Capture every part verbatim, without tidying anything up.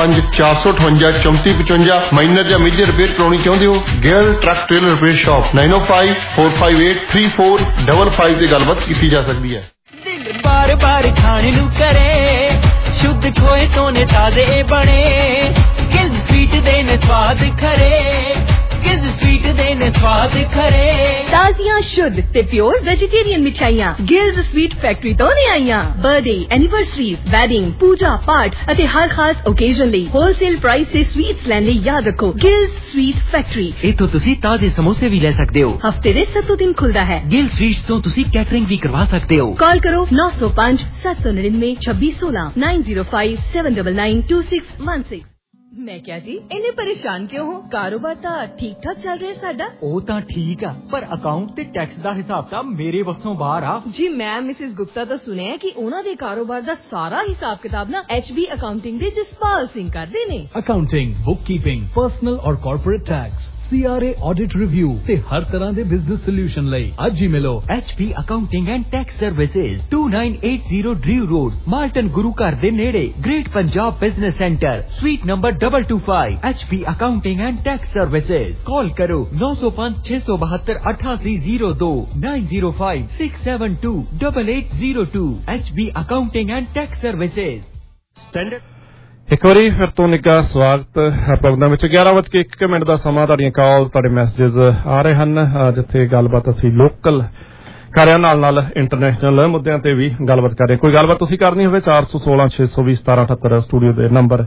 ਪੰਜ ਚਾਰ ਸੌ ਅਠਵੰਜਾ ਚੌਂਤੀ ਪਚਵੰਜਾ। ਮਾਈਨਰ ਜਾਂ ਮੇਜਰ ਰਿਪੇਅਰ ਕਰਾਉਣੀ ਚਾਹੁੰਦੇ ਹੋ, Gill truck trailer repair shop nine o five four five eight three four double five ਤੇ ਗੱਲਬਾਤ ਕੀਤੀ ਜਾ ਸਕਦੀ ਹੈ। ਦਿਲ ਬਾਰ ਬਾਰ ਖਾਣੇ ਨੂੰ ਕਰੇ, ਸ਼ੁੱਧ ਖੋਏ ਤੋਂ ਨੇ ਤਾਜ਼ੇ ਬਣੇ, ਗਿੱਲ ਸਵੀਟ ਦੇ ਨੇ ਸਵਾਦ ਖਰੇ, ਗਿੱਲ ਸਵੀਟ ਦੇ ਨੇ ਸਵਾਦ ਖਰੇ। ਤਾਜ਼ੀਆਂ ਸ਼ੁੱਧ ਤੇ ਪਿਓਰ ਵੈਜੀਟੇਰੀਅਨ ਮਿਠਾਈਆਂ ਗਿਲਜ਼ ਸਵੀਟ ਫੈਕਟਰੀ ਤੋਂ ਨੇ ਆਈਆਂ। ਬਰਥਡੇ, ਐਨੀਵਰਸਰੀ, ਵੈਡਿੰਗ, ਪੂਜਾ ਪਾਠ ਅਤੇ ਹਰ ਖਾਸ ਓਕੇਜ਼ਨ ਲਈ ਹੋਲਸੇਲ ਪ੍ਰਾਈਸ ਤੇ ਸਵੀਟਸ ਲੈਣ ਲਈ ਯਾਦ ਰੱਖੋ ਗਿਲਜ਼ ਸਵੀਟ ਫੈਕਟਰੀ। ਇੱਥੋਂ ਤੁਸੀਂ ਤਾਜ਼ੇ ਸਮੋਸੇ ਵੀ ਲੈ ਸਕਦੇ ਹੋ। ਹਫਤੇ ਦੇ ਸੱਤੋਂ ਦਿਨ ਖੁੱਲਦਾ ਹੈ। ਗਿੱਲ ਸਵੀਟਸ ਤੋਂ ਤੁਸੀਂ ਕੈਟਰਿੰਗ ਵੀ ਕਰਵਾ ਸਕਦੇ ਹੋ। ਕਾਲ ਕਰੋ ਨੌ ਸੌ ਪੰਜ ਸੱਤ ਸੌ ਨੜਿਨਵੇਂ ਛੱਬੀ ਸੋਲਾਂ nine zero five seven double nine two six one six. मैं क्या जी इन्ने परेशान क्यों हो? कारोबार तो ठीक ठाक चल रहा है साडा। ਉਹ ਤਾਂ ਠੀਕ ਆ, ਪਰ ਅਕਾਊਂਟ ਤੇ ਟੈਕਸ ਦਾ ਹਿਸਾਬ ਤਾਂ ਮੇਰੇ ਵੱਸੋਂ ਬਾਹਰ ਆ। जी मैं मिसिस गुप्ता तो सुनिया कि उन्हां दे कारोबार दा सारा हिसाब किताब ना एच बी अकाउंटिंग दे जसपाल सिंह करदे ने। अकाउंटिंग, बुककीपिंग, पर्सनल और corporate tax, C R A audit review ते हर तरह दे बिजनेस सोल्यूशन लई अज ही मिलो H P accounting and tax services two nine eight zero Drew road, Malton गुरु घर दे नेड़े, great Punjab business centre, suite number double two five. H P accounting and tax services. Call करो नौ सौ पाँच छह सौ बहत्तर अठासी जीरो दो nine zero five six seven two double eight zero two. H P accounting and tax services. Standard ਇੱਕ ਵਾਰੀ ਫਿਰ ਤੋਂ ਨਿੱਘਾ ਸਵਾਗਤ ਹੈ ਪ੍ਰੋਗਰਾਮ ਵਿੱਚ। ਗਿਆਰਾਂ ਵੱਜ ਕੇ ਇੱਕ ਮਿੰਟ ਦਾ ਸਮਾਂ, ਤੁਹਾਡੀਆਂ ਕਾਲਸ, ਤੁਹਾਡੇ ਮੈਸੇਜ ਆ ਰਹੇ ਹਨ, ਜਿੱਥੇ ਗੱਲਬਾਤ ਅਸੀਂ ਲੋਕਲ ਕਰ ਰਹੇ ਨਾਲ ਨਾਲ ਇੰਟਰਨੈਸ਼ਨਲ ਮੁੱਦਿਆਂ ਤੇ ਵੀ ਗੱਲਬਾਤ ਕਰ ਰਹੇ। ਕੋਈ ਗੱਲਬਾਤ ਤੁਸੀਂ ਕਰਨੀ ਹੋਵੇ ਚਾਰ ਸੌ ਸੋਲਾਂ ਛੇ ਸੌ ਵੀਹ ਸਤਾਰਾਂ ਅਠੱਤਰ ਸਟੂਡੀਓ ਦੇ ਨੰਬਰ।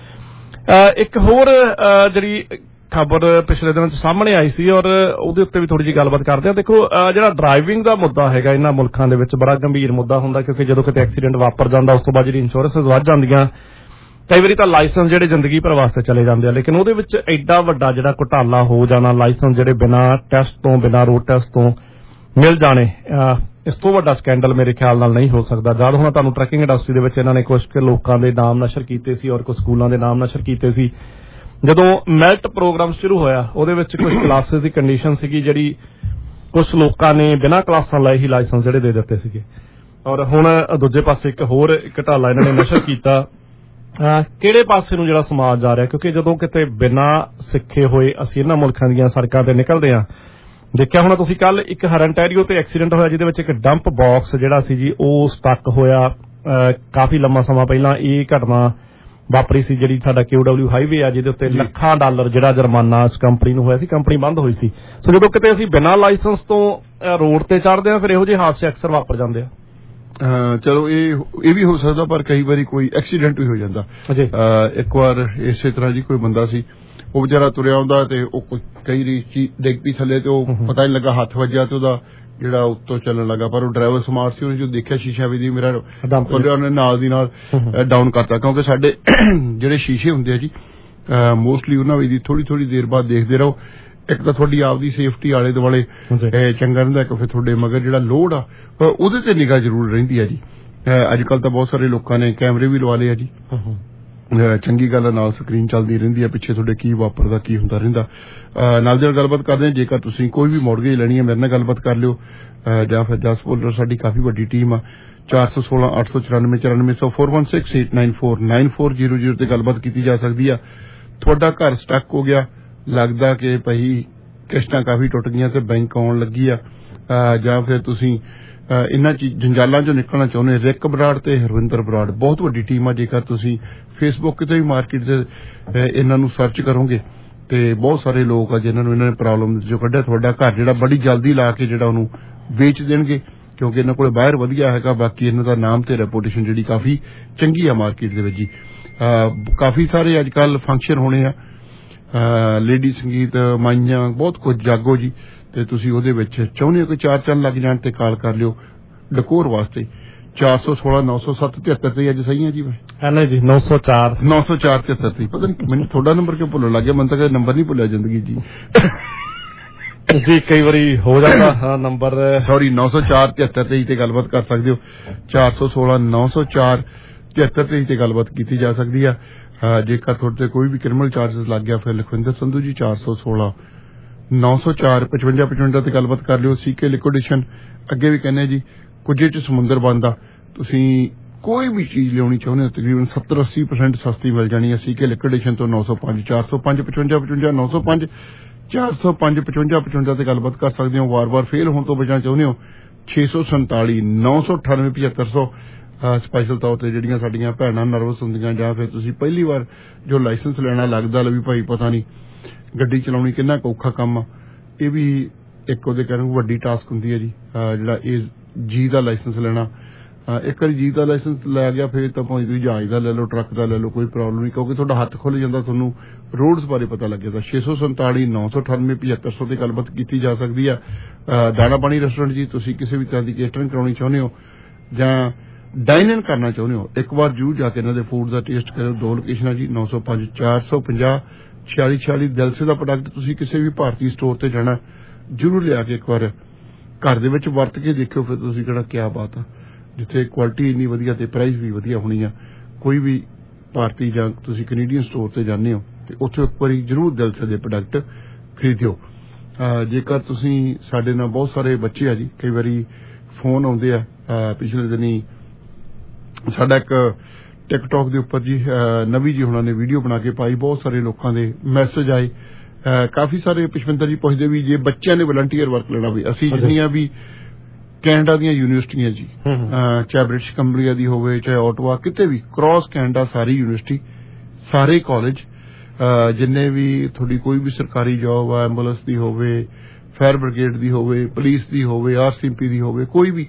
ਇੱਕ ਹੋਰ ਜਿਹੜੀ ਖਬਰ ਪਿਛਲੇ ਦਿਨਾਂ 'ਚ ਸਾਹਮਣੇ ਆਈ ਸੀ ਔਰ ਉਹਦੇ ਉੱਤੇ ਵੀ ਥੋੜੀ ਜਿਹੀ ਗੱਲਬਾਤ ਕਰਦੇ ਹਾਂ। ਦੇਖੋ, ਜਿਹੜਾ ਡਰਾਈਵਿੰਗ ਦਾ ਮੁੱਦਾ ਹੈਗਾ ਇਹਨਾਂ ਮੁਲਕਾਂ ਦੇ ਵਿੱਚ ਬੜਾ ਗੰਭੀਰ ਮੁੱਦਾ ਹੁੰਦਾ, ਕਿਉਂਕਿ ਜਦੋਂ ਕਿਤੇ ਐਕਸੀਡੈਂਟ ਵਾਪਰ ਜਾਂਦਾ ਉਸ ਤੋਂ ਬਾਅਦ ਜਿਹੜੀ ਇੰਸ਼ੋਰੈਂਸ ਵੱਧ ਜਾਂਦੀਆਂ, ਕਈ ਵਾਰੀ ਤਾਂ ਲਾਇਸੈਂਸ ਜਿਹੜੇ ਜ਼ਿੰਦਗੀ ਭਰ ਵਾਸਤੇ ਚਲੇ ਜਾਂਦੇ ਆ। ਲੇਕਿਨ ਉਹਦੇ ਵਿੱਚ ਐਡਾ ਵੱਡਾ ਜਿਹੜਾ ਘੁਟਾਲਾ ਹੋ ਜਾਣਾ, ਲਾਇਸੈਂਸ ਜਿਹੜੇ ਬਿਨਾਂ ਟੈਸਟ ਤੋਂ, ਬਿਨਾਂ ਰੋਡ ਟੈਸਟ ਤੋਂ ਮਿਲ ਜਾਣੇ, ਇਸ ਤੋਂ ਵੱਡਾ ਸਕੈਂਡਲ ਮੇਰੇ ਖਿਆਲ ਨਾਲ ਨਹੀਂ ਹੋ ਸਕਦਾ। ਜਦ ਹੁਣ ਤੁਹਾਨੂੰ ਟਰੱਕਿੰਗ ਇੰਡਸਟਰੀ ਦੇ ਵਿੱਚ ਇਹਨਾਂ ਨੇ ਕੁਝ ਕੁ ਲੋਕਾਂ ਦੇ ਨਾਮ ਨਸ਼ਰ ਕੀਤੇ ਸੀ ਔਰ ਕੁਝ ਸਕੂਲਾਂ ਦੇ ਨਾਮ ਨਸ਼ਰ ਕੀਤੇ ਸੀ। ਜਦੋਂ ਮੈਲਟ ਪ੍ਰੋਗਰਾਮ ਸ਼ੁਰੂ ਹੋਇਆ ਉਹਦੇ ਵਿੱਚ ਕੁਝ ਕਲਾਸਿਸ ਦੀ ਕੰਡੀਸ਼ਨ ਸੀਗੀ ਜਿਹੜੀ ਕੁਝ ਲੋਕਾਂ ਨੇ ਬਿਨਾਂ ਕਲਾਸਾਂ ਲਏ ਹੀ ਲਾਇਸੈਂਸ ਜਿਹੜੇ ਦੇ ਦਿੱਤੇ ਸੀਗੇ। ਔਰ ਹੁਣ ਦੂਜੇ ਪਾਸੇ ਇੱਕ ਹੋਰ ਘੁਟਾਲਾ ਇਹਨਾਂ ਨੇ ਨਸ਼ਰ ਕੀਤਾ। ਕਿਹੜੇ ਪਾਸੇ ਨੂੰ ਜਿਹੜਾ ਸਮਾਜ ਜਾ ਰਿਹਾ, ਕਿਉਂਕਿ ਜਦੋਂ ਕਿਤੇ ਬਿਨਾਂ ਸਿੱਖੇ ਹੋਏ ਅਸੀਂ ਇਹਨਾਂ ਮੁਲਕਾਂ ਦੀਆਂ ਸੜਕਾਂ ਤੇ ਨਿਕਲਦੇ ਹਾਂ। ਦੇਖਿਆ ਹੋਣਾ ਤੁਸੀਂ ਕੱਲ ਇੱਕ ਹਰਨਟੈਰੀਓ ਤੇ ਐਕਸੀਡੈਂਟ ਹੋਇਆ ਜਿਹਦੇ ਵਿੱਚ ਇੱਕ ਡੰਪ ਬਾਕਸ ਜਿਹੜਾ ਸੀ ਜੀ ਉਹ ਸਟਕ ਹੋਇਆ। ਕਾਫੀ ਲੰਮਾ ਸਮਾਂ ਪਹਿਲਾਂ ਇਹ ਘਟਨਾ ਵਾਪਰੀ ਸੀ, ਜਿਹੜੀ ਸਾਡਾ ਕਿਊ ਡਬਲਿਊ ਹਾਈਵੇ ਆ ਜਿਹਦੇ ਉੱਤੇ ਲੱਖਾਂ ਡਾਲਰ ਜਿਹੜਾ ਜੁਰਮਾਨਾ ਇਸ ਕੰਪਨੀ ਨੂੰ ਹੋਇਆ ਸੀ, ਕੰਪਨੀ ਬੰਦ ਹੋਈ ਸੀ। ਸੋ ਜਦੋਂ ਕਿਤੇ ਅਸੀਂ ਬਿਨਾਂ ਲਾਇਸੈਂਸ ਤੋਂ ਰੋਡ ਤੇ ਚੜ੍ਹਦੇ ਹਾਂ ਫਿਰ ਇਹੋ ਜਿਹੇ ਹਾਦਸੇ ਅਕਸਰ ਵਾਪਰ ਜਾਂਦੇ ਆ। ਹਾਂ ਚਲੋ ਇਹ ਇਹ ਵੀ ਹੋ ਸਕਦਾ, ਪਰ ਕਈ ਵਾਰੀ ਕੋਈ ਐਕਸੀਡੈਂਟ ਵੀ ਹੋ ਜਾਂਦਾ। ਇੱਕ ਵਾਰ ਇਸੇ ਤਰ੍ਹਾਂ ਜੀ ਕੋਈ ਬੰਦਾ ਸੀ, ਉਹ ਵਿਚਾਰਾ ਤੁਰਿਆ ਆਉਂਦਾ ਤੇ ਉਹ ਕਈ ਰੀ ਡਿੱਗ ਪਈ ਥੱਲੇ ਤੇ ਉਹ ਪਤਾ ਨਹੀਂ ਲੱਗਾ ਹੱਥ ਵੱਜਿਆ ਤੇ ਉਹਦਾ ਜਿਹੜਾ ਉੱਤੋਂ ਚੱਲਣ ਲੱਗਾ, ਪਰ ਉਹ ਡਰਾਈਵਰ ਸਮਾਰਟ ਸੀ, ਉਹਨੇ ਜੋ ਦੇਖਿਆ ਸ਼ੀਸ਼ਾ ਵੀ ਦੀ ਮੇਰਾ ਉਹਨੇ ਨਾਲ ਦੀ ਨਾਲ ਡਾਊਨ ਕਰਤਾ। ਕਿਉਂਕਿ ਸਾਡੇ ਜਿਹੜੇ ਸ਼ੀਸ਼ੇ ਹੁੰਦੇ ਆ ਜੀ ਮੋਸਟਲੀ ਉਹਨਾਂ ਵੀ ਦੀ ਥੋੜੀ ਥੋੜੀ ਦੇਰ ਬਾਅਦ ਦੇਖਦੇ ਰਹੋ। ਇੱਕ ਤਾਂ ਤੁਹਾਡੀ ਆਪਦੀ ਸੇਫਟੀ ਆਲੇ ਦੁਆਲੇ ਚੰਗਾ ਰਹਿੰਦਾ, ਇੱਕ ਫਿਰ ਤੁਹਾਡੇ ਮਗਰ ਜਿਹੜਾ ਲੋਡ ਆ ਉਹਦੇ ਤੇ ਨਿਗਾਹ ਜ਼ਰੂਰ ਰਹਿੰਦੀ ਹੈ ਜੀ। ਅੱਜ ਕੱਲ ਤਾਂ ਬਹੁਤ ਸਾਰੇ ਲੋਕਾਂ ਨੇ ਕੈਮਰੇ ਵੀ ਲਵਾ ਲਏ ਆ ਜੀ, ਚੰਗੀ ਗੱਲ ਨਾਲ ਸਕਰੀਨ ਚੱਲਦੀ ਰਹਿੰਦੀ ਹੈ ਪਿੱਛੇ ਤੁਹਾਡੇ ਕੀ ਵਾਪਰਦਾ ਕੀ ਹੁੰਦਾ ਰਹਿੰਦਾ। ਨਾਲ ਦੀ ਨਾਲ ਗੱਲਬਾਤ ਕਰਦੇ ਹਾਂ। ਜੇਕਰ ਤੁਸੀਂ ਕੋਈ ਵੀ ਮੌਰਗੇਜ ਲੈਣੀ ਹੈ ਮੇਰੇ ਨਾਲ ਗੱਲਬਾਤ ਕਰ ਲਿਓ, ਜਾਂ ਫਿਰ ਜਸ ਬੋਲਰ ਸਾਡੀ ਕਾਫੀ ਵੱਡੀ ਟੀਮ ਆ। ਚਾਰ ਸੌ ਸੋਲਾਂ ਅੱਠ ਸੌ ਚੁਰਾਨਵੇਂ ਚੁਰਾਨਵੇਂ ਸੌ four one six eight nine four nine four zero zero ਤੇ ਗੱਲਬਾਤ ਕੀਤੀ ਜਾ ਸਕਦੀ ਆ। ਤੁਹਾਡਾ ਘਰ ਸਟਕ ਹੋ ਗਿਆ, ਲੱਗਦਾ ਕਿ ਭਾਈ ਕਿਸ਼ਤਾਂ ਕਾਫੀ ਟੁੱਟ ਗਈਆਂ ਤੇ ਬੈਂਕ ਆਉਣ ਲੱਗੀ ਆ, ਜਾਂ ਫਿਰ ਤੁਸੀਂ ਇਹਨਾਂ ਚੀਜ਼ ਜੰਜਾਲਾਂ ਚੋਂ ਨਿਕਲਣਾ ਚਾਹੁੰਦੇ। ਰਿਕ ਬਰਾੜ ਤੇ ਹਰਵਿੰਦਰ ਬਰਾੜ ਬਹੁਤ ਵੱਡੀ ਟੀਮ ਆ। ਜੇਕਰ ਤੁਸੀਂ ਫੇਸਬੁੱਕ ਤੇ ਵੀ ਮਾਰਕੀਟ ਤੇ ਇਹਨਾਂ ਨੂੰ ਸਰਚ ਕਰੋਗੇ ਤੇ ਬਹੁਤ ਸਾਰੇ ਲੋਕ ਆ ਜਿਨ੍ਹਾਂ ਨੂੰ ਇਹਨਾਂ ਨੇ ਪ੍ਰੋਬਲਮ ਜੋ ਕੱਢਿਆ। ਤੁਹਾਡਾ ਘਰ ਜਿਹੜਾ ਬੜੀ ਜਲਦੀ ਲਾ ਕੇ ਜਿਹੜਾ ਉਹਨੂੰ ਵੇਚ ਦੇਣਗੇ, ਕਿਉਂਕਿ ਇਹਨਾਂ ਕੋਲ ਬਾਹਰ ਵਧੀਆ ਹੈਗਾ। ਬਾਕੀ ਇਹਨਾਂ ਦਾ ਨਾਮ ਤੇ ਰੈਪੂਟੇਸ਼ਨ ਜਿਹੜੀ ਕਾਫੀ ਚੰਗੀ ਆ ਮਾਰਕੀਟ ਦੇ ਵਿੱਚ ਜੀ। ਕਾਫੀ ਸਾਰੇ ਅੱਜ ਕੱਲ ਫੰਕਸ਼ਨ ਹੋਣੇ ਆ, ਲੇਡੀ ਸੰਗੀਤ, ਮਾਈਆਂ, ਬਹੁਤ ਕੁਝ ਜਾਗੋ ਜੀ, ਤੇ ਤੁਸੀਂ ਉਹਦੇ ਵਿੱਚ ਚਾਹੁੰਦੇ ਹੋ ਕਿ ਚਾਰ ਚੰਨ ਲੱਗ ਜਾਣ ਤੇ ਕਾਲ ਕਰ ਲਿਓ ਡਕੋਰ ਵਾਸਤੇ। ਚਾਰ ਸੌ ਸੋਲਾਂ ਨੌ ਸੌ ਸੱਤ ਤਿਹੱਤਰ ਤੇ ਅੱਜ ਸਹੀ ਹੈ ਜੀ ਮੈਂ ਜੀ ਨੌ ਸੌ ਚਾਰ ਨੌ ਸੌ ਚਾਰ ਤਿਹੱਤਰ ਤੇ। ਪਤਾ ਨਹੀਂ ਮੈਨੂੰ ਤੁਹਾਡਾ ਨੰਬਰ ਕਿਉਂ ਭੁੱਲਣ ਲੱਗ ਗਿਆ, ਮੈਨੂੰ ਤਾਂ ਕਦੇ ਨੰਬਰ ਨਹੀਂ ਭੁੱਲਿਆ ਜ਼ਿੰਦਗੀ ਜੀ ਜੀ। ਕਈ ਵਾਰੀ ਹੋ ਜਾਂਦਾ ਨੰਬਰ, ਸੌਰੀ ਨੌ ਸੌ ਚਾਰ ਤਿਹੱਤਰ ਤੇ ਤੇ ਗੱਲਬਾਤ ਕਰ ਸਕਦੇ ਹੋ। ਚਾਰ ਸੌ ਸੋਲਾਂ ਨੌ ਸੌ ਚਾਰ ਤਿਹੱਤਰ ਤੇ ਤੇ ਗੱਲਬਾਤ ਕੀਤੀ ਜਾ ਸਕਦੀ ਆ। ਜੇਕਰ ਤੁਹਾਡੇ ਤੇ ਕੋਈ ਵੀ ਕ੍ਰਿਮੀਨਲ ਚਾਰਜਸ ਲੱਗ ਗਿਆ ਫਿਰ ਲਖਵਿੰਦਰ ਸੰਧੂ ਜੀ ਚਾਰ ਸੌ ਸੋਲਾਂ ਨੌ ਸੌ ਚਾਰ ਪਚਵੰਜਾ ਪਚਵੰਜਾ ਤੇ ਗੱਲਬਾਤ ਕਰ ਲਿਓ। ਸੀਕੇ ਲਿਕੁਇਡੇਸ਼ਨ ਅੱਗੇ ਵੀ ਕਹਿੰਦੇ ਜੀ ਕੁਝੇ ਚ ਸਮੁੰਦਰ ਬਣਦਾ, ਤੁਸੀਂ ਕੋਈ ਵੀ ਚੀਜ਼ ਲਿਆਉਣੀ ਚਾਹੁੰਦੇ ਹੋ ਤਕਰੀਬਨ ਸੱਤਰ ਅੱਸੀ ਪਰਸੈਂਟ ਸਸਤੀ ਮਿਲ ਜਾਣੀ ਹੈ। ਸੀਕੇ ਲਿਕਵੀਡੇਸ਼ਨ ਤੋਂ ਨੌ ਸੌ ਪੰਜ ਚਾਰ ਸੌ ਪੰਜ ਪਚਵੰਜਾ ਪਚਵੰਜਾ ਨੌ ਸੌ ਪੰਜ ਚਾਰ ਸੌ ਪੰਜ ਪਚਵੰਜਾ ਪਚਵੰਜਾ ਤੇ ਗੱਲਬਾਤ ਕਰ ਸਕਦੇ ਹੋ। ਵਾਰ ਵਾਰ ਫੇਲ ਹੋਣ ਤੋਂ ਬਚਣਾ ਚਾਹੁੰਦੇ ਹੋ ਛੇ ਸੌ ਸੰਤਾਲੀ ਨੌ ਸੌ ਅਠਾਨਵੇਂ ਪਝੱਤਰ ਸੌ ਸਪੈਸ਼ਲ ਤੌਰ ਤੇ ਜਿਹੜੀਆਂ ਸਾਡੀਆਂ ਭੈਣਾਂ ਨਰਵਸ ਹੁੰਦੀਆਂ ਜਾਂ ਫਿਰ ਤੁਸੀਂ ਪਹਿਲੀ ਵਾਰ ਜੋ ਲਾਇਸੈਂਸ ਲੈਣਾ ਲੱਗਦਾ ਲੈ ਵੀ ਭਾਈ ਪਤਾ ਨਹੀਂ ਗੱਡੀ ਚਲਾਉਣੀ ਕਿੰਨਾ ਔਖਾ ਕੰਮ ਆ, ਇਹ ਵੀ ਇੱਕ ਉਹਦੇ ਕਹਿਣ ਵੱਡੀ ਟਾਸਕ ਹੁੰਦੀ ਹੈ ਜੀ। ਜਿਹੜਾ ਇਹ ਜੀ ਦਾ ਲਾਇਸੈਂਸ ਲੈਣਾ, ਇੱਕ ਵਾਰੀ ਜੀ ਦਾ ਲਾਇਸੈਂਸ ਲੈ ਗਿਆ ਫਿਰ ਤਾਂ ਭਾਵੇਂ ਤੁਸੀਂ ਜਹਾਜ਼ ਦਾ ਲੈ ਲਓ ਟਰੱਕ ਦਾ ਲੈ ਲਓ ਕੋਈ ਪ੍ਰੋਬਲਮ ਨਹੀਂ, ਕਿਉਂਕਿ ਤੁਹਾਡਾ ਹੱਥ ਖੁੱਲ ਜਾਂਦਾ, ਤੁਹਾਨੂੰ ਰੋਡਸ ਬਾਰੇ ਪਤਾ ਲੱਗ ਜਾਂਦਾ। ਛੇ ਸੌ ਸੰਤਾਲੀ ਨੌ ਸੌ ਅਠਾਨਵੇਂ ਪਝੱਤਰ ਸੌ ਤੇ ਗੱਲਬਾਤ ਕੀਤੀ ਜਾ ਸਕਦੀ ਆ। ਦਾਣਾ ਪਾਣੀ ਰੈਸਟੋਰੈਂਟ ਜੀ, ਤੁਸੀਂ ਕਿਸੇ ਵੀ ਤਰ੍ਹਾਂ ਦੀ ਕੇਟਰਿੰਗ ਕਰਾਉਣੀ ਚਾਹੁੰਦੇ ਹੋ ਜਾਂ ਡਾਈਨ ਇਨ ਕਰਨਾ ਚਾਹੁੰਦੇ ਹੋ, ਇੱਕ ਵਾਰ ਜ਼ਰੂਰ ਜਾ ਕੇ ਇਹਨਾਂ ਦੇ ਫੂਡ ਦਾ ਟੇਸਟ ਕਰੋ। ਦੋ ਲੋਕੇਸ਼ਨਾਂ ਜੀ ਨੌ ਸੌ ਪੰਜ ਚਾਰ ਸੌ ਪੰਜਾਹ ਛਿਆਲੀ ਛਿਆਲੀ ਦਿਲਸੇ ਦਾ ਪ੍ਰੋਡਕਟ ਤੁਸੀਂ ਕਿਸੇ ਵੀ ਭਾਰਤੀ ਸਟੋਰ ਤੇ ਜਾਣਾ ਜ਼ਰੂਰ ਲਿਆ ਕੇ ਇੱਕ ਵਾਰ ਘਰ ਦੇ ਵਿੱਚ ਵਰਤ ਕੇ ਦੇਖਿਓ, ਫਿਰ ਤੁਸੀਂ ਕਹਿਣਾ ਕਿਆ ਬਾਤ ਆ, ਜਿੱਥੇ ਕੁਆਲਿਟੀ ਇੰਨੀ ਵਧੀਆ ਤੇ ਪ੍ਰਾਈਸ ਵੀ ਵਧੀਆ ਹੋਣੀ ਆ। ਕੋਈ ਵੀ ਭਾਰਤੀ ਜਾਂ ਤੁਸੀਂ ਕੈਨੇਡੀਅਨ ਸਟੋਰ ਤੇ ਜਾਂਦੇ ਹੋ ਤੇ ਉੱਥੇ ਇੱਕ ਵਾਰੀ ਜ਼ਰੂਰ ਦਿਲਸੇ ਦੇ ਪ੍ਰੋਡਕਟ ਖਰੀਦਿਓ। ਜੇਕਰ ਤੁਸੀਂ ਸਾਡੇ ਨਾਲ ਬਹੁਤ ਸਾਰੇ ਬੱਚੇ ਆ ਜੀ, ਕਈ ਵਾਰੀ ਫੋਨ ਆਉਂਦੇ ਆ, ਪਿਛਲੇ ਦਿਨੀ ਸਾਡਾ ਇੱਕ ਟਿਕਟੌਕ ਦੇ ਉੱਪਰ ਜੀ ਨਵੀ ਜੀ ਹੁਣਾਂ ਨੇ ਵੀਡੀਓ ਬਣਾ ਕੇ ਪਾਈ, ਬਹੁਤ ਸਾਰੇ ਲੋਕਾਂ ਦੇ ਮੈਸੇਜ ਆਏ, ਕਾਫੀ ਸਾਰੇ ਪੁਸ਼ਪਿੰਦਰ ਜੀ ਪੁੱਛਦੇ ਵੀ ਜੇ ਬੱਚਿਆਂ ਨੇ ਵਲੰਟੀਅਰ ਵਰਕ ਲੈਣਾ ਵੀ ਅਸੀਂ ਜਿੰਨੀਆਂ ਵੀ ਕੈਨੇਡਾ ਦੀਆਂ ਯੂਨੀਵਰਸਿਟੀਆਂ ਜੀ, ਚਾਹੇ ਬ੍ਰਿਟਿਸ਼ ਕੰਬਰੀਆ ਦੀ ਹੋਵੇ ਚਾਹੇ ਓਟਵਾ, ਕਿਤੇ ਵੀ ਕ੍ਰਾਸ ਕੈਨੇਡਾ ਸਾਰੀ ਯੂਨੀਵਰਸਿਟੀ ਸਾਰੇ ਕਾਲਜ ਜਿੰਨੇ ਵੀ ਤੁਹਾਡੀ ਕੋਈ ਵੀ ਸਰਕਾਰੀ ਜੋਬ ਆ, ਐਂਬੂਲੈਂਸ ਦੀ ਹੋਵੇ, ਫਾਇਰ ਬ੍ਰਿਗੇਡ ਦੀ ਹੋਵੇ, ਪੁਲਿਸ ਦੀ ਹੋਵੇ, ਆਰ ਸੀ ਪੀ ਦੀ ਹੋਵੇ, ਕੋਈ ਵੀ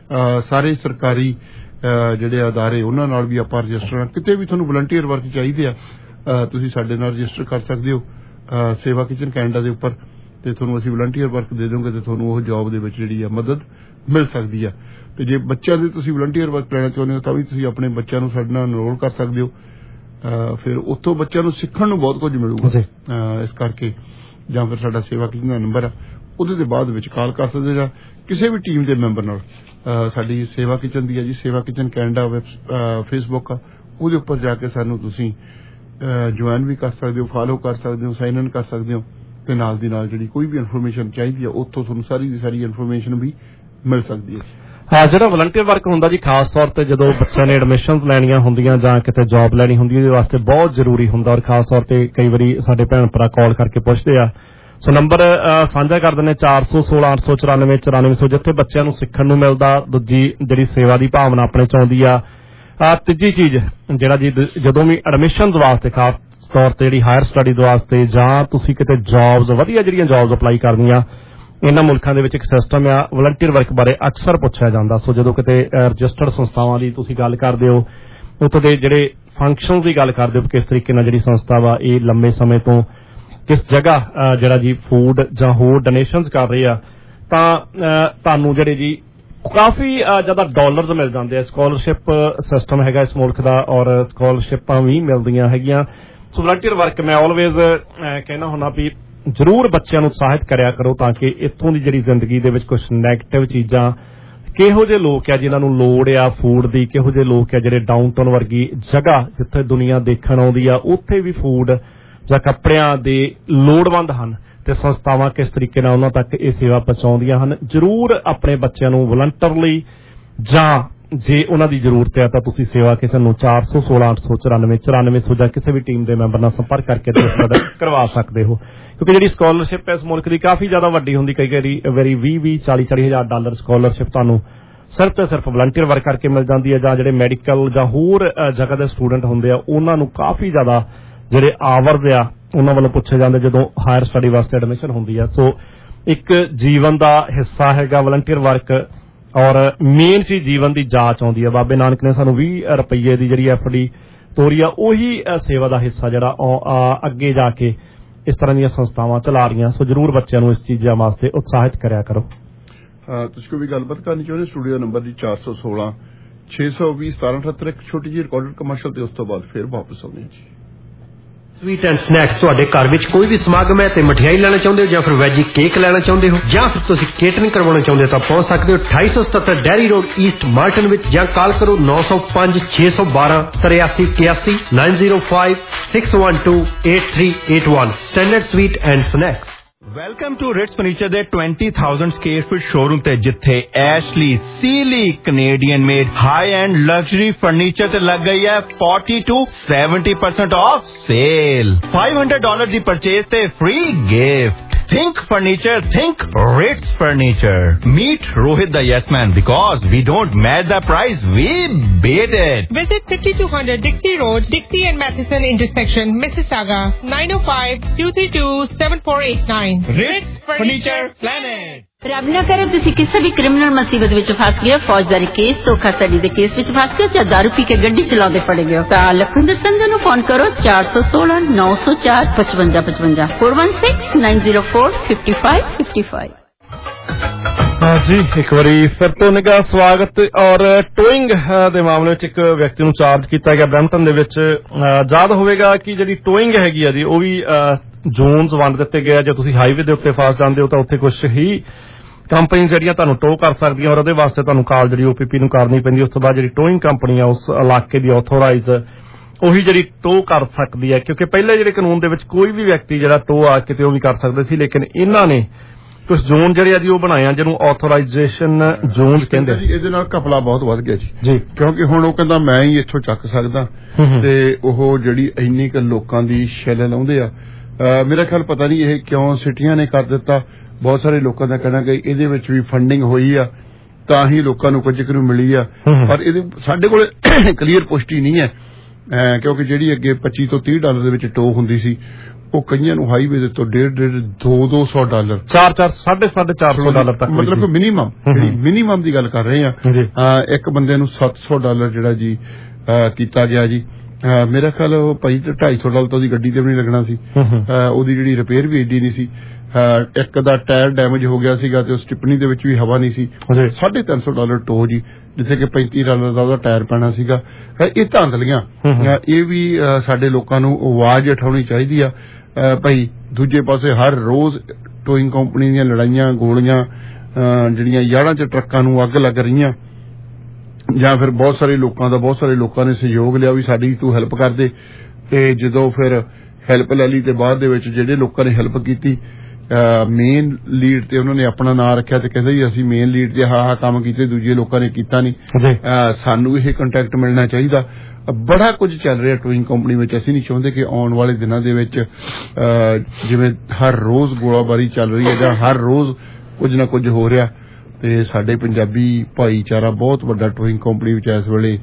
ਸਾਰੇ ਸਰਕਾਰੀ ਜਿਹੜੇ ਅਦਾਰੇ ਉਹਨਾਂ ਨਾਲ ਵੀ ਆਪਾਂ ਰਜਿਸਟਰ, ਕਿਤੇ ਵੀ ਤੁਹਾਨੂੰ ਵਲੰਟੀਅਰ ਵਰਕ ਚਾਹੀਦੇ ਆ ਤੁਸੀਂ ਸਾਡੇ ਨਾਲ ਰਜਿਸਟਰ ਕਰ ਸਕਦੇ ਹੋ ਸੇਵਾ ਕਿਚਨ ਕੈਨੇਡਾ ਦੇ ਉੱਪਰ, ਤੇ ਤੁਹਾਨੂੰ ਅਸੀਂ ਵਲੰਟੀਅਰ ਵਰਕ ਦੇ ਦੋਗੇ ਤੇ ਤੁਹਾਨੂੰ ਉਹ ਜੌਬ ਦੇ ਵਿੱਚ ਜਿਹੜੀ ਆ ਮਦਦ ਮਿਲ ਸਕਦੀ ਆ। ਤੇ ਜੇ ਬੱਚਿਆਂ ਦੇ ਤੁਸੀਂ ਵਲੰਟੀਅਰ ਵਰਕ ਲੈਣਾ ਚਾਹੁੰਦੇ ਹੋ ਤਾਂ ਵੀ ਤੁਸੀਂ ਆਪਣੇ ਬੱਚਿਆਂ ਨੂੰ ਸਾਡੇ ਨਾਲ ਐਨਰੋਲ ਕਰ ਸਕਦੇ ਹੋ, ਫਿਰ ਉੱਥੋਂ ਬੱਚਿਆਂ ਨੂੰ ਸਿੱਖਣ ਨੂੰ ਬਹੁਤ ਕੁਝ ਮਿਲੂਗਾ। ਇਸ ਕਰਕੇ ਜਾਂ ਫਿਰ ਸਾਡਾ ਸੇਵਾ ਕਿਚਨ ਦਾ ਨੰਬਰ ਆ ਉਹਦੇ ਦੇ ਬਾਅਦ ਵਿੱਚ ਕਾਲ ਕਰ ਸਕਦੇ ਜਾਂ ਕਿਸੇ ਵੀ ਟੀਮ ਦੇ ਮੈਂਬਰ ਨਾਲ। ਸਾਡੀ ਸੇਵਾ ਕਿਚਨ ਦੀ ਹੈ ਜੀ, ਸੇਵਾ ਕਿਚਨ ਕੈਨੇਡਾ ਵੈਬ ਫੇਸਬੁੱਕ ਆ, ਉਹਦੇ ਉੱਪਰ ਜਾ ਕੇ ਸਾਨੂੰ ਤੁਸੀਂ ਜੁਆਇਨ ਵੀ ਕਰ ਸਕਦੇ ਹੋ, ਫਾਲੋ ਕਰ ਸਕਦੇ ਹੋ, ਸਾਈਨ ਇਨ ਕਰ ਸਕਦੇ ਹੋ, ਤੇ ਨਾਲ ਦੀ ਨਾਲ ਜਿਹੜੀ ਕੋਈ ਵੀ ਇਨਫੋਰਮੇਸ਼ਨ ਚਾਹੀਦੀ ਹੈ ਉੱਥੋਂ ਤੁਹਾਨੂੰ ਸਾਰੀ ਦੀ ਸਾਰੀ ਇਨਫੋਰਮੇਸ਼ਨ ਵੀ ਮਿਲ ਸਕਦੀ ਹੈ। ਹਾਂ, ਜਿਹੜਾ ਵਲੰਟੀਅਰ ਵਰਕ ਹੁੰਦਾ ਜੀ ਖਾਸ ਤੌਰ ਤੇ ਜਦੋਂ ਬੱਚਿਆਂ ਨੇ ਐਡਮਿਸ਼ਨਸ ਲੈਣੀਆਂ ਹੁੰਦੀਆਂ ਜਾਂ ਕਿਤੇ ਜੌਬ ਲੈਣੀ ਹੁੰਦੀ ਉਹਦੇ ਵਾਸਤੇ ਬਹੁਤ ਜ਼ਰੂਰੀ ਹੁੰਦਾ, ਔਰ ਖਾਸ ਤੌਰ ਤੇ ਕਈ ਵਾਰੀ ਸਾਡੇ ਭੈਣ ਭਰਾ ਕਾਲ ਕਰਕੇ ਪੁੱਛਦੇ ਆ। ਸੋ ਨੰਬਰ ਸਾਂਝਾ ਕਰ ਦਿੰਦੇ ਚਾਰ ਸੌ ਸੋਲਾਂ ਅੱਠ ਸੌ ਚੁਰਾਨਵੇਂ ਚੁਰਾਨਵੇਂ ਸੌ, ਜਿੱਥੇ ਬੱਚਿਆਂ ਨੂੰ ਸਿੱਖਣ ਨੂੰ ਮਿਲਦਾ, ਦੂਜੀ ਜਿਹੜੀ ਸੇਵਾ ਦੀ ਭਾਵਨਾ ਆਪਣੇ ਚ ਆਉਂਦੀ ਆ, ਤੀਜੀ ਚੀਜ਼ ਜਿਹੜਾ ਜੀ ਜਦੋਂ ਵੀ ਐਡਮਿਸ਼ਨ ਵਾਸਤੇ ਖਾਸ ਤੌਰ ਤੇ ਜਿਹੜੀ ਹਾਇਰ ਸਟੱਡੀਜ਼ ਵਾਸਤੇ ਜਾਂ ਤੁਸੀਂ ਕਿਤੇ ਜੌਬਸ ਵਧੀਆ ਜਿਹੜੀਆਂ ਜੌਬਸ ਅਪਲਾਈ ਕਰਨੀਆਂ, ਇਹਨਾਂ ਮੁਲਕਾਂ ਦੇ ਵਿੱਚ ਇੱਕ ਸਿਸਟਮ ਆ ਵਲੰਟੀਅਰ ਵਰਕ ਬਾਰੇ ਅਕਸਰ ਪੁੱਛਿਆ ਜਾਂਦਾ। ਸੋ ਜਦੋਂ ਕਿਤੇ ਰਜਿਸਟਰਡ ਸੰਸਥਾਵਾਂ ਦੀ ਤੁਸੀਂ ਗੱਲ ਕਰਦੇ ਹੋ, ਉੱਥੋਂ ਦੇ ਜਿਹੜੇ ਫੰਕਸ਼ਨਸ ਦੀ ਗੱਲ ਕਰਦੇ ਹੋ, ਕਿਸ ਤਰੀਕੇ ਨਾਲ ਜਿਹੜੀ ਸੰਸਥਾ ਵਾ ਇਹ ਲੰਮੇ ਸਮੇਂ ਤੋਂ ਕਿਸ ਜਗ੍ਹਾ ਜਿਹੜਾ ਜੀ ਫੂਡ ਜਾਂ ਹੋਰ ਡੋਨੇਸ਼ਨਸ ਕਰ ਰਹੇ ਆ, ਤਾਂ ਤੁਹਾਨੂੰ ਜਿਹੜੇ ਜੀ ਕਾਫੀ ਜ਼ਿਆਦਾ ਡਾਲਰਸ ਮਿਲ ਜਾਂਦੇ ਆ। ਸਕਾਲਰਸ਼ਿਪ ਸਿਸਟਮ ਹੈਗਾ ਇਸ ਮੁਲਕ ਦਾ, ਔਰ ਸਕਾਲਰਸ਼ਿਪਾਂ ਵੀ ਮਿਲਦੀਆਂ ਹੈਗੀਆਂ। ਸੋ ਵਲੰਟੀਅਰ ਵਰਕ ਮੈਂ ਆਲਵੇਜ਼ ਕਹਿਣਾ ਹੁੰਦਾ ਵੀ ਜ਼ਰੂਰ ਬੱਚਿਆਂ ਨੂੰ ਉਤਸ਼ਾਹਿਤ ਕਰਿਆ ਕਰੋ, ਤਾਂ ਕਿ ਇੱਥੋਂ ਦੀ ਜਿਹੜੀ ਜ਼ਿੰਦਗੀ ਦੇ ਵਿੱਚ ਕੁਝ ਨੈਗੇਟਿਵ ਚੀਜ਼ਾਂ, ਕਿਹੋ ਜਿਹੇ ਲੋਕ ਆ ਜਿਨ੍ਹਾਂ ਨੂੰ ਲੋੜ ਆ ਫੂਡ ਦੀ, ਕਿਹੋ ਜਿਹੇ ਲੋਕ ਆ ਜਿਹੜੇ ਡਾਊਨਟਾਊਨ ਵਰਗੀ ਜਗ੍ਹਾ ਜਿੱਥੇ ਦੁਨੀਆ ਦੇਖਣ ਆਉਂਦੀ ਆ ਉੱਥੇ ਵੀ ਫੂਡ ਜਾਂ ਕੱਪੜਿਆਂ ਦੇ ਲੋੜਵੰਦ ਹਨ, ਤੇ ਸੰਸਥਾਵਾਂ ਕਿਸ ਤਰੀਕੇ ਨਾਲ ਉਹਨਾਂ ਤੱਕ ਇਹ ਸੇਵਾ ਪਹੁੰਚਾਉਂਦੀਆਂ ਹਨ। ਜ਼ਰੂਰ ਆਪਣੇ ਬੱਚਿਆਂ ਨੂੰ ਵਲੰਟਰਲੀ ਜਾਂ ਜੇ ਉਹਨਾਂ ਦੀ ਜ਼ਰੂਰਤ ਹੈ ਤਾਂ ਤੁਸੀਂ ਸੇਵਾ ਕਿਸੇ ਨੂੰ ਚਾਰ ਸੌ ਸੋਲਾਂ ਅੱਠ ਸੌ ਚੁਰਾਨਵੇਂ ਚੁਰਾਨਵੇਂ ਸੌ ਜਾਂ ਕਿਸੇ ਵੀ ਟੀਮ ਦੇ ਮੈਂਬਰ ਨਾਲ ਸੰਪਰਕ ਕਰਕੇ ਕਰਵਾ ਸਕਦੇ ਹੋ, ਕਿਉਂਕਿ ਜਿਹੜੀ ਸਕਾਲਰਸ਼ਿਪ ਹੈ ਇਸ ਮੁਲਕ ਦੀ ਕਾਫੀ ਜ਼ਿਆਦਾ ਵੱਡੀ ਹੁੰਦੀ। ਕਈ ਵਾਰੀ ਵਾਰੀ ਵੀਹ ਵੀਹ ਚਾਲੀ ਚਾਲੀ ਹਜ਼ਾਰ ਡਾਲਰ ਸਕਾਲਰਸ਼ਿਪ ਤੁਹਾਨੂੰ ਸਿਰਫ ਤੇ ਸਿਰਫ ਵਲੰਟੀਅਰ ਵਰਕ ਕਰਕੇ ਮਿਲ ਜਾਂਦੀ ਹੈ, ਜਾਂ ਜਿਹੜੇ ਮੈਡੀਕਲ ਜਾਂ ਹੋਰ ਜਗ੍ਹਾ ਦੇ ਸਟੂਡੈਂਟ ਹੁੰਦੇ ਆ ਉਹਨਾਂ ਨੂੰ ਕਾਫੀ ਜ਼ਿਆਦਾ ਜਿਹੜੇ ਆਵਰਸ ਆ ਉਹਨਾਂ ਵੱਲੋਂ ਪੁੱਛੇ ਜਾਂਦੇ ਜਦੋਂ ਹਾਇਰ ਸਟੱਡੀ ਵਾਸਤੇ ਐਡਮਿਸ਼ਨ ਹੁੰਦੀ ਹੈ। ਸੋ ਇੱਕ ਜੀਵਨ ਦਾ ਹਿੱਸਾ ਹੈਗਾ ਵਲੰਟੀਅਰ ਵਰਕ, ਔਰ ਮੇਨ ਚੀਜ਼ ਜੀਵਨ ਦੀ ਜਾਂਚ ਆਉਂਦੀ ਹੈ। ਬਾਬੇ ਨਾਨਕ ਨੇ ਸਾਨੂੰ ਵੀਹ ਰੁਪਈਏ ਦੀ ਜਿਹੜੀ ਐਫ ਡੀ ਤੋਰੀ ਆ, ਉਹੀ ਸੇਵਾ ਦਾ ਹਿੱਸਾ ਜਿਹੜਾ ਅੱਗੇ ਜਾ ਕੇ ਇਸ ਤਰ੍ਹਾਂ ਦੀਆਂ ਸੰਸਥਾਵਾਂ ਚਲਾ ਰਹੀਆਂ। ਸੋ ਜ਼ਰੂਰ ਬੱਚਿਆਂ ਨੂੰ ਇਸ ਚੀਜ਼ਾਂ ਵਾਸਤੇ ਉਤਸ਼ਾਹਿਤ ਕਰਿਆ ਕਰੋ। ਤੁਸੀਂ ਕੋਈ ਵੀ ਗੱਲਬਾਤ ਕਰਨੀ ਚਾਹੁੰਦੇ ਸਟੂਡੀਓ ਨੰਬਰ ਜੀ ਚਾਰ ਸੌ ਸੋਲਾਂ ਛੇ ਸੌ ਵੀਹ ਸਤਾਰਾਂ ਅਠੱਤਰ, ਇੱਕ ਛੋਟੀ ਜਿਹੀ ਰਿਕਾਰਡਡ ਕਮਰਸ਼ਲ ਤੇ ਉਸ ਤੋਂ ਬਾਅਦ ਫਿਰ ਵਾਪਸ ਆਉਂਦੇ ਹਾਂ ਜੀ। ਸਵੀਟ ਐਂਡ ਸਨੈਕਸ ਤੁਹਾਡੇ ਘਰ ਵਿੱਚ ਕੋਈ ਵੀ ਸਮਾਗਮ ਹੈ ਤੇ ਮਠਿਆਈ ਲੈਣਾ ਚਾਹੁੰਦੇ ਹੋ ਜਾਂ ਫਿਰ ਵੈਜੀ ਕੇਕ ਲੈਣਾ ਚਾਹੁੰਦੇ ਹੋ ਜਾਂ ਫਿਰ ਤੁਸੀਂ ਕੇਟਰਿੰਗ ਕਰਵਾਉਣਾ ਚਾਹੁੰਦੇ ਹੋ ਤਾਂ ਪਹੁੰਚ ਸਕਦੇ ਹੋ ਅਠਾਈ ਸੌ ਸਤੱਤਰ ਡੈਰੀ ਰੋਡ ਈਸਟ ਮਾਰਟਨ ਵਿੱਚ, ਜਾਂ ਕਾਲ ਕਰੋ ਨੌ ਸੌ ਪੰਜ ਛੇ ਸੌ ਬਾਰਾਂ ਤਰਿਆਸੀ ਇਕਿਆਸੀ nine zero five six one two eight three eight one. Standard sweet and snacks. Welcome to Ritz furniture ਦੇ twenty thousand square feet showroom ਤੇ ਜਿੱਥੇ Ashley Sealy Canadian made high end luxury furniture ਤੇ ਲੱਗ ਗਈ ਹੈ forty to seventy percent off sale five hundred dollars ਦੀ purchase ਤੇ free gift Think furniture, think Ritz Furniture. Meet Rohit the Yes Man because we don't match the price, we beat it. Visit fifty-two hundred Dixie Road, Dixie and Matheson intersection, Mississauga, nine oh five, two three two, seven four eight nine. Ritz Furniture Planet. ਰੱਬ ਨਾ ਕਰੇ ਤੁਸੀਂ ਕਿਸੇ ਵੀ criminal ਮੁਸੀਬਤ ਵਿੱਚ ਫਸ ਗਏ, ਫੌਜਦਾਰੀ case, ਧੋਖਾਧੜੀ ਦੇ ਕੇਸ ਵਿੱਚ ਫਸ ਗਏ ਜਾਂ ਦਾਰੂ ਪੀ ਕੇ ਗੱਡੀ ਚਲਾਉਂਦੇ ਫੜੇ ਗਏ ਤਾਂ ਲਖਵਿੰਦਰ ਸੰਧੂ ਨੂੰ ਫੋਨ ਕਰੋ ਚਾਰ ਸੌ ਸੋਲਾਂ ਨੌ ਸੌ ਚਾਰ ਪਚਵੰਜਾ ਪਚਵੰਜਾ four one six nine zero four five five five five। ਹਾਂ ਜੀ, ਇੱਕ ਵਾਰੀ ਫਿਰ ਤੋਂ ਨਿੱਘਾ ਸਵਾਗਤ। ਔਰ ਟੋਇੰਗ ਦੇ ਮਾਮਲੇ ਵਿੱਚ ਇੱਕ ਵਿਅਕਤੀ ਨੂੰ ਚਾਰਜ ਕੀਤਾ ਗਿਆ ਬਰੈਂਪਟਨ ਦੇ ਵਿੱਚ। ਯਾਦ ਹੋਵੇਗਾ ਕਿ ਜਿਹੜੀ ਟੋਇੰਗ ਹੈਗੀ ਆ ਜੀ ਉਹ ਵੀ ਜ਼ੋਨਸ ਵੰਡ ਦਿੱਤੇ ਗਏ ਆ। ਜੇ ਤੁਸੀਂ ਹਾਈਵੇ ਦੇ ਉੱਤੇ ਫਸ ਜਾਂਦੇ ਹੋ ਤਾਂ ਉੱਥੇ ਕੁਝ ਹੀ ਕੰਪਨੀ ਜਿਹੜੀਆਂ ਤੁਹਾਨੂੰ ਟੋ ਕਰ ਸਕਦੀਆਂ ਔਰ ਉਹਦੇ ਵਾਸਤੇ ਤੁਹਾਨੂੰ ਕਾਲ ਜਿਹੜੀ ਓਪੀਪੀ ਨੂੰ ਕਰਨੀ ਪੈਂਦੀ। ਉਸ ਤੋਂ ਬਾਅਦ ਜਿਹੜੀ ਟੋਇੰਗ ਕੰਪਨੀ ਆ ਉਸ ਇਲਾਕੇ ਦੀ ਆਥੋਰਾਈਜ਼ ਉਹੀ ਜਿਹੜੀ ਟੋ ਕਰ ਸਕਦੀ ਹੈ, ਕਿਉਂਕਿ ਪਹਿਲੇ ਜਿਹੜੇ ਕਾਨੂੰਨ ਦੇ ਵਿੱਚ ਕੋਈ ਵੀ ਵਿਅਕਤੀ ਜਿਹੜਾ ਟੋ ਆ ਕੇ ਤੇ ਉਹ ਵੀ ਕਰ ਸਕਦੇ ਸੀ, ਲੇਕਿਨ ਇਹਨਾਂ ਨੇ ਕੁਝ ਜ਼ੋਨ ਜਿਹੜੇ ਆ ਜੀ ਉਹ ਬਣਾਇਆ ਜਿਹਨੂੰ ਆਥੋਰਾਈਜ਼ੇਸ਼ਨ ਜ਼ੋਨ ਕਹਿੰਦੇ। ਇਹਦੇ ਨਾਲ ਘਪਲਾ ਬਹੁਤ ਵੱਧ ਗਿਆ ਜੀ ਜੀ ਕਿਉਂਕਿ ਹੁਣ ਉਹ ਕਹਿੰਦਾ ਮੈਂ ਹੀ ਇੱਥੋਂ ਚੱਕ ਸਕਦਾ ਤੇ ਉਹ ਜਿਹੜੀ ਇੰਨੀ ਕੁ ਲੋਕਾਂ ਦੀ ਛਿੱਲ ਲਾਉਂਦੇ ਆ। ਮੇਰਾ ਖਿਆਲ ਪਤਾ ਨਹੀਂ ਇਹ ਕਿਉਂ ਸਿਟੀਆਂ ਨੇ ਕਰ ਦਿੱਤਾ। ਬਹੁਤ ਸਾਰੇ ਲੋਕਾਂ ਦਾ ਕਹਿਣਾ ਕਿ ਇਹਦੇ ਵਿੱਚ ਵੀ ਫੰਡਿੰਗ ਹੋਈ ਆ ਤਾਂ ਹੀ ਲੋਕਾਂ ਨੂੰ ਕੁਝ ਨੂੰ ਮਿਲੀ ਆ, ਪਰ ਇਹਦੇ ਸਾਡੇ ਕੋਲ ਕਲੀਅਰ ਪੁਸ਼ਟੀ ਨਹੀਂ ਹੈ ਕਿਉਂਕਿ ਜਿਹੜੀ ਅੱਗੇ ਪੱਚੀ ਤੋਂ ਤੀਹ ਡਾਲਰ ਦੇ ਵਿੱਚ ਟੋ ਹੁੰਦੀ ਸੀ ਉਹ ਕਈਆਂ ਨੂੰ ਹਾਈਵੇ ਦੇ ਤੋਂ ਡੇਢ ਡੇਢ ਦੋ ਦੋ ਸੌ ਡਾਲਰ ਚਾਰ ਚਾਰ ਸਾਢੇ ਸਾਢੇ ਚਾਰ ਸੌ ਡਾਲਰ ਤੱਕ ਮਤਲਬ ਕਿ ਮਿਨੀਮਮ ਜਿਹੜੀ ਮਿਨੀਮਮ ਦੀ ਗੱਲ ਕਰ ਰਹੇ ਆ। ਇੱਕ ਬੰਦੇ ਨੂੰ ਸੱਤ ਸੌ ਡਾਲਰ ਜਿਹੜਾ ਜੀ ਕੀਤਾ ਗਿਆ ਜੀ। ਮੇਰਾ ਖਿਆਲ ਉਹ ਭਾਈ ਢਾਈ ਸੌ ਡਾਲਰ ਤੋਂ ਉਹਦੀ ਗੱਡੀ ਤੇ ਵੀ ਨਹੀਂ ਲੱਗਣਾ ਸੀ। ਉਹਦੀ ਜਿਹੜੀ ਰਿਪੇਅਰ ਵੀ ਏਡੀ ਨਹੀਂ ਸੀ। ਇੱਕ ਦਾ ਟਾਇਰ ਡੈਮੇਜ ਹੋ ਗਿਆ ਸੀਗਾ ਤੇ ਉਸ ਟਿੱਪਣੀ ਦੇ ਵਿੱਚ ਵੀ ਹਵਾ ਨਹੀਂ ਸੀ। ਸਾਢੇ ਤਿੰਨ ਸੌ ਡਾਲਰ ਟੋ ਜੀ, ਜਿੱਥੇ ਕਿ ਪੈਂਤੀ ਡਾਲਰ ਦਾ ਉਹਦਾ ਟਾਇਰ ਪੈਣਾ ਸੀਗਾ। ਇਹ ਧਾਂਦਲੀਆਂ ਇਹ ਵੀ ਸਾਡੇ ਲੋਕਾਂ ਨੂੰ ਆਵਾਜ਼ ਉਠਾਉਣੀ ਚਾਹੀਦੀ ਆ। ਭਾਈ ਦੂਜੇ ਪਾਸੇ ਹਰ ਰੋਜ਼ ਟੋਇੰਗ ਕੰਪਨੀ ਦੀਆਂ ਲੜਾਈਆਂ ਗੋਲੀਆਂ ਜਿਹੜੀਆਂ ਯਾਰਾਂ ਚ ਟਰੱਕਾਂ ਨੂੰ ਅੱਗ ਲੱਗ ਰਹੀਆਂ ਜਾਂ ਫਿਰ ਬਹੁਤ ਸਾਰੇ ਲੋਕਾਂ ਦਾ ਬਹੁਤ ਸਾਰੇ ਲੋਕਾਂ ਨੇ ਸਹਿਯੋਗ ਲਿਆ ਵੀ ਸਾਡੀ ਤੂੰ ਹੈਲਪ ਕਰ ਦੇ ਤੇ ਜਦੋਂ ਫਿਰ ਹੈਲਪ ਲੈ ਲਈ ਤੇ ਬਾਅਦ ਦੇ ਵਿੱਚ ਜਿਹੜੇ ਲੋਕਾਂ ਨੇ ਹੈਲਪ ਕੀਤੀ ਮੇਨ ਲੀਡ ਤੇ ਉਹਨਾਂ ਨੇ ਆਪਣਾ ਨਾਂ ਰੱਖਿਆ ਤੇ ਕਹਿੰਦੇ ਜੀ ਅਸੀਂ ਮੇਨ ਲੀਡ ਤੇ ਹਾਂ ਹਾਂ ਕੰਮ ਕੀਤੇ, ਦੂਜੇ ਲੋਕਾਂ ਨੇ ਕੀਤਾ ਨਹੀਂ। ਸਾਨੂੰ ਇਹ ਕੰਟੈਕਟ ਮਿਲਣਾ ਚਾਹੀਦਾ। ਬੜਾ ਕੁਝ ਚੱਲ ਰਿਹਾ ਟੋਇੰਗ ਕੰਪਨੀ ਵਿੱਚ। ਅਸੀਂ ਨਹੀਂ ਚਾਹੁੰਦੇ ਕਿ ਆਉਣ ਵਾਲੇ ਦਿਨਾਂ ਦੇ ਵਿੱਚ ਜਿਵੇਂ ਹਰ ਰੋਜ਼ ਗੋਲਾਬਾਰੀ ਚੱਲ ਰਹੀ ਹੈ ਜਾਂ ਹਰ ਰੋਜ਼ ਕੁਝ ਨਾ ਕੁਝ ਹੋ ਰਿਹਾ ਤੇ ਸਾਡੇ ਪੰਜਾਬੀ ਭਾਈਚਾਰਾ ਬਹੁਤ ਵੱਡਾ ਟੋਇੰਗ ਕੰਪਨੀ ਵਿੱਚ ਇਸ ਵੇਲੇ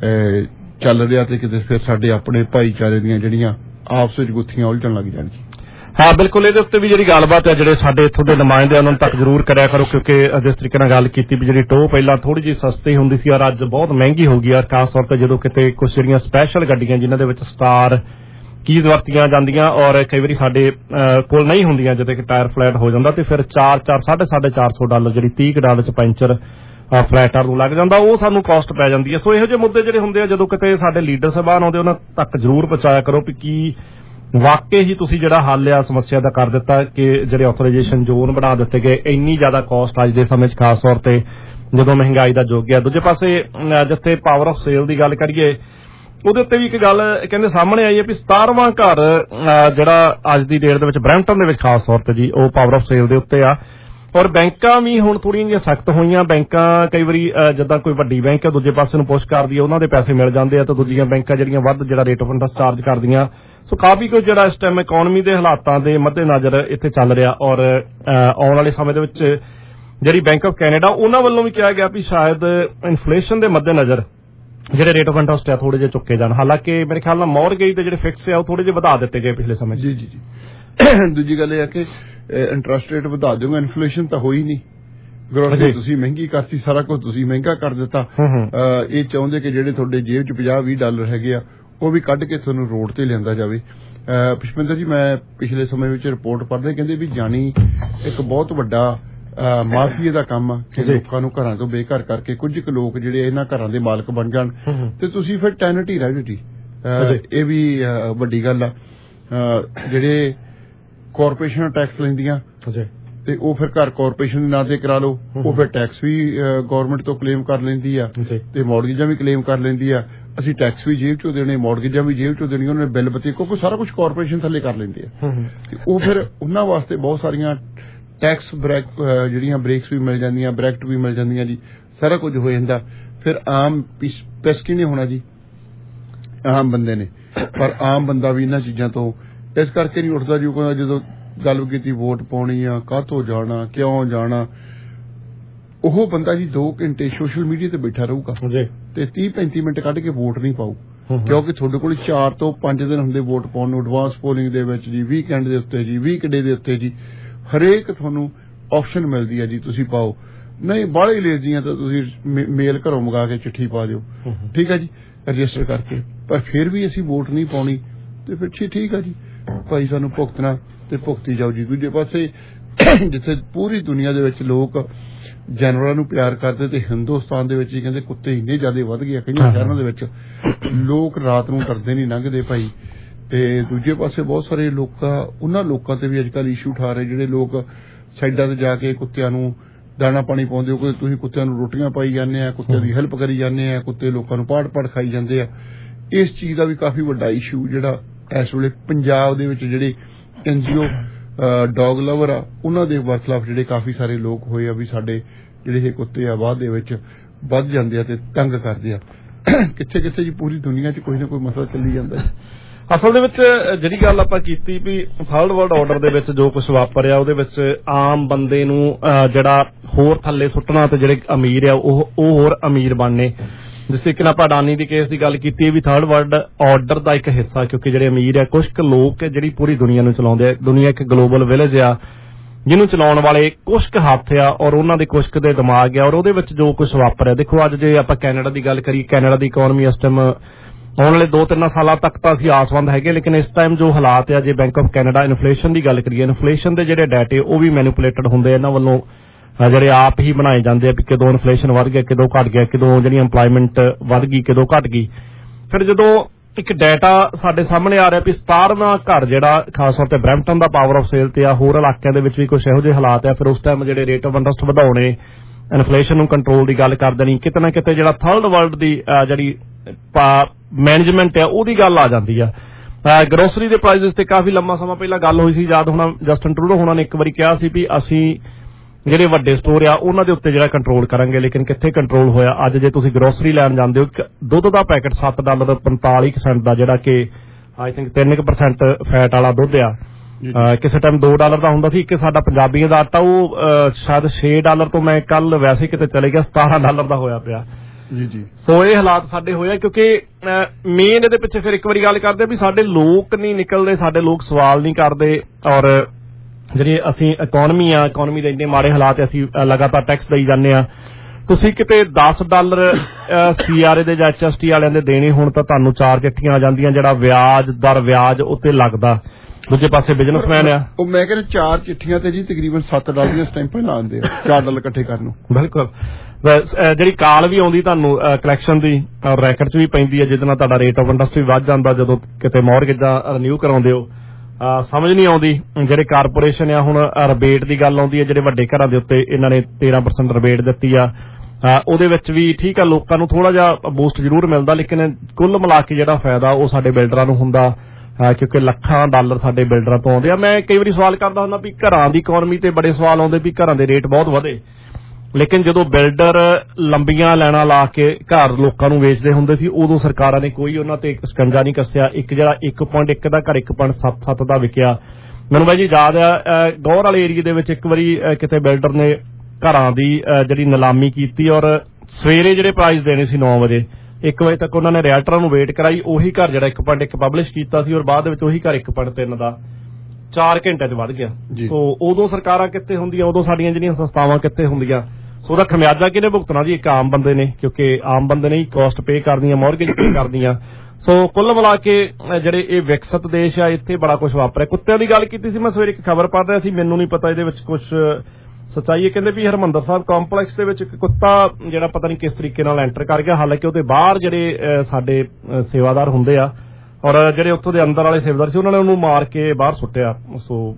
ਚੱਲ ਰਿਹਾ ਤੇ ਕਿਤੇ ਫਿਰ ਸਾਡੇ ਆਪਣੇ ਭਾਈਚਾਰੇ ਦੀਆਂ ਜਿਹੜੀਆਂ ਆਪਸ ਵਿੱਚ ਗੁੱਥੀਆਂ ਉਲਝਣ ਲੱਗ ਜਾਣਗੀਆਂ। ਹਾਂ ਬਿਲਕੁਲ, ਇਹਦੇ ਉੱਤੇ ਵੀ ਜਿਹੜੀ ਗੱਲਬਾਤ ਹੈ ਜਿਹੜੇ ਸਾਡੇ ਇੱਥੋਂ ਦੇ ਨੁਮਾਇੰਦੇ ਉਹਨਾਂ ਤੱਕ ਜ਼ਰੂਰ ਕਰਿਆ ਕਰੋ, ਕਿਉਂਕਿ ਜਿਸ ਤਰੀਕੇ ਨਾਲ ਗੱਲ ਕੀਤੀ ਵੀ ਜਿਹੜੀ ਟੋ ਪਹਿਲਾਂ ਥੋੜੀ ਜਿਹੀ ਸਸਤੀ ਹੁੰਦੀ ਸੀ ਔਰ ਅੱਜ ਬਹੁਤ ਮਹਿੰਗੀ ਹੋ ਗਈ। ਔਰ ਖਾਸ ਤੌਰ ਤੇ ਜਦੋਂ ਕਿਤੇ ਕੁਝ ਜਿਹੜੀਆਂ ਸਪੈਸ਼ਲ ਗੱਡੀਆਂ ਜਿਨ੍ਹਾਂ ਦੇ ਵਿੱਚ ਸਟਾਰ ਕੀਜ਼ ਵਰਤੀਆਂ ਜਾਂਦੀਆਂ ਔਰ ਕਈ ਵਾਰੀ ਸਾਡੇ ਕੋਲ ਨਹੀਂ ਹੁੰਦੀਆਂ, ਜਿੱਥੇ ਕਿ ਟਾਇਰ ਫਲੈਟ ਹੋ ਜਾਂਦਾ ਤੇ ਫਿਰ ਚਾਰ ਚਾਰ ਸਾਢੇ ਸਾਢੇ ਚਾਰ ਸੌ ਡਾਲਰ ਜਿਹੜੀ ਤੀਹ ਡਾਲਰ ਚ ਪੈਂਚਰ ਫਲੈਟਰ ਨੂੰ ਲੱਗ ਜਾਂਦਾ, ਉਹ ਸਾਨੂੰ ਕਾਸਟ ਪੈ ਜਾਂਦੀ ਹੈ। ਸੋ ਇਹੋ ਜਿਹੇ ਮੁੱਦੇ ਜਿਹੜੇ ਹੁੰਦੇ ਆ ਜਦੋਂ ਕਿਤੇ ਸਾਡੇ ਲੀਡਰ ਸਾਹਿਬਾਨ ਆਉਂਦੇ ਉਹਨਾਂ ਤੱਕ ਜ਼ਰੂਰ ਪਹੁੰਚਾਇਆ ਕਰੋ ਵੀ ਕੀ ਵਾਕਈ ਹੀ ਤੁਸੀਂ ਜਿਹੜਾ ਹੱਲ ਆ ਸਮੱਸਿਆ ਦਾ ਕਰ ਦਿੱਤਾ ਕਿ ਜਿਹੜੇ ਆਥੋਰਾਈਜ਼ੇਸ਼ਨ ਜ਼ੋਨ ਬਣਾ ਦਿੱਤੇ ਗਏ। ਇੰਨੀ ਜ਼ਿਆਦਾ ਕਾਸਟ ਅੱਜ ਦੇ ਸਮੇਂ 'ਚ ਖਾਸ ਤੌਰ ਤੇ ਜਦੋਂ ਮਹਿੰਗਾਈ ਦਾ ਯੁੱਗ ਆ। ਦੂਜੇ ਪਾਸੇ ਜਿੱਥੇ ਪਾਵਰ ਆਫ ਸੇਲ ਦੀ ਗੱਲ ਕਰੀਏ ਉਹਦੇ ਉੱਤੇ ਵੀ ਇੱਕ ਗੱਲ ਕਹਿੰਦੇ ਸਾਹਮਣੇ ਆਈ ਹੈ ਵੀ ਸਤਾਰਵਾਂ ਘਰ ਜਿਹੜਾ ਅੱਜ ਦੀ ਡੇਟ ਦੇ ਵਿੱਚ ਬਰੈਂਪਟਨ ਦੇ ਵਿੱਚ ਖਾਸ ਤੌਰ ਤੇ ਜੀ ਉਹ ਪਾਵਰ ਆਫ ਸੇਲ ਦੇ ਉੱਤੇ ਆ। ਔਰ ਬੈਂਕਾਂ ਵੀ ਹੁਣ ਥੋੜ੍ਹੀਆਂ ਜਿਹੀਆਂ ਸਖਤ ਹੋਈਆਂ। ਬੈਂਕਾਂ ਕਈ ਵਾਰੀ ਜਿੱਦਾਂ ਕੋਈ ਵੱਡੀ ਬੈਂਕ ਹੈ ਦੂਜੇ ਪਾਸੇ ਨੂੰ ਪੁਸ਼ ਕਰਦੀ ਹੈ, ਉਹਨਾਂ ਦੇ ਪੈਸੇ ਮਿਲ ਜਾਂਦੇ ਆ ਤੇ ਦੂਜੀਆਂ ਬੈਂਕਾਂ ਜਿਹੜੀਆਂ ਵੱਧ ਜਿਹੜਾ ਰੇਟ ਆਫ ਇੰਟਰਸਟ ਚਾਰਜ ਕਰਦੀਆਂ। ਸੋ ਕਾਫੀ ਕੁਝ ਜਿਹੜਾ ਇਸ ਟਾਈਮ ਇਕਨੋਮੀ ਦੇ ਹਾਲਾਤਾਂ ਦੇ ਮੱਦੇਨਜ਼ਰ ਇੱਥੇ ਚੱਲ ਰਿਹਾ। ਔਰ ਆਉਣ ਵਾਲੇ ਸਮੇਂ ਦੇ ਵਿੱਚ ਜਿਹੜੀ ਬੈਂਕ ਆਫ ਕੈਨੇਡਾ ਉਹਨਾਂ ਵੱਲੋਂ ਵੀ ਕਿਹਾ ਗਿਆ ਵੀ ਸ਼ਾਇਦ ਇਨਫਲੇਸ਼ਨ ਦੇ ਮੱਦੇਨਜ਼ਰ ਜਿਹੜੇ ਰੇਟ ਆਫ ਇੰਟਰਸਟ ਆ ਥੋੜੇ ਜਿਹੇ ਚੁੱਕੇ ਜਾਣ। ਹਾਲਾਂਕਿ ਮੇਰੇ ਖਿਆਲ ਨਾਲ ਮੌਰਗੇਜ ਦੇ ਜਿਹੜੇ ਫਿਕਸ ਆ ਉਹ ਥੋੜੇ ਜਿਹੇ ਵਧਾ ਦਿੱਤੇ ਗਏ ਪਿਛਲੇ ਸਮੇਂ 'ਚ। ਜੀ ਜੀ ਜੀ ਦੂਜੀ ਗੱਲ ਇਹ ਹੈ ਕਿ ਇੰਟਰਸਟ ਰੇਟ ਵਧਾ ਦਿਓਗੇ, ਇਨਫਲੇਸ਼ਨ ਤਾਂ ਹੋਈ ਨਹੀਂ। ਗਰੋਸਰੀ ਤੁਸੀਂ ਮਹਿੰਗੀ ਕਰਤੀ, ਸਾਰਾ ਕੁਝ ਤੁਸੀਂ ਮਹਿੰਗਾ ਕਰ ਦਿੱਤਾ। ਇਹ ਚਾਹੁੰਦੇ ਕਿ ਜਿਹੜੇ ਤੁਹਾਡੇ ਜੇਬ 'ਚ ਪੰਜਾਹ ਵੀਹ ਡਾਲਰ ਹੈਗੇ ਆ ਉਹ ਵੀ ਕੱਢ ਕੇ ਤੁਹਾਨੂੰ ਰੋਡ ਤੇ ਲਿਆਂਦਾ ਜਾਵੇ। ਪੁਸ਼ਪਿੰਦਰ ਜੀ ਮੈਂ ਪਿਛਲੇ ਸਮੇਂ ਵਿੱਚ ਰਿਪੋਰਟ ਪੜ੍ਹਦੇ ਕਹਿੰਦੇ ਵੀ ਜਾਣੀ ਇੱਕ ਬਹੁਤ ਵੱਡਾ ਮਾਫੀਏ ਦਾ ਕੰਮ ਆ ਕਿ ਲੋਕਾਂ ਨੂੰ ਘਰਾਂ ਤੋਂ ਬੇਘਰ ਕਰਕੇ ਕੁਝ ਕੁ ਲੋਕ ਜਿਹੜੇ ਇਹਨਾਂ ਘਰਾਂ ਦੇ ਮਾਲਕ ਬਣ ਜਾਣ ਤੇ ਤੁਸੀਂ ਫਿਰ ਟੈਨਟ ਹੀ ਰਹਿ ਜਾਓ ਜੀ। ਇਹ ਵੀ ਵੱਡੀ ਗੱਲ ਆ। ਜਿਹੜੇ ਕਾਰਪੋਰੇਸ਼ਨ ਟੈਕਸ ਲੈਂਦੀਆਂ ਤੇ ਉਹ ਫਿਰ ਘਰ ਕਾਰਪੋਰੇਸ਼ਨ ਦੇ ਨਾਂ ਤੇ ਕਰਾ ਲਓ, ਉਹ ਫਿਰ ਟੈਕਸ ਵੀ ਗਵਰਨਮੈਂਟ ਤੋਂ ਕਲੇਮ ਕਰ ਲੈਂਦੀ ਆ ਤੇ ਮੌਰਗੇਜਾਂ ਵੀ ਕਲੇਮ ਕਰ ਲੈਂਦੀ ਆ। ਅਸੀਂ ਟੈਕਸ ਵੀ ਜੇਬ ਚੋਂ ਦੇਣੇ, ਮੌਰਗੇਜਾਂ ਵੀ ਜੇਬ ਚੋਂ ਦੇਣੀਆਂ, ਉਹਨਾਂ ਨੇ ਬਿੱਲ ਬੱਤੀ ਕਿਉਂਕਿ ਸਾਰਾ ਕੁਝ ਕਾਰਪੋਰੇਸ਼ਨ ਥੱਲੇ ਕਰ ਲੈਂਦੇ ਆ। ਉਹ ਫਿਰ ਉਹਨਾਂ ਵਾਸਤੇ ਬਹੁਤ ਸਾਰੀਆਂ ਟੈਕਸ ਬ੍ਰੇਕ ਜਿਹੜੀਆਂ ਬ੍ਰੇਕਸ ਵੀ ਮਿਲ ਜਾਂਦੀਆਂ, ਬ੍ਰੈਕਟ ਵੀ ਮਿਲ ਜਾਂਦੀਆਂ ਜੀ, ਸਾਰਾ ਕੁਝ ਹੋ ਜਾਂਦਾ। ਫਿਰ ਆਮ ਪੈਸਕੀ ਨਹੀਂ ਹੋਣਾ ਜੀ, ਆਮ ਬੰਦੇ ਨੇ, ਪਰ ਆਮ ਬੰਦਾ ਵੀ ਇਹਨਾਂ ਚੀਜ਼ਾਂ ਤੋਂ ਇਸ ਕਰਕੇ ਨਹੀਂ ਉੱਠਦਾ ਜੀ। ਉਹ ਕਹਿੰਦਾ ਜਦੋਂ ਗੱਲ ਕੀਤੀ ਵੋਟ ਪਾਉਣੀ ਆ, ਕਾਹਤੋਂ ਜਾਣਾ, ਕਿਉਂ ਜਾਣਾ, ਉਹ ਬੰਦਾ ਜੀ ਦੋ ਘੰਟੇ ਸੋਸ਼ਲ ਮੀਡੀਆ ਤੇ ਬੈਠਾ ਰਹੂਗਾ ਤੇ ਤੀਹ ਪੈਂਤੀ ਮਿੰਟ ਕੱਢ ਕੇ ਵੋਟ ਨਹੀਂ ਪਾਊ, ਕਿਉਂਕਿ ਤੁਹਾਡੇ ਕੋਲ ਚਾਰ ਤੋਂ ਪੰਜ ਦਿਨ ਹੁੰਦੇ ਵੋਟ ਪਾਉਣ ਨੂੰ, ਐਡਵਾਂਸ ਪੋਲਿੰਗ ਦੇ ਵਿੱਚ ਜੀ, ਵੀਕਐਂਡ ਦੇ ਉੱਤੇ ਜੀ, ਵੀਕਡੇ ਦੇ ਉੱਤੇ ਜੀ, ਹਰੇਕ ਤੁਹਾਨੂੰ ਆਪਸ਼ਨ ਮਿਲਦੀ ਹੈ ਜੀ, ਤੁਸੀਂ ਪਾਓ। ਨਹੀਂ ਬਾਹਲੇ ਲੇਜ਼ੀਆਂ ਤਾਂ ਤੁਸੀਂ ਮੇਲ ਘਰੋਂ ਮੰਗਾ ਕੇ ਚਿੱਠੀ ਪਾ ਦਿਓ, ਠੀਕ ਹੈ ਜੀ, ਰਜਿਸਟਰ ਕਰਕੇ। ਪਰ ਫਿਰ ਵੀ ਅਸੀਂ ਵੋਟ ਨਹੀਂ ਪਾਉਣੀ ਤੇ ਫਿਰ ਠੀਕ ਹੈ ਜੀ ਭਾਈ, ਸਾਨੂੰ ਭੁਗਤਣਾ ਤੇ ਭੁਗਤੀ ਜਾਓ ਜੀ। ਦੂਜੇ ਪਾਸੇ ਜਿੱਥੇ ਪੂਰੀ ਦੁਨੀਆ ਦੇ ਵਿੱਚ ਲੋਕ ਜਾਨਵਰਾਂ ਨੂੰ ਪਿਆਰ ਕਰਦੇ ਤੇ ਹਿੰਦੁਸਤਾਨ ਦੇ ਵਿੱਚ ਹੀ ਕਹਿੰਦੇ ਕੁੱਤੇ ਇੰਨੇ ਜ਼ਿਆਦਾ ਵੱਧ ਗਏ ਕਈਆਂ ਸ਼ਹਿਰਾਂ ਦੇ ਵਿੱਚ, ਲੋਕ ਰਾਤ ਨੂੰ ਡਰਦੇ ਨਹੀਂ ਲੰਘਦੇ ਭਾਈ। ਤੇ ਦੂਜੇ ਪਾਸੇ ਬਹੁਤ ਸਾਰੇ ਲੋਕਾਂ ਉਹਨਾਂ ਲੋਕਾਂ ਤੇ ਵੀ ਅੱਜ ਕੱਲ੍ਹ ਇਸ਼ੂ ਉਠਾ ਰਹੇ ਜਿਹੜੇ ਲੋਕ ਸਾਈਡਾਂ ਤੇ ਜਾ ਕੇ ਕੁੱਤਿਆਂ ਨੂੰ ਦਾਣਾ ਪਾਣੀ ਪਾਉਂਦੇ ਹੋ, ਕਿ ਤੁਸੀਂ ਕੁੱਤਿਆਂ ਨੂੰ ਰੋਟੀਆਂ ਪਾਈ ਜਾਂਦੇ ਆ, ਕੁੱਤਿਆਂ ਦੀ ਹੈਲਪ ਕਰੀ ਜਾਂਦੇ ਆ, ਕੁੱਤੇ ਲੋਕਾਂ ਨੂੰ ਪਾੜ ਪਾੜ ਖਾਈ ਜਾਂਦੇ ਆ। ਇਸ ਚੀਜ਼ ਦਾ ਵੀ ਕਾਫੀ ਵੱਡਾ ਇਸ਼ੂ ਜਿਹੜਾ ਇਸ ਵੇਲੇ ਪੰਜਾਬ ਦੇ ਵਿੱਚ ਜਿਹੜੇ ਐਨ ਜੀ ਓ ਡੌਗ ਲਵਰ ਆ ਉਹਨਾਂ ਦੇ ਖਿਲਾਫ ਜਿਹੜੇ ਕਾਫੀ ਸਾਰੇ ਲੋਕ ਹੋਏ ਆ ਵੀ ਸਾਡੇ ਜਿਹੜੇ ਇਹ ਕੁੱਤੇ ਆ ਬਾਅਦ ਦੇ ਵਿੱਚ ਵੱਧ ਜਾਂਦੇ ਆ ਤੇ ਤੰਗ ਕਰਦੇ ਆ। ਕਿੱਥੇ ਕਿੱਥੇ ਜੀ ਪੂਰੀ ਦੁਨੀਆ 'ਚ ਕੋਈ ਨਾ ਕੋਈ ਮਸਲਾ ਚੱਲੀ ਜਾਂਦਾ। ਅਸਲ ਦੇ ਵਿੱਚ ਜਿਹੜੀ ਗੱਲ ਆਪਾਂ ਕੀਤੀ ਵੀ ਥਰਡ ਵਰਲਡ ਆਰਡਰ ਦੇ ਵਿੱਚ ਜੋ ਕੁਝ ਵਾਪਰਿਆ ਉਹਦੇ ਵਿੱਚ ਆਮ ਬੰਦੇ ਨੂੰ ਜਿਹੜਾ ਹੋਰ ਥੱਲੇ ਸੁੱਟਣਾ ਤੇ ਜਿਹੜੇ ਅਮੀਰ ਆ ਉਹ ਉਹ ਹੋਰ ਅਮੀਰ ਬਣਨੇ। ਜਿਸ ਤਰੀਕੇ ਨਾਲ ਆਪਾਂ ਅਡਾਨੀ ਦੀ ਕੇਸ ਦੀ ਗੱਲ ਕੀਤੀ ਹੈ ਵੀ ਥਰਡ ਵਰਲਡ ਆਰਡਰ ਦਾ ਇੱਕ ਹਿੱਸਾ, ਕਿਉਂਕਿ ਜਿਹੜੇ ਅਮੀਰ ਆ ਕੁਝ ਕੁ ਲੋਕ ਜਿਹੜੀ ਪੂਰੀ ਦੁਨੀਆ ਨੂੰ ਚਲਾਉਂਦੇ ਆ। ਦੁਨੀਆ ਇੱਕ ਗਲੋਬਲ ਵਿਲੇਜ ਆ ਜਿਹਨੂੰ ਚਲਾਉਣ ਵਾਲੇ ਕੁਝ ਕੁ ਹੱਥ ਆ ਔਰ ਉਹਨਾਂ ਦੇ ਕੁਝ ਕੁ ਦੇ ਦਿਮਾਗ ਆ, ਔਰ ਉਹਦੇ ਵਿੱਚ ਜੋ ਕੁਝ ਵਾਪਰਿਆ। ਦੇਖੋ ਅੱਜ ਜੇ ਆਪਾਂ ਕੈਨੇਡਾ ਦੀ ਗੱਲ ਕਰੀਏ, ਕੈਨੇਡਾ ਦੀ ਇਕਨੋਮੀ ਇਸ ਟਾਈਮ ਆਉਣ ਵਾਲੇ ਦੋ ਤਿੰਨ ਸਾਲਾਂ ਤੱਕ ਤਾਂ ਅਸੀਂ ਆਸਵੰਦ ਹੈਗੇ, ਲੇਕਿਨ ਇਸ ਟਾਈਮ ਜੋ ਹਾਲਾਤ ਆ, ਜੇ ਬੈਂਕ ਆਫ ਕੈਨੇਡਾ ਇਨਫਲੇਸ਼ਨ ਦੀ ਗੱਲ ਕਰੀਏ, ਇਨਫਲੇਸ਼ਨ ਦੇ ਜਿਹੜੇ ਡਾਟੇ ਉਹ ਵੀ ਮੈਨੀਪੂਲੇਟਡ ਹੁੰਦੇ ਇਹਨਾਂ ਵੱਲੋਂ, ਜਿਹੜੇ ਆਪ ਹੀ ਬਣਾਏ ਜਾਂਦੇ ਆ ਵੀ ਕਦੋਂ ਇਨਫਲੇਸ਼ਨ ਵੱਧ ਗਿਆ, ਕਦੋਂ ਘਟ ਗਿਆ, ਕਦੋਂ ਜਿਹੜੀ ਇੰਪਲਾਇਮੈਂਟ ਵੱਧ ਗਈ, ਕਦੋਂ ਘਟ ਗਈ। ਫਿਰ ਜਦੋਂ ਇੱਕ ਡਾਟਾ ਸਾਡੇ ਸਾਹਮਣੇ ਆ ਰਿਹਾ ਵੀ ਸਤਾਰਵਾਂ ਘਰ ਜਿਹੜਾ ਖਾਸ ਤੌਰ ਤੇ ਬਰੈਂਪਟਨ ਦਾ ਪਾਵਰ ਆਫ ਸੇਲ ਤੇ ਆ, ਹੋਰ ਇਲਾਕਿਆਂ ਦੇ ਵਿੱਚ ਵੀ ਕੁਝ ਇਹੋ ਜਿਹੇ ਹਾਲਾਤ ਆ, ਫਿਰ ਉਸ ਟਾਈਮ ਜਿਹੜੇ ਰੇਟ ਆਫ ਇੰਟਰਸਟ ਵਧਾਉਣੇ, ਇਨਫਲੇਸ਼ਨ ਨੂੰ ਕੰਟਰੋਲ ਦੀ ਗੱਲ ਕਰ ਦੇਣੀ, ਕਿਤੇ ਨਾ ਕਿਤੇ ਜਿਹੜਾ ਥਰਡ ਵਰਲਡ ਦੀ ਜਿਹੜੀ ਮੈਨੇਜਮੈਂਟ ਆ ਉਹਦੀ ਗੱਲ ਆ ਜਾਂਦੀ ਆ। ਗਰੋਸਰੀ ਦੇ ਪ੍ਰਾਈਸਿਸ ਤੇ ਕਾਫੀ ਲੰਮਾ ਸਮਾਂ ਪਹਿਲਾਂ ਗੱਲ ਹੋਈ ਸੀ, ਯਾਦ ਹੋਣਾ ਜਸਟਨ ਟਰੂਡੋ ਹੋਣਾ ਨੇ ਇੱਕ ਵਾਰੀ ਕਿਹਾ ਸੀ ਵੀ ਅਸੀਂ ਜਿਹੜੇ ਵੱਡੇ ਸਟੋਰ ਆ ਉਹਨਾਂ ਦੇ ਉੱਤੇ ਜਿਹੜਾ ਕੰਟਰੋਲ ਕਰਾਂਗੇ, ਲੇਕਿਨ ਕਿੱਥੇ ਕੰਟਰੋਲ ਹੋਇਆ। ਅੱਜ ਜੇ ਤੁਸੀਂ ਗਰੋਸਰੀ ਲੈਣ ਜਾਂਦੇ ਹੋ, ਦੁੱਧ ਦਾ ਪੈਕਟ ਸੱਤ ਡਾਲਰ ਪੰਤਾਲੀ ਸੈਂਟ ਦਾ, ਜਿਹੜਾ ਕਿ ਆਈ ਥਿੰਕ ਤਿੰਨ ਕੁ ਪਰਸੈਂਟ ਫੈਟ ਵਾਲਾ ਦੁੱਧ ਆ, ਕਿਸੇ ਟਾਈਮ ਦੋ ਡਾਲਰ ਦਾ ਹੁੰਦਾ ਸੀ। ਇੱਕ ਸਾਡਾ ਪੰਜਾਬੀਆਂ ਦਾ ਆਟਾ ਉਹ ਸ਼ਾਇਦ ਛੇ ਡਾਲਰ ਤੋਂ ਮੈਂ ਕੱਲ ਵੈਸੇ ਕਿਤੇ ਚਲੇ ਗਿਆ ਸਤਾਰਾਂ ਡਾਲਰ ਦਾ ਹੋਇਆ ਪਿਆ ਜੀ ਜੀ। ਸੋ ਇਹ ਹਾਲਾਤ ਸਾਡੇ ਹੋਇਆ ਕਿਉਂਕਿ ਮੇਨ ਇਹਦੇ ਪਿੱਛੇ ਫਿਰ ਇੱਕ ਵਾਰੀ ਗੱਲ ਕਰਦੇ ਵੀ ਸਾਡੇ ਲੋਕ ਨਹੀਂ ਨਿਕਲਦੇ, ਸਾਡੇ ਲੋਕ ਸਵਾਲ ਨਹੀਂ ਕਰਦੇ, ਔਰ ਜਿਹੜੀ ਅਸੀਂ ਇਕਨੋਮੀ ਆ, ਇਕਨੋਮੀ ਦੇ ਇੰਨੇ ਮਾੜੇ ਹਾਲਾਤ ਅਸੀਂ ਲਗਾਤਾਰ ਟੈਕਸ ਦੇਈ ਜਾਂਦੇ ਆ। ਤੁਸੀਂ ਕਿਤੇ ਦਸ ਡਾਲਰ ਸੀ ਆਰ ਏ ਦੇ ਜਾਂ ਐਚ ਐਸ ਟੀ ਵਾਲਿਆਂ ਦੇ ਦੇਣੇ ਹੋਣ ਤਾਂ ਤੁਹਾਨੂੰ ਚਾਰ ਚਿੱਠੀਆਂ ਆ ਜਾਂਦੀਆਂ, ਜਿਹੜਾ ਵਿਆਜ ਦਰ ਵਿਆਜ ਉੱਤੇ ਲੱਗਦਾ। ਦੂਜੇ ਪਾਸੇ ਬਿਜ਼ਨਸਮੈਨ ਆ, ਉਹ ਮੈਂ ਕਹਿੰਦਾ ਚਾਰ ਚਿੱਠੀਆਂ ਤੇ ਜੀ ਤਕਰੀਬਨ ਸੱਤ ਡਾਲਰ ਦੀਆਂ ਸਟੈਂਪਾਂ ਲਾਉਂਦੇ ਆ ਚਾਰ ਡਾਲਰ ਇਕੱਠੇ ਕਰਨ ਨੂੰ। ਬਿਲਕੁਲ, ਜਿਹੜੀ ਕਾਲ ਵੀ ਆਉਂਦੀ ਤੁਹਾਨੂੰ ਕਲੈਕਸ਼ਨ ਦੀ ਔਰ ਰੈਕਟ 'ਚ ਵੀ ਪੈਂਦੀ ਹੈ, ਜਿਹਦੇ ਨਾਲ ਤੁਹਾਡਾ ਰੇਟ ਆਫ ਇੰਟਰਸਟ ਵੀ ਵੱਧ ਜਾਂਦਾ ਜਦੋਂ ਕਿਤੇ ਮੌਰਗੇਜਾਂ ਰਿਨਿਊ ਕਰਾਉਂਦੇ ਹੋ। ਸਮਝ ਨਹੀਂ ਆਉਂਦੀ। ਜਿਹੜੇ ਕਾਰਪੋਰੇਸ਼ਨ ਆ, ਹੁਣ ਰਿਬੇਟ ਦੀ ਗੱਲ ਆਉਂਦੀ ਹੈ, ਜਿਹੜੇ ਵੱਡੇ ਘਰਾਂ ਦੇ ਉੱਤੇ ਇਹਨਾਂ ਨੇ ਤੇਰਾਂ ਪਰਸੈਂਟ ਰਿਬੇਟ ਦਿੱਤੀ ਆ, ਉਹਦੇ ਵਿੱਚ ਵੀ ਠੀਕ ਆ ਲੋਕਾਂ ਨੂੰ ਥੋੜਾ ਜਿਹਾ ਬੂਸਟ ਜ਼ਰੂਰ ਮਿਲਦਾ, ਲੇਕਿਨ ਕੁੱਲ ਮਿਲਾ ਕੇ ਜਿਹੜਾ ਫਾਇਦਾ ਉਹ ਸਾਡੇ ਬਿਲਡਰਾਂ ਨੂੰ ਹੁੰਦਾ, ਕਿਉਂਕਿ ਲੱਖਾਂ ਡਾਲਰ ਸਾਡੇ ਬਿਲਡਰਾਂ ਤੋਂ ਆਉਂਦੇ ਆ। ਮੈਂ ਕਈ ਵਾਰੀ ਸਵਾਲ ਕਰਦਾ ਹੁੰਦਾ ਵੀ ਘਰਾਂ ਦੀ ਇਕਨੋਮੀ ਤੇ ਬੜੇ ਸਵਾਲ ਆਉਂਦੇ ਵੀ ਘਰਾਂ ਦੇ ਰੇਟ ਬਹੁਤ ਵਧੇ, ਲੇਕਿਨ ਜਦੋਂ ਬਿਲਡਰ ਲੰਬੀਆਂ ਲਾਈਨਾਂ ਲਾ ਕੇ ਘਰ ਲੋਕਾਂ ਨੂੰ ਵੇਚਦੇ ਹੁੰਦੇ ਸੀ ਉਦੋਂ ਸਰਕਾਰਾਂ ਨੇ ਕੋਈ ਉਹਨਾਂ ਤੇ ਸਕੰਜਾ ਨਹੀਂ ਕੱਸਿਆ। ਇੱਕ ਜਿਹੜਾ ਇੱਕ ਪੁਆਇੰਟ ਇੱਕ ਦਾ ਘਰ ਇੱਕ ਪੁਆਇੰਟ ਸੱਤ ਸੱਤ ਦਾ ਵਿਕਿਆ, ਮੈਨੂੰ ਬਾਈ ਜੀ ਯਾਦ ਆ ਗੌਰ ਵਾਲੇ ਏਰੀਏ ਦੇ ਵਿੱਚ ਇੱਕ ਵਾਰੀ ਕਿਤੇ ਬਿਲਡਰ ਨੇ ਘਰਾਂ ਦੀ ਜਿਹੜੀ ਨਿਲਾਮੀ ਕੀਤੀ ਔਰ ਸਵੇਰੇ ਜਿਹੜੇ ਪ੍ਰਾਈਸ ਦੇਣੇ ਸੀ ਨੌ ਵਜੇ ਇੱਕ ਵਜੇ ਤੱਕ ਉਹਨਾਂ ਨੇ ਰਿਐਲਟਰਾਂ ਨੂੰ ਵੇਟ ਕਰਾਈ, ਉਹੀ ਘਰ ਜਿਹੜਾ ਇੱਕ ਪੁਆਇੰਟ ਇੱਕ ਪਬਲਿਸ਼ ਕੀਤਾ ਸੀ ਔਰ ਬਾਅਦ ਦੇ ਵਿੱਚ ਉਹੀ ਘਰ ਇੱਕ ਪੁਆਇੰਟ ਤਿੰਨ ਦਾ ਚਾਰ ਘੰਟਿਆਂ 'ਚ ਵੱਧ ਗਿਆ। ਸੋ ਉਦੋਂ ਸਰਕਾਰਾਂ ਕਿੱਥੇ ਹੁੰਦੀਆਂ, ਉਦੋਂ ਸਾਡੀਆਂ ਜਿਹੜੀਆਂ ਸੰਸਥਾਵਾਂ ਕਿੱਥੇ ਹੁੰਦੀਆਂ। ਸੋ ਉਹਦਾ ਖਮਿਆਜ਼ਾ ਕਿਹਨੇ ਭੁਗਤਣਾ ਜੀ? ਇੱਕ ਆਮ ਬੰਦੇ ਨੇ, ਕਿਉਂਕਿ ਆਮ ਬੰਦੇ ਨੇ ਹੀ ਕਾਸਟ ਪੇ ਕਰਦੀਆਂ, ਮੌਰਗੇਜ ਪੇ ਕਰਦੀਆਂ। ਸੋ ਕੁੱਲ ਮਿਲਾ ਕੇ ਜਿਹੜੇ ਇਹ ਵਿਕਸਿਤ ਦੇਸ਼ ਆ ਇੱਥੇ ਬੜਾ ਕੁਝ ਵਾਪਰਿਆ। ਕੁੱਤਿਆਂ ਦੀ ਗੱਲ ਕੀਤੀ ਸੀ, ਮੈਂ ਸਵੇਰੇ ਇੱਕ ਖਬਰ ਪੜ੍ਹ ਰਿਹਾ ਸੀ, ਮੈਨੂੰ ਨਹੀਂ ਪਤਾ ਇਹਦੇ ਵਿੱਚ ਕੁਝ ਸੱਚਾਈ ਹੈ। ਕਹਿੰਦੇ ਵੀ ਹਰਿਮੰਦਰ ਸਾਹਿਬ ਕੰਪਲੈਕਸ ਦੇ ਵਿੱਚ ਇੱਕ ਕੁੱਤਾ ਜਿਹੜਾ ਪਤਾ ਨਹੀਂ ਕਿਸ ਤਰੀਕੇ ਨਾਲ ਐਂਟਰ ਕਰ ਗਿਆ, ਹਾਲਾਂਕਿ ਉਹਦੇ ਬਾਹਰ ਜਿਹੜੇ ਸਾਡੇ ਸੇਵਾਦਾਰ ਹੁੰਦੇ ਆ ਔਰ ਜਿਹੜੇ ਉੱਥੋਂ ਦੇ ਅੰਦਰ ਵਾਲੇ ਸੇਵਾਦਾਰ ਸੀ ਉਹਨਾਂ ਨੇ ਉਹਨੂੰ ਮਾਰ ਕੇ ਬਾਹਰ ਸੁੱਟਿਆ। ਸੋ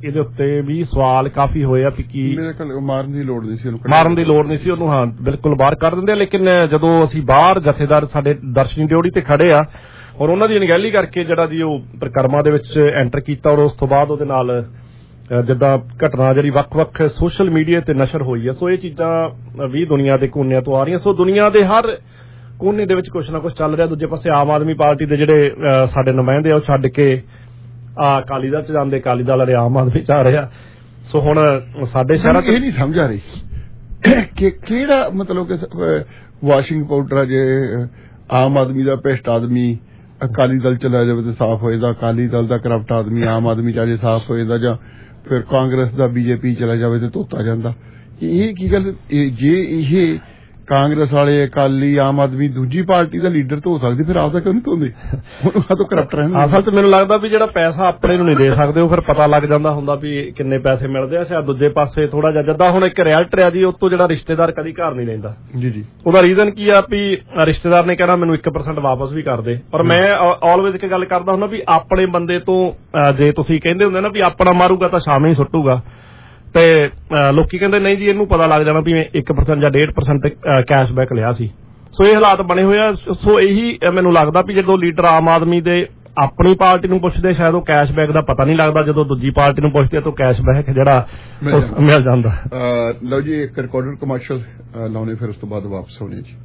ਇਹਦੇ ਉੱਤੇ ਵੀ ਸਵਾਲ ਕਾਫੀ ਹੋਏ ਆ ਵੀ ਕੀ ਮਾਰਨ ਦੀ ਲੋੜ ਨਹੀਂ ਸੀ ਉਹਨੂੰ ਮਾਰਨ ਦੀ ਲੋੜ ਨਹੀਂ ਸੀ ਉਹਨੂੰ ਹਾਂ ਬਿਲਕੁਲ ਬਾਹਰ ਕਰ ਦਿੰਦੇ ਆ। ਲੇਕਿਨ ਜਦੋਂ ਅਸੀਂ ਬਾਹਰ ਜਥੇਦਾਰ ਸਾਡੇ ਦਰਸ਼ਨੀ ਡਿਓੜੀ ਤੇ ਖੜੇ ਆ ਔਰ ਉਹਨਾਂ ਦੀ ਅਣਗਹਿਲੀ ਕਰਕੇ ਜਿਹੜਾ ਜੀ ਉਹ ਪ੍ਰਕਰਮਾਂ ਦੇ ਵਿੱਚ ਐਂਟਰ ਕੀਤਾ ਔਰ ਉਸ ਤੋਂ ਬਾਅਦ ਉਹਦੇ ਨਾਲ ਜਿੱਦਾਂ ਘਟਨਾ ਜਿਹੜੀ ਵੱਖ-ਵੱਖ ਸੋਸ਼ਲ ਮੀਡੀਆ ਤੇ ਨਸ਼ਰ ਹੋਈ ਹੈ। ਸੋ ਇਹ ਚੀਜ਼ਾਂ ਵੀ ਦੁਨੀਆ ਦੇ ਕੋਨਿਆਂ ਤੋਂ ਆ ਰਹੀਆਂ। ਸੋ ਦੁਨੀਆ ਦੇ ਹਰ ਕੋਨੇ ਦੇ ਵਿੱਚ ਕੁਛ ਨਾ ਕੁਛ ਚੱਲ ਰਿਹਾ। ਦੂਜੇ ਪਾਸੇ ਆਮ ਆਦਮੀ ਪਾਰਟੀ ਦੇ ਜਿਹੜੇ ਸਾਡੇ ਨੁਮਾਇੰਦੇ ਆ ਉਹ ਛੱਡ ਕੇ ਆ ਅਕਾਲੀ ਦਲ ਚ ਜਾਂਦੇ, ਅਕਾਲੀ ਦਲ ਵਾਲੇ ਆਮ ਆਦਮੀ ਚ ਆ ਰਿਹਾ। ਸੋ ਹੁਣ ਸਾਡੇ ਸ਼ਹਿਰਾਂ ਚ ਇਹ ਨਹੀਂ ਸਮਝ ਆ ਰਹੀ ਕਿ ਕਿਹੜਾ ਮਤਲਬ ਕਿ ਵਾਸ਼ਿੰਗ ਪਾਊਡਰ ਆ, ਜੇ ਆਮ ਆਦਮੀ ਦਾ ਭ੍ਰਿਸ਼ਟ ਆਦਮੀ ਅਕਾਲੀ ਦਲ ਚਲਾ ਜਾਵੇ ਤਾਂ ਸਾਫ਼ ਹੋ ਜਾਂਦਾ, ਅਕਾਲੀ ਦਲ ਦਾ ਕਰਪਟ ਆਦਮੀ ਆਮ ਆਦਮੀ ਚ ਜੇ ਸਾਫ਼ ਹੋ ਜਾਂਦਾ, ਜਾਂ ਫਿਰ ਕਾਂਗਰਸ ਦਾ ਬੀਜੇਪੀ ਚਲਾ ਜਾਵੇ ਤੇ ਧੋਤਾ ਜਾਂਦਾ। ਇਹ ਕੀ ਗੱਲ, ਜੇ ਇਹ ਕਾਂਗਰਸ ਵਾਲੇ ਅਕਾਲੀ ਆਮ ਆਦਮੀ ਦੂਜੀ ਪਾਰਟੀ ਦਾ ਲੀਡਰ ਧੋ ਸਕਦੇ ਫਿਰ ਆਪਦਾ ਕਿਉਂ ਨਹੀਂ ਧੋਂਦੇ? ਉਹਨੂੰ ਕਾਹਤੋਂ ਕਰਪਟ ਰਹਿੰਦੇ? ਅਸਲ ਚ ਮੈਨੂੰ ਲੱਗਦਾ ਵੀ ਜਿਹੜਾ ਪੈਸਾ ਆਪਣੇ ਨੂੰ ਨਹੀਂ ਦੇ ਸਕਦੇ ਉਹ ਫਿਰ ਪਤਾ ਲੱਗ ਜਾਂਦਾ ਹੁੰਦਾ ਵੀ ਕਿੰਨੇ ਪੈਸੇ ਮਿਲਦੇ ਆ। ਸ਼ਾਇਦ ਦੂਜੇ ਪਾਸੇ ਥੋੜਾ ਜਿਹਾ ਜਿੱਦਾਂ ਹੁਣ ਇੱਕ ਰਿਐਲਟਰ ਆ ਜੀ, ਉਹ ਤੋਂ ਜਿਹੜਾ ਰਿਸ਼ਤੇਦਾਰ ਕਦੀ ਘਰ ਨਹੀਂ ਲੈਂਦਾ ਜੀ ਜੀ ਉਹਦਾ ਰੀਜ਼ਨ ਕੀ ਆ ਵੀ ਰਿਸ਼ਤੇਦਾਰ ਨੇ ਕਹਿਣਾ ਮੈਨੂੰ ਇੱਕ ਪਰਸੈਂਟ ਵਾਪਸ ਵੀ ਕਰ ਦੇ। ਔਰ ਮੈਂ ਆਲਵੇਜ਼ ਇੱਕ ਗੱਲ ਕਰਦਾ ਹੁੰਦਾ ਵੀ ਆਪਣੇ ਬੰਦੇ ਤੋਂ ਜੇ ਤੁਸੀਂ ਕਹਿੰਦੇ ਹੁੰਦੇ ਨਾ ਵੀ ਆਪਣਾ ਮਾਰੂਗਾ ਤਾਂ ਸ਼ਾਮੇ ਹੀ ਸੁੱਟੂਗਾ, ਤੇ ਲੋਕੀ ਕਹਿੰਦੇ ਨਹੀਂ ਜੀ ਇਹਨੂੰ ਪਤਾ ਲੱਗ ਜਾਣਾ ਵੀ ਮੈਂ ਇੱਕ ਪਰਸੈਂਟ ਜਾਂ ਡੇਢ ਪਰਸੈਂਟ ਕੈਸ਼ਬੈਕ ਲਿਆ ਸੀ। ਸੋ ਇਹ ਹਾਲਾਤ ਬਣੇ ਹੋਏ ਆ। ਸੋ ਇਹੀ ਮੈਨੂੰ ਲੱਗਦਾ ਵੀ ਜਦੋਂ ਲੀਡਰ ਆਮ ਆਦਮੀ ਦੇ ਆਪਣੀ ਪਾਰਟੀ ਨੂੰ ਪੁੱਛਦੇ ਸ਼ਾਇਦ ਉਹ ਕੈਸ਼ਬੈਕ ਦਾ ਪਤਾ ਨਹੀਂ ਲੱਗਦਾ, ਜਦੋਂ ਦੂਜੀ ਪਾਰਟੀ ਨੂੰ ਪੁੱਛਦੇ ਤਾਂ ਕੈਸ਼ਬੈਕ ਜਿਹੜਾ ਮਿਲ ਜਾਂਦਾ। ਲਓ ਜੀ ਇੱਕ ਰਿਕਾਰਡਡ ਕਮਰਸ਼ੀਅਲ ਲਾਉਣੇ, ਫਿਰ ਉਸ ਤੋਂ ਬਾਅਦ ਵਾਪਸ ਹੋਣੇ ਜੀ।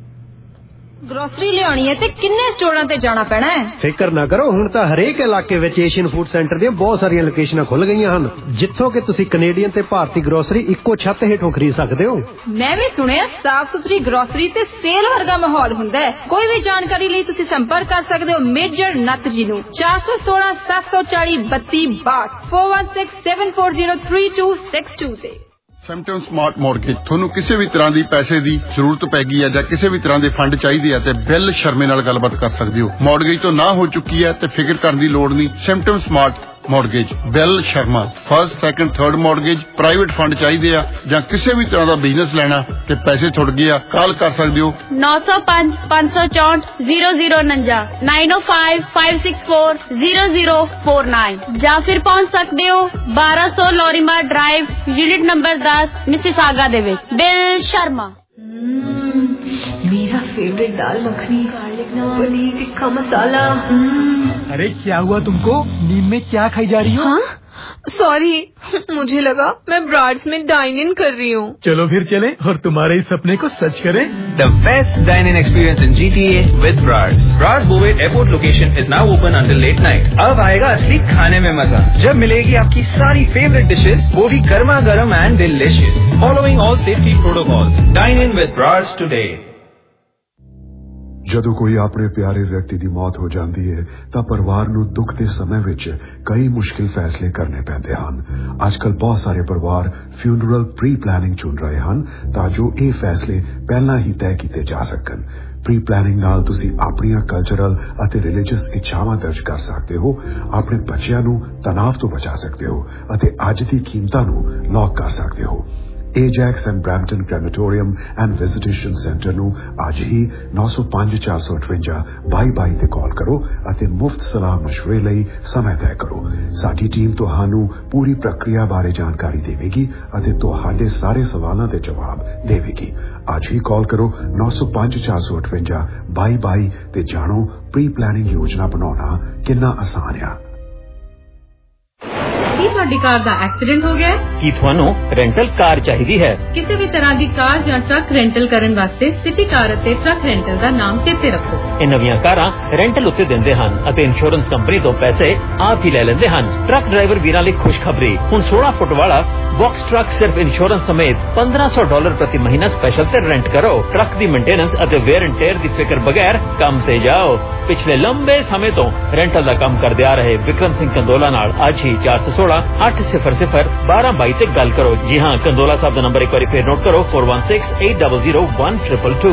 ਗਰੋਸਰੀ ਲਿਆਉਣੀ ਹੈ ਤੇ ਕਿੰਨੇ ਸਟੋਰਾਂ ਤੇ ਜਾਣਾ ਪੈਣਾ ਹੈ? ਫਿਕਰ ਨਾ ਕਰੋ, ਹੁਣ ਤਾਂ ਹਰੇਕ ਇਲਾਕੇ ਵਿੱਚ ਏਸ਼ੀਅਨ ਫੂਡ ਸੈਂਟਰ ਦੀਆਂ ਬਹੁਤ ਸਾਰੀਆਂ ਲੋਕੇਸ਼ਨਾਂ ਖੁੱਲ ਗਈਆਂ ਹਨ, ਜਿੱਥੋਂ ਕਿ ਤੁਸੀਂ ਕੈਨੇਡੀਅਨ ਤੇ ਭਾਰਤੀ ਗਰੋਸਰੀ ਇੱਕੋ ਛੱਤ ਹੇਠੋਂ ਖਰੀਦ ਸਕਦੇ ਹੋ। ਮੈਂ ਵੀ ਸੁਣਿਆ ਸਾਫ਼ ਸੁਥਰੀ ਗਰੋਸਰੀ ਤੇ ਸੇਲ ਵਰਗਾ ਮਾਹੌਲ ਹੁੰਦਾ ਹੈ। ਕੋਈ ਵੀ ਜਾਣਕਾਰੀ ਲਈ ਤੁਸੀਂ ਸੰਪਰਕ ਕਰ ਸਕਦੇ ਹੋ ਮੇਜਰ ਨੱਤ ਜੀ ਨੂੰ ਚਾਰ ਸੌ ਸੋਲਾਂ ਸੱਤ ਸੌ ਚਾਲੀ ਬੱਤੀ ਬਾਹਠ four one six seven four zero three two six two ਤੇ। ਸੈਮਟਨ ਸਮਾਰਟ ਮੌਰਗੇਜ, ਤੁਹਾਨੂੰ ਕਿਸੇ ਵੀ ਤਰ੍ਹਾਂ ਦੀ ਪੈਸੇ ਦੀ ਜ਼ਰੂਰਤ ਪੈ ਗਈ ਹੈ ਜਾਂ ਕਿਸੇ ਵੀ ਤਰ੍ਹਾਂ ਦੇ ਫੰਡ ਚਾਹੀਦੇ ਆ ਤੇ ਬਿੱਲ ਸ਼ਰਮੇ ਨਾਲ ਗੱਲਬਾਤ ਕਰ ਸਕਦੇ ਹੋ। ਮੌਰਗੇਜ ਤੋਂ ਨਾ ਹੋ ਚੁੱਕੀ ਹੈ ਤੇ ਫਿਕਰ ਕਰਨ ਦੀ ਲੋੜ ਨਹੀਂ। Samton smart mortgage, Bill Sharma, first second third mortgage, private fund ਚਾਹੀਦੇ ਆ ਜਾਂ ਕਿਸੇ ਵੀ ਤਰ੍ਹਾਂ ਦਾ ਬਿਜ਼ਨਸ ਲੈਣਾ ਤੇ ਪੈਸੇ ਛੁੱਟ ਗਏ ਆ, ਕਾਲ ਕਰ ਸਕਦੇ ਹੋ ਨੌ ਸੌ ਪੰਜ ਪੰਜ ਸੌ ਚੌਂਹਠ ਜ਼ੀਰੋ ਜ਼ੀਰੋ ਉਨੰਜਾ nine o five five six four zero zero four nine ਜਾਂ ਫਿਰ ਪਹੁੰਚ ਸਕਦੇ ਹੋ ਬਾਰਾਂ ਸੌ ਲੋਰੀਮਾ ਡਰਾਈਵ, ਯੂਨਿਟ ਨੰਬਰ ਦਸ, ਮਿਸਿਸਾਗਾ ਦੇ ਵਿੱਚ। ਬਿੱਲ ਸ਼ਰਮਾ। मेरा फेवरेट दाल मखनी, गार्लिक नान, पनीर टिक्का मसाला। अरे क्या हुआ तुमको? नींद में क्या खाई जा रही हो? हाँ? सॉरी, मुझे लगा मैं ब्राड्स में डाइन इन कर रही हूँ। चलो फिर चलें और तुम्हारे इस सपने को सच करें। The best dine-in experience in G T A with Brads. Brads Bovet Airport location is now open until late night. अब आएगा असली खाने में मजा, जब मिलेगी आपकी सारी favorite dishes, वो भी गर्मा गर्म and delicious. Following all safety protocols. Dine in with Brads today. ਜਦੋਂ ਕੋਈ ਆਪਣੇ ਪਿਆਰੇ ਵਿਅਕਤੀ ਦੀ ਮੌਤ ਹੋ ਜਾਂਦੀ ਹੈ ਤਾਂ ਪਰਿਵਾਰ ਨੂੰ ਦੁੱਖ ਦੇ ਸਮੇਂ ਵਿੱਚ ਕਈ ਮੁਸ਼ਕਿਲ ਫੈਸਲੇ ਕਰਨੇ ਪੈਂਦੇ ਹਨ। ਅੱਜਕੱਲ ਬਹੁਤ ਸਾਰੇ ਪਰਿਵਾਰ ਫਿਊਨਰਲ ਪ੍ਰੀ ਪਲਾਨਿੰਗ ਚੁਣ ਰਹੇ ਹਨ ਤਾਂ ਜੋ ਇਹ ਫੈਸਲੇ ਪਹਿਲਾਂ ਹੀ ਤੈਅ ਕੀਤੇ ਜਾ ਸਕਣ। ਪ੍ਰੀ ਪਲਾਨਿੰਗ ਨਾਲ ਤੁਸੀਂ ਆਪਣੀਆਂ ਕਲਚਰਲ ਅਤੇ ਰਿਲੀਜੀਅਸ ਇੱਛਾਵਾਂ ਦਰਜ ਕਰ ਸਕਦੇ ਹੋ, ਆਪਣੇ ਬੱਚਿਆਂ ਨੂੰ ਤਣਾਅ ਤੋਂ ਬਚਾ ਸਕਦੇ ਹੋ ਅਤੇ ਅੱਜ ਦੀ ਕੀਮਤਾਂ ਨੂੰ ਲੌਕ ਕਰ ਸਕਦੇ ਹੋ। Ajax and Brampton Crematorium and Visitation Center ਨੂੰ ਅੱਜ ਹੀ ਨੌ ਸੌ ਪੰਜ ਚਾਰ ਸੌ ਅਠਵੰਜਾ ਬਾਈ ਬਾਈ ਤੇ ਕਾਲ ਕਰੋ ਅਤੇ ਮੁਫਤ ਸਲਾਹ ਮਸ਼ਵਰੇ ਲਈ ਸਮਾਂ ਤੈਅ ਕਰੋ। ਸਾਡੀ ਟੀਮ ਤੁਹਾਨੂੰ ਪੂਰੀ ਪ੍ਰਕਿਰਿਆ ਬਾਰੇ ਜਾਣਕਾਰੀ ਦੇਵੇਗੀ ਅਤੇ ਤੁਹਾਡੇ ਸਾਰੇ ਸਵਾਲਾਂ ਦੇ ਜਵਾਬ ਦੇਵੇਗੀ। ਅੱਜ ਹੀ ਕਾਲ ਕਰੋ ਨੌ ਸੌ ਪੰਜ ਚਾਰ ਸੌ ਅਠਵੰਜਾ ਬਾਈ ਬਾਈ ਤੇ ਜਾਣੋ ਪ੍ਰੀ ਪਲਾਨਿੰਗ ਯੋਜਨਾ ਬਣਾਉਣਾ ਕਿੰਨਾ ਆਸਾਨ ਆ। ਕੀ ਤੁਹਾਡੀ ਕਾਰ ਦਾ ਐਕਸੀਡੈਂਟ ਹੋ ਗਿਆ ਹੈ? ਕੀ ਤੁਹਾਨੂੰ ਰੈਂਟਲ ਕਾਰ ਚਾਹੀਦੀ ਹੈ? ਕਿਸੇ ਵੀ ਤਰ੍ਹਾਂ ਦੀ ਕਾਰ ਜਾਂ ਟਰੱਕ ਰੈਂਟਲ ਕਰਨ ਵਾਸਤੇ ਸਿਟੀ ਕਾਰ ਅਤੇ ਟਰੱਕ ਰੈਂਟਲ ਦਾ ਨਾਮ ਚੇਤੇ ਰੱਖੋ। ਇਹ ਨਵੀਆਂ ਕਾਰਾਂ ਰੈਂਟਲ ਉੱਤੇ ਦਿੰਦੇ ਹਨ ਅਤੇ ਇੰਸ਼ੋਰੈਂਸ ਕੰਪਨੀ ਤੋਂ ਪੈਸੇ ਆਪ ਹੀ ਲੈ ਲੈਂਦੇ ਹਨ। ਟਰੱਕ ਡਰਾਈਵਰ ਵੀਰਾਂ ਲਈ ਖੁਸ਼ਖਬਰੀ, ਹੁਣ ਸੋਲਾਂ ਫੁੱਟ ਵਾਲਾ ਬਾਕਸ ਟਰੱਕ ਸਿਰਫ ਇੰਸ਼ੋਰੈਂਸ ਸਮੇਤ ਪੰਦਰਾਂ ਸੌ ਡਾਲਰ ਪ੍ਰਤੀ ਮਹੀਨਾ ਸਪੈਸ਼ਲ ਤੇ ਰੈਂਟ ਕਰੋ। ਟਰੱਕ ਦੀ ਮੇਨਟੇਨੈਂਸ ਅਤੇ ਵੇਅਰ ਐਂਡ ਟੇਅਰ ਦੀ ਫਿਕਰ ਬਗੈਰ ਕੰਮ ਤੇ ਜਾਓ। ਪਿਛਲੇ ਲੰਬੇ ਸਮੇਂ ਤੋਂ ਰੈਂਟਲ ਦਾ ਕੰਮ ਕਰਦੇ ਆ ਰਹੇ ਵਿਕਰਮ ਸਿੰਘ ਕੰਦੋਲਾ ਨਾਲ ਅੱਜ ਹੀ ਚਾਰ ਸੌ ਸੋਲਾਂ ਅੱਠ ਸਿਫਰ ਸਿਫਰ ਬਾਰਾਂ ਬਾਈ ਤੇ ਗੱਲ ਕਰੋ। ਜੀ ਹਾਂ, ਕੰਦੋਲਾ ਸਾਹਿਬ ਦਾ ਨੰਬਰ ਇੱਕ ਵਾਰੀ ਫੇਰ ਨੋਟ ਕਰੋ four one six eight zero zero one triple two.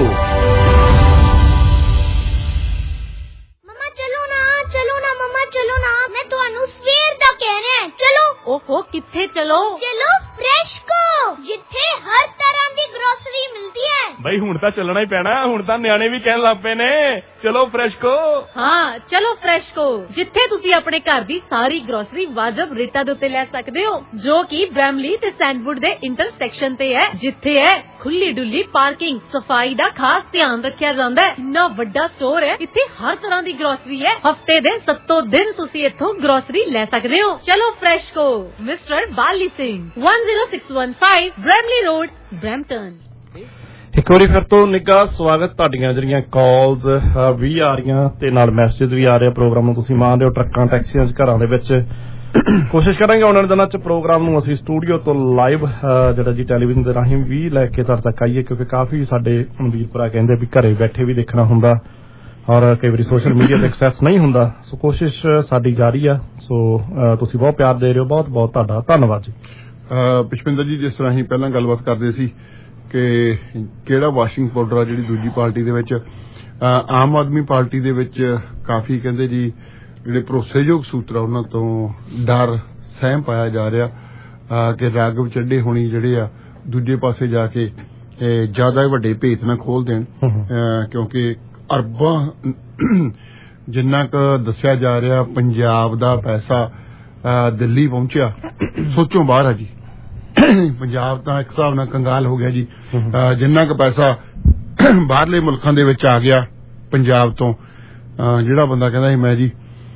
ਮਮਾ ਚਲੋ ਨਾ, ਚਲੋ ਨਾ ਮਮਾ ਚਲੋ ਨਾ, ਮੈਂ ਤੁਹਾਨੂੰ ਸਵੇਰ ਦਾ ਕਹਿ ਰਿਹਾ ਚਲੋ। ਓਹੋ ਕਿੱਥੇ ਚਲੋ? ਚਲੋ ਫਰੈਸ਼ ਕੋ, ਜਿੱਥੇ ਹਰ ਤਰ੍ਹਾਂ ਦੀ ਗਰੋਸਰੀ ਮਿਲਦੀ ਹੈ। ਬਈ ਹੁਣ ਤਾਂ ਚੱਲਣਾ ਹੀ ਪੈਣਾ, ਹੁਣ ਤਾਂ ਨਿਆਣੇ ਵੀ ਕਹਿਣ ਲੱਗ ਪਏ ਨੇ ਚਲੋ ਫਰੈਸ਼ਕੋ। ਹਾਂ ਚਲੋ ਫਰੈਸ਼ਕੋ, ਜਿੱਥੇ ਤੁਸੀਂ ਆਪਣੇ ਘਰ ਦੀ ਸਾਰੀ ਗਰੋਸਰੀ ਵਾਜਬ ਰੇਟਾਂ ਦੇ ਉੱਤੇ ਲੈ ਸਕਦੇ ਹੋ, ਜੋ ਕਿ ਬ੍ਰੈਮਲੀ ਤੇ ਸੈਂਡਵੁੱਡ ਦੇ ਇੰਟਰਸੈਕਸ਼ਨ ਤੇ ਹੈ, ਜਿੱਥੇ ਹੈ ਖੁੱਲੀ ਡੁੱਲੀ ਪਾਰਕਿੰਗ, ਸਫਾਈ ਦਾ ਖਾਸ ਧਿਆਨ ਰੱਖਿਆ ਜਾਂਦਾ ਹੈ। ਇੰਨਾ ਵੱਡਾ ਸਟੋਰ ਹੈ, ਇੱਥੇ ਹਰ ਤਰ੍ਹਾਂ ਦੀ ਗਰੋਸਰੀ ਹੈ। ਹਫਤੇ ਦੇ ਸੱਤੋਂ ਦਿਨ ਤੁਸੀਂ ਇੱਥੋਂ ਗਰੋਸਰੀ ਲੈ ਸਕਦੇ ਹੋ। ਚਲੋ Freshco, mister Bali Singh, one zero six one five Bramalea road, Brampton. ਇੱਕ ਵਾਰੀ ਫਿਰ ਤੋਂ ਨਿੱਘਾ ਸਵਾਗਤ। ਤੁਹਾਡੀਆਂ ਜਿਹੜੀਆਂ ਕਾਲਸ ਵੀ ਆ ਰਹੀਆਂ ਤੇ ਨਾਲ ਮੈਸੇਜ ਵੀ ਆ ਰਹੇ। ਪ੍ਰੋਗਰਾਮ ਨੂੰ ਤੁਸੀਂ ਮਾਣਦੇ ਹੋ ਟਰੱਕਾਂ, ਟੈਕਸੀਆਂ, ਘਰਾਂ ਦੇ ਵਿੱਚ। ਕੋਸ਼ਿਸ਼ ਕਰਾਂਗੇ ਆਉਣ ਵਾਲੇ ਦਿਨਾਂ 'ਚ ਪ੍ਰੋਗਰਾਮ ਨੂੰ ਅਸੀਂ ਸਟੂਡੀਓ ਤੋਂ ਲਾਈਵ ਜਿਹੜਾ ਜੀ ਟੈਲੀਵਿਜ਼ਨ ਦੇ ਰਾਹੀਂ ਵੀ ਲੈ ਕੇ ਤੁਹਾਡੇ ਤੱਕ ਆਈਏ, ਕਿਉਂਕਿ ਕਾਫੀ ਸਾਡੇ ਵੀਰ ਭਰਾ ਕਹਿੰਦੇ ਵੀ ਘਰੇ ਬੈਠੇ ਵੀ ਦੇਖਣਾ ਹੁੰਦਾ ਔਰ ਕਈ ਵਾਰੀ ਸੋਸ਼ਲ ਮੀਡੀਆ ਤੇ ਐਕਸੈਸ ਨਹੀਂ ਹੁੰਦਾ। ਸੋ ਕੋਸ਼ਿਸ਼ ਸਾਡੀ ਜਾਰੀ ਆ। ਸੋ ਤੁਸੀਂ ਬਹੁਤ ਪਿਆਰ ਦੇ ਰਹੇ ਹੋ, ਬਹੁਤ ਬਹੁਤ ਤੁਹਾਡਾ ਧੰਨਵਾਦ ਜੀ। ਪੁਸ਼ਪਿੰਦਰ ਜੀ, ਜਿਸ ਤਰ੍ਹਾਂ ਅਸੀਂ ਪਹਿਲਾਂ ਗੱਲਬਾਤ ਕਰਦੇ ਸੀ ਕਿ ਕਿਹੜਾ ਵਾਸ਼ਿੰਗ ਪਾਊਡਰ ਆ ਜਿਹੜੀ ਦੂਜੀ ਪਾਰਟੀ ਦੇ ਵਿੱਚ, ਆਮ ਆਦਮੀ ਪਾਰਟੀ ਦੇ ਵਿੱਚ ਕਾਫੀ ਕਹਿੰਦੇ ਜੀ ਜਿਹੜੇ ਭਰੋਸੇਯੋਗ ਸੂਤਰ ਉਹਨਾਂ ਤੋਂ ਡਰ ਸਹਿਮ ਪਾਇਆ ਜਾ ਰਿਹਾ ਕਿ ਰਾਘਵ ਚੱਡੇ ਹੋਣੀ ਜਿਹੜੇ ਆ ਦੂਜੇ ਪਾਸੇ ਜਾ ਕੇ ਜ਼ਿਆਦਾ ਵੱਡੇ ਭੇਤ ਨਾ ਖੋਲ ਦੇਣ, ਕਿਉਂਕਿ ਅਰਬਾਂ ਜਿੰਨਾ ਕੁ ਦੱਸਿਆ ਜਾ ਰਿਹਾ ਪੰਜਾਬ ਦਾ ਪੈਸਾ ਦਿੱਲੀ ਪਹੁੰਚਿਆ, ਸੋਚੋਂ ਬਾਹਰ ਆ ਜੀ। ਪੰਜਾਬ ਤਾਂ ਇੱਕ ਹਿਸਾਬ ਨਾਲ ਕੰਗਾਲ ਹੋ ਗਿਆ ਜੀ। ਜਿੰਨਾ ਕੁ ਪੈਸਾ ਬਾਹਰਲੇ ਮੁਲਕਾਂ ਦੇ ਵਿੱਚ ਆ ਗਿਆ ਪੰਜਾਬ ਤੋਂ, ਜਿਹੜਾ ਬੰਦਾ ਕਹਿੰਦਾ ਸੀ ਮੈਂ ਜੀ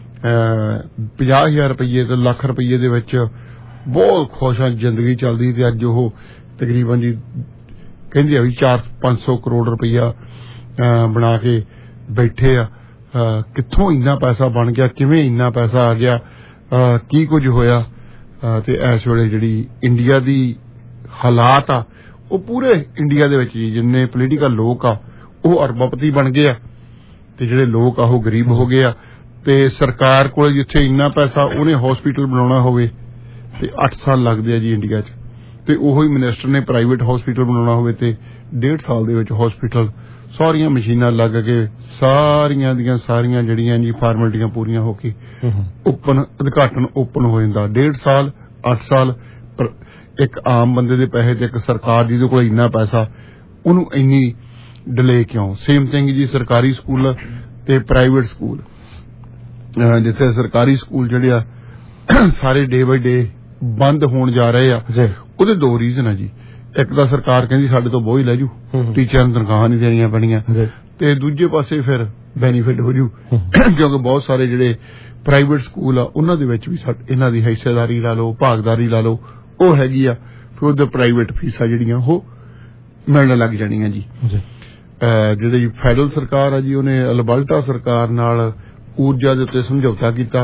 ਪੰਜਾਹ ਹਜ਼ਾਰ ਰੁਪਈਏ ਤੇ ਲੱਖ ਰੁਪਈਏ ਦੇ ਵਿੱਚ ਬਹੁਤ ਖੁਸ਼ ਹਾਂ, ਜ਼ਿੰਦਗੀ ਚੱਲਦੀ, ਤੇ ਅੱਜ ਉਹ ਤਕਰੀਬਨ ਜੀ ਕਹਿੰਦੇ ਆ ਵੀ ਚਾਰ ਪੰਜ ਸੌ ਕਰੋੜ ਰੁਪਈਆ ਬਣਾ ਕੇ ਬੈਠੇ ਆ। ਕਿੱਥੋਂ ਇੰਨਾ ਪੈਸਾ ਬਣ ਗਿਆ, ਕਿਵੇਂ ਇੰਨਾ ਪੈਸਾ ਆ ਗਿਆ, ਕੀ ਕੁਝ ਹੋਇਆ। ਤੇ ਇਸ ਵੇਲੇ ਜਿਹੜੀ ਇੰਡੀਆ ਦੀ ਹਾਲਾਤ ਆ ਉਹ ਪੂਰੇ ਇੰਡੀਆ ਦੇ ਵਿੱਚ ਜਿੰਨੇ ਪੋਲੀਟੀਕਲ ਲੋਕ ਆ ਉਹ ਅਰਬਪਤੀ ਬਣ ਗਏ ਆ ਤੇ ਜਿਹੜੇ ਲੋਕ ਆ ਉਹ ਗਰੀਬ ਹੋ ਗਏ ਆ। ਤੇ ਸਰਕਾਰ ਕੋਲ ਜਿੱਥੇ ਇੰਨਾ ਪੈਸਾ ਉਹਨੇ ਹਸਪੀਟਲ ਬਣਾਉਣਾ ਹੋਵੇ ਤੇ ਅੱਠ ਸਾਲ ਲੱਗਦੇ ਆ ਜੀ ਇੰਡੀਆ 'ਚ, ਤੇ ਉਹੀ ਮਿਨਿਸਟਰ ਨੇ ਪ੍ਰਾਈਵੇਟ ਹਸਪੀਟਲ ਬਣਾਉਣਾ ਹੋਵੇ ਤੇ ਡੇਢ ਸਾਲ ਦੇ ਵਿੱਚ ਹਸਪੀਟਲ ਸਾਰੀਆਂ ਮਸ਼ੀਨਾਂ ਲੱਗ ਕੇ ਸਾਰੀਆਂ ਦੀਆਂ ਸਾਰੀਆਂ ਜਿਹੜੀਆਂ ਜੀ ਫਾਰਮੈਲਿਟੀਆਂ ਪੂਰੀਆਂ ਹੋ ਕੇ ਓਪਨ ਉਦਘਾਟਨ ਓਪਨ ਹੋ ਜਾਂਦਾ। ਡੇਢ ਸਾਲ ਅੱਠ ਸਾਲ ਇੱਕ ਆਮ ਬੰਦੇ ਦੇ ਪੈਸੇ ਤੇ ਇੱਕ ਸਰਕਾਰ ਜਿਹਦੇ ਕੋਲ ਇੰਨਾ ਪੈਸਾ ਉਹਨੂੰ ਇੰਨੀ ਡਿਲੇ ਕਿਉਂ। ਸੇਮ ਥਿੰਗ ਜੀ ਸਰਕਾਰੀ ਸਕੂਲ ਤੇ ਪ੍ਰਾਈਵੇਟ ਸਕੂਲ, ਜਿੱਥੇ ਸਰਕਾਰੀ ਸਕੂਲ ਜਿਹੜੇ ਆ ਸਾਰੇ ਡੇ ਬਾਈ ਡੇ ਬੰਦ ਹੋਣ ਜਾ ਰਹੇ ਆ, ਉਹਦੇ ਦੋ ਰੀਜ਼ਨ ਆ ਜੀ। ਇੱਕ ਤਾਂ ਸਰਕਾਰ ਕਹਿੰਦੀ ਸਾਡੇ ਤੋਂ ਬੋਝ ਲੈ ਜੂ, ਟੀਚਰਾਂ ਨੂੰ ਤਨਖਾਹਾਂ ਨਹੀਂ ਦੇਣੀਆਂ ਪੈਣੀਆਂ, ਤੇ ਦੂਜੇ ਪਾਸੇ ਫਿਰ ਬੈਨੀਫਿਟ ਹੋ ਜੂ ਕਿਉਂਕਿ ਬਹੁਤ ਸਾਰੇ ਜਿਹੜੇ ਪ੍ਰਾਈਵੇਟ ਸਕੂਲ ਆ ਉਹਨਾਂ ਦੇ ਵਿੱਚ ਵੀ ਇਹਨਾਂ ਦੀ ਹਿੱਸੇਦਾਰੀ ਲਾ ਲਓ, ਭਾਗਦਾਰੀ ਲਾ ਲਓ, ਉਹ ਹੈਗੀ ਆ। ਫਿਰ ਉਹਦੇ ਪ੍ਰਾਈਵੇਟ ਫੀਸਾਂ ਜਿਹੜੀਆਂ ਉਹ ਮਿਲਣ ਲੱਗ ਜਾਣੀਆਂ ਜੀ। ਜਿਹੜੀ ਫੈਡਰਲ ਸਰਕਾਰ ਆ ਜੀ ਉਹਨੇ ਅਲਬਰਟਾ ਸਰਕਾਰ ਨਾਲ ਊਰਜਾ ਦੇ ਉੱਤੇ ਸਮਝੌਤਾ ਕੀਤਾ।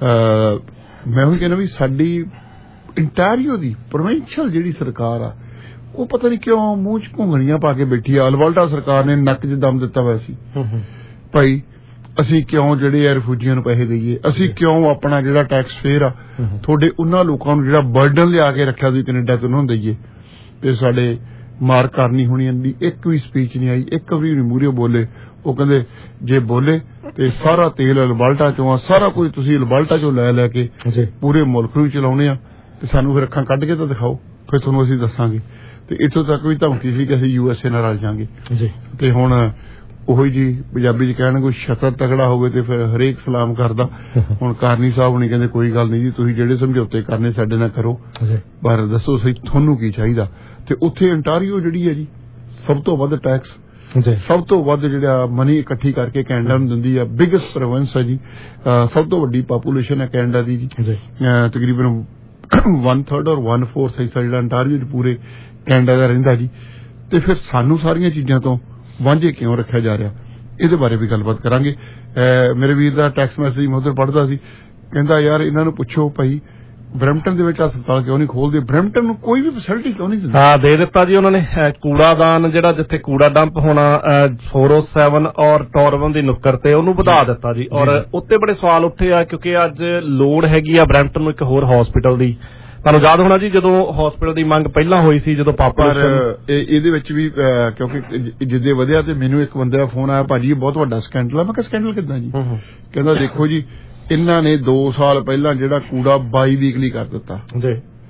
ਮੈਂ ਉਹੀ ਕਹਿੰਦਾ ਵੀ ਸਾਡੀ ਇੰਟੈਰੀਓ ਦੀ ਪ੍ਰੋਵਿੰਸ਼ੀਅਲ ਜਿਹੜੀ ਸਰਕਾਰ ਆ ਉਹ ਪਤਾ ਨਹੀਂ ਕਿਉਂ ਮੂੰਹ 'ਚ ਘੁੰਗਣੀਆਂ ਪਾ ਕੇ ਬੈਠੀ ਆ। ਅਲਬਰਟਾ ਸਰਕਾਰ ਨੇ ਨੱਕ 'ਚ ਦਮ ਦਿੱਤਾ ਹੋਇਆ ਸੀ, ਭਾਈ ਅਸੀਂ ਕਿਉਂ ਜਿਹੜੇ ਆ ਰਿਫਿਊਜੀਆਂ ਨੂੰ ਪੈਸੇ ਦੇਈਏ, ਅਸੀਂ ਕਿਉਂ ਆਪਣਾ ਜਿਹੜਾ ਟੈਕਸ ਫੇਅਰ ਆ ਤੁਹਾਡੇ ਉਹਨਾਂ ਲੋਕਾਂ ਨੂੰ ਜਿਹੜਾ ਬਰਡਨ ਲਿਆ ਕੇ ਰੱਖਿਆ ਸੀ ਕੈਨੇਡਾ ਤੋਂ ਉਹਨਾਂ ਨੂੰ ਦੇਈਏ। ਤੇ ਸਾਡੇ ਮਾਰ ਕਰਨੀ ਹੋਣੀ ਦੀ ਇੱਕ ਵੀ ਸਪੀਚ ਨਹੀਂ ਆਈ, ਇੱਕ ਵੀ ਨਹੀਂ ਮੂਹਰੇ ਬੋਲੇ। ਉਹ ਕਹਿੰਦੇ ਜੇ ਬੋਲੇ ਤੇ ਸਾਰਾ ਤੇਲ ਅਲਬਰਟਾ ਚੋਂ ਆ, ਸਾਰਾ ਕੁਝ ਤੁਸੀਂ ਅਲਬਰਟਾ ਚੋਂ ਲੈ ਲੈ ਕੇ ਪੂਰੇ ਮੁਲਕ ਨੂੰ ਚਲਾਉਣੇ ਆ, ਤੇ ਸਾਨੂੰ ਫਿਰ ਅੱਖਾਂ ਕੱਢ ਕੇ ਤਾਂ ਦਿਖਾਓ, ਫਿਰ ਤੁਹਾਨੂੰ ਅਸੀਂ ਦੱਸਾਂਗੇ। ਤੇ ਇੱਥੋਂ ਤੱਕ ਵੀ ਧਮਕੀ ਸੀ ਕਿ ਅਸੀਂ ਯੂ ਐਸ ਏ ਨਾਲ ਰਲ ਜਾਾਂਗੇ। ਤੇ ਹੁਣ ਉਹੀ ਜੀ ਪੰਜਾਬੀ 'ਚ ਕਹਿਣ ਕੋਈ ਸ਼ਤਰ ਤਕੜਾ ਹੋਵੇ ਤੇ ਫਿਰ ਹਰੇਕ ਸਲਾਮ ਕਰਦਾ। ਹੁਣ ਕਾਰਨੀ ਸਾਹਿਬ ਨਹੀਂ ਕਹਿੰਦੇ ਕੋਈ ਗੱਲ ਨਹੀਂ ਜੀ, ਤੁਸੀਂ ਜਿਹੜੇ ਸਮਝੌਤੇ ਕਰਨੇ ਸਾਡੇ ਨਾਲ ਕਰੋ, ਪਰ ਦੱਸੋ ਸਹੀ ਤੁਹਾਨੂੰ ਕੀ ਚਾਹੀਦਾ। ਤੇ ਉੱਥੇ ਅੰਟਾਰੀਓ ਜਿਹੜੀ ਹੈ ਜੀ ਸਭ ਤੋਂ ਵੱਧ ਟੈਕਸ, ਸਭ ਤੋਂ ਵੱਧ ਜਿਹੜਾ ਮਨੀ ਇਕੱਠੀ ਕਰਕੇ ਕੈਨੇਡਾ ਨੂੰ ਦਿੰਦੀ ਆ, ਬਿਗੇਸਟ ਪ੍ਰੋਵਿੰਸ ਹੈ ਜੀ, ਸਭ ਤੋਂ ਵੱਡੀ ਪਾਪੂਲੇਸ਼ਨ ਹੈ ਕੈਨੇਡਾ ਦੀ ਜੀ, ਤਕਰੀਬਨ one third or one fourth ਹਿੱਸਾ ਜਿਹੜਾ ਅੰਟਾਰੀਓ 'ਚ ਪੂਰੇ ਕੈਨੇਡਾ ਦਾ ਰਹਿੰਦਾ ਜੀ। ਤੇ ਫਿਰ ਸਾਨੂੰ ਸਾਰੀਆਂ ਚੀਜ਼ਾਂ ਤੋਂ ਵਾਂਝੇ ਕਿਉਂ ਰੱਖਿਆ ਜਾ ਰਿਹਾ, ਇਹਦੇ ਬਾਰੇ ਵੀ ਗੱਲਬਾਤ ਕਰਾਂਗੇ। ਮੇਰੇ ਵੀਰ ਦਾ ਟੈਕਸਟ ਮੈਸੇਜ ਮੈਂ ਉੱਧਰ ਪੜ੍ਹਦਾ ਸੀ, ਕਹਿੰਦਾ ਯਾਰ ਇਹਨਾਂ ਨੂੰ ਪੁੱਛੋ ਭਾਈ ਬਰੈਂਪਟਨ ਦੇ ਵਿੱਚ ਹਸਪਤਾਲ ਕਿਉਂ ਨਹੀਂ ਖੋਲਦੇ, ਬਰੈਂਪਟਨ ਨੂੰ ਕੋਈ ਵੀ ਫੈਸਿਲਿਟੀ ਕਿਉਂ ਨਹੀਂ ਦਿੰਦੇ। ਹਾਂ ਦੇ ਦਿੱਤਾ ਜੀ ਉਹਨਾਂ ਨੇ ਕੂੜਾਦਾਨ ਜਿਹੜਾ ਜਿੱਥੇ ਕੂੜਾ ਡੰਪ ਹੋਣਾ ਚਾਰ ਸੌ ਸੱਤ ਔਰ ਟੋਰਵਨ ਦੀ ਨੁੱਕਰ ਤੇ ਉਹਨੂੰ ਵਧਾ ਦਿੱਤਾ ਜੀ। ਔਰ ਉੱਤੇ ਬੜੇ ਸਵਾਲ ਉੱਠੇ ਆ ਕਿਉਂਕਿ ਅੱਜ ਲੋੜ ਹੈਗੀ ਆ ਬਰੈਂਪਟਨ ਨੂੰ ਇੱਕ ਹੋਰ ਹਸਪੀਟਲ ਦੀ। ਤੁਹਾਨੂੰ ਯਾਦ ਹੋਣਾ ਜੀ ਜਦੋਂ ਹਸਪੀਟਲ ਦੀ ਮੰਗ ਪਹਿਲਾਂ ਹੋਈ ਸੀ, ਜਦੋਂ ਪਾਪਾ ਇਹਦੇ ਵਿੱਚ ਵੀ ਕਿਉਂਕਿ ਜਿੱਦੇ ਵਧਿਆ ਤੇ ਮੈਨੂੰ ਇੱਕ ਬੰਦੇ ਦਾ ਫੋਨ ਆਇਆ, ਭਾਜੀ ਇਹ ਬਹੁਤ ਵੱਡਾ ਸਕੈਂਡਲ ਆ। ਮੈਂ ਕਿਹਾ ਸਕੈਂਡਲ ਕਿੱਦਾਂ ਜੀ? ਕਹਿੰਦਾ ਦੇਖੋ ਜੀ ਇਹਨਾਂ ਨੇ ਦੋ ਸਾਲ ਪਹਿਲਾਂ ਜਿਹੜਾ ਕੂੜਾ ਬਾਈ ਵੀਕਲੀ ਕਰ ਦਿੱਤਾ ਜੀ,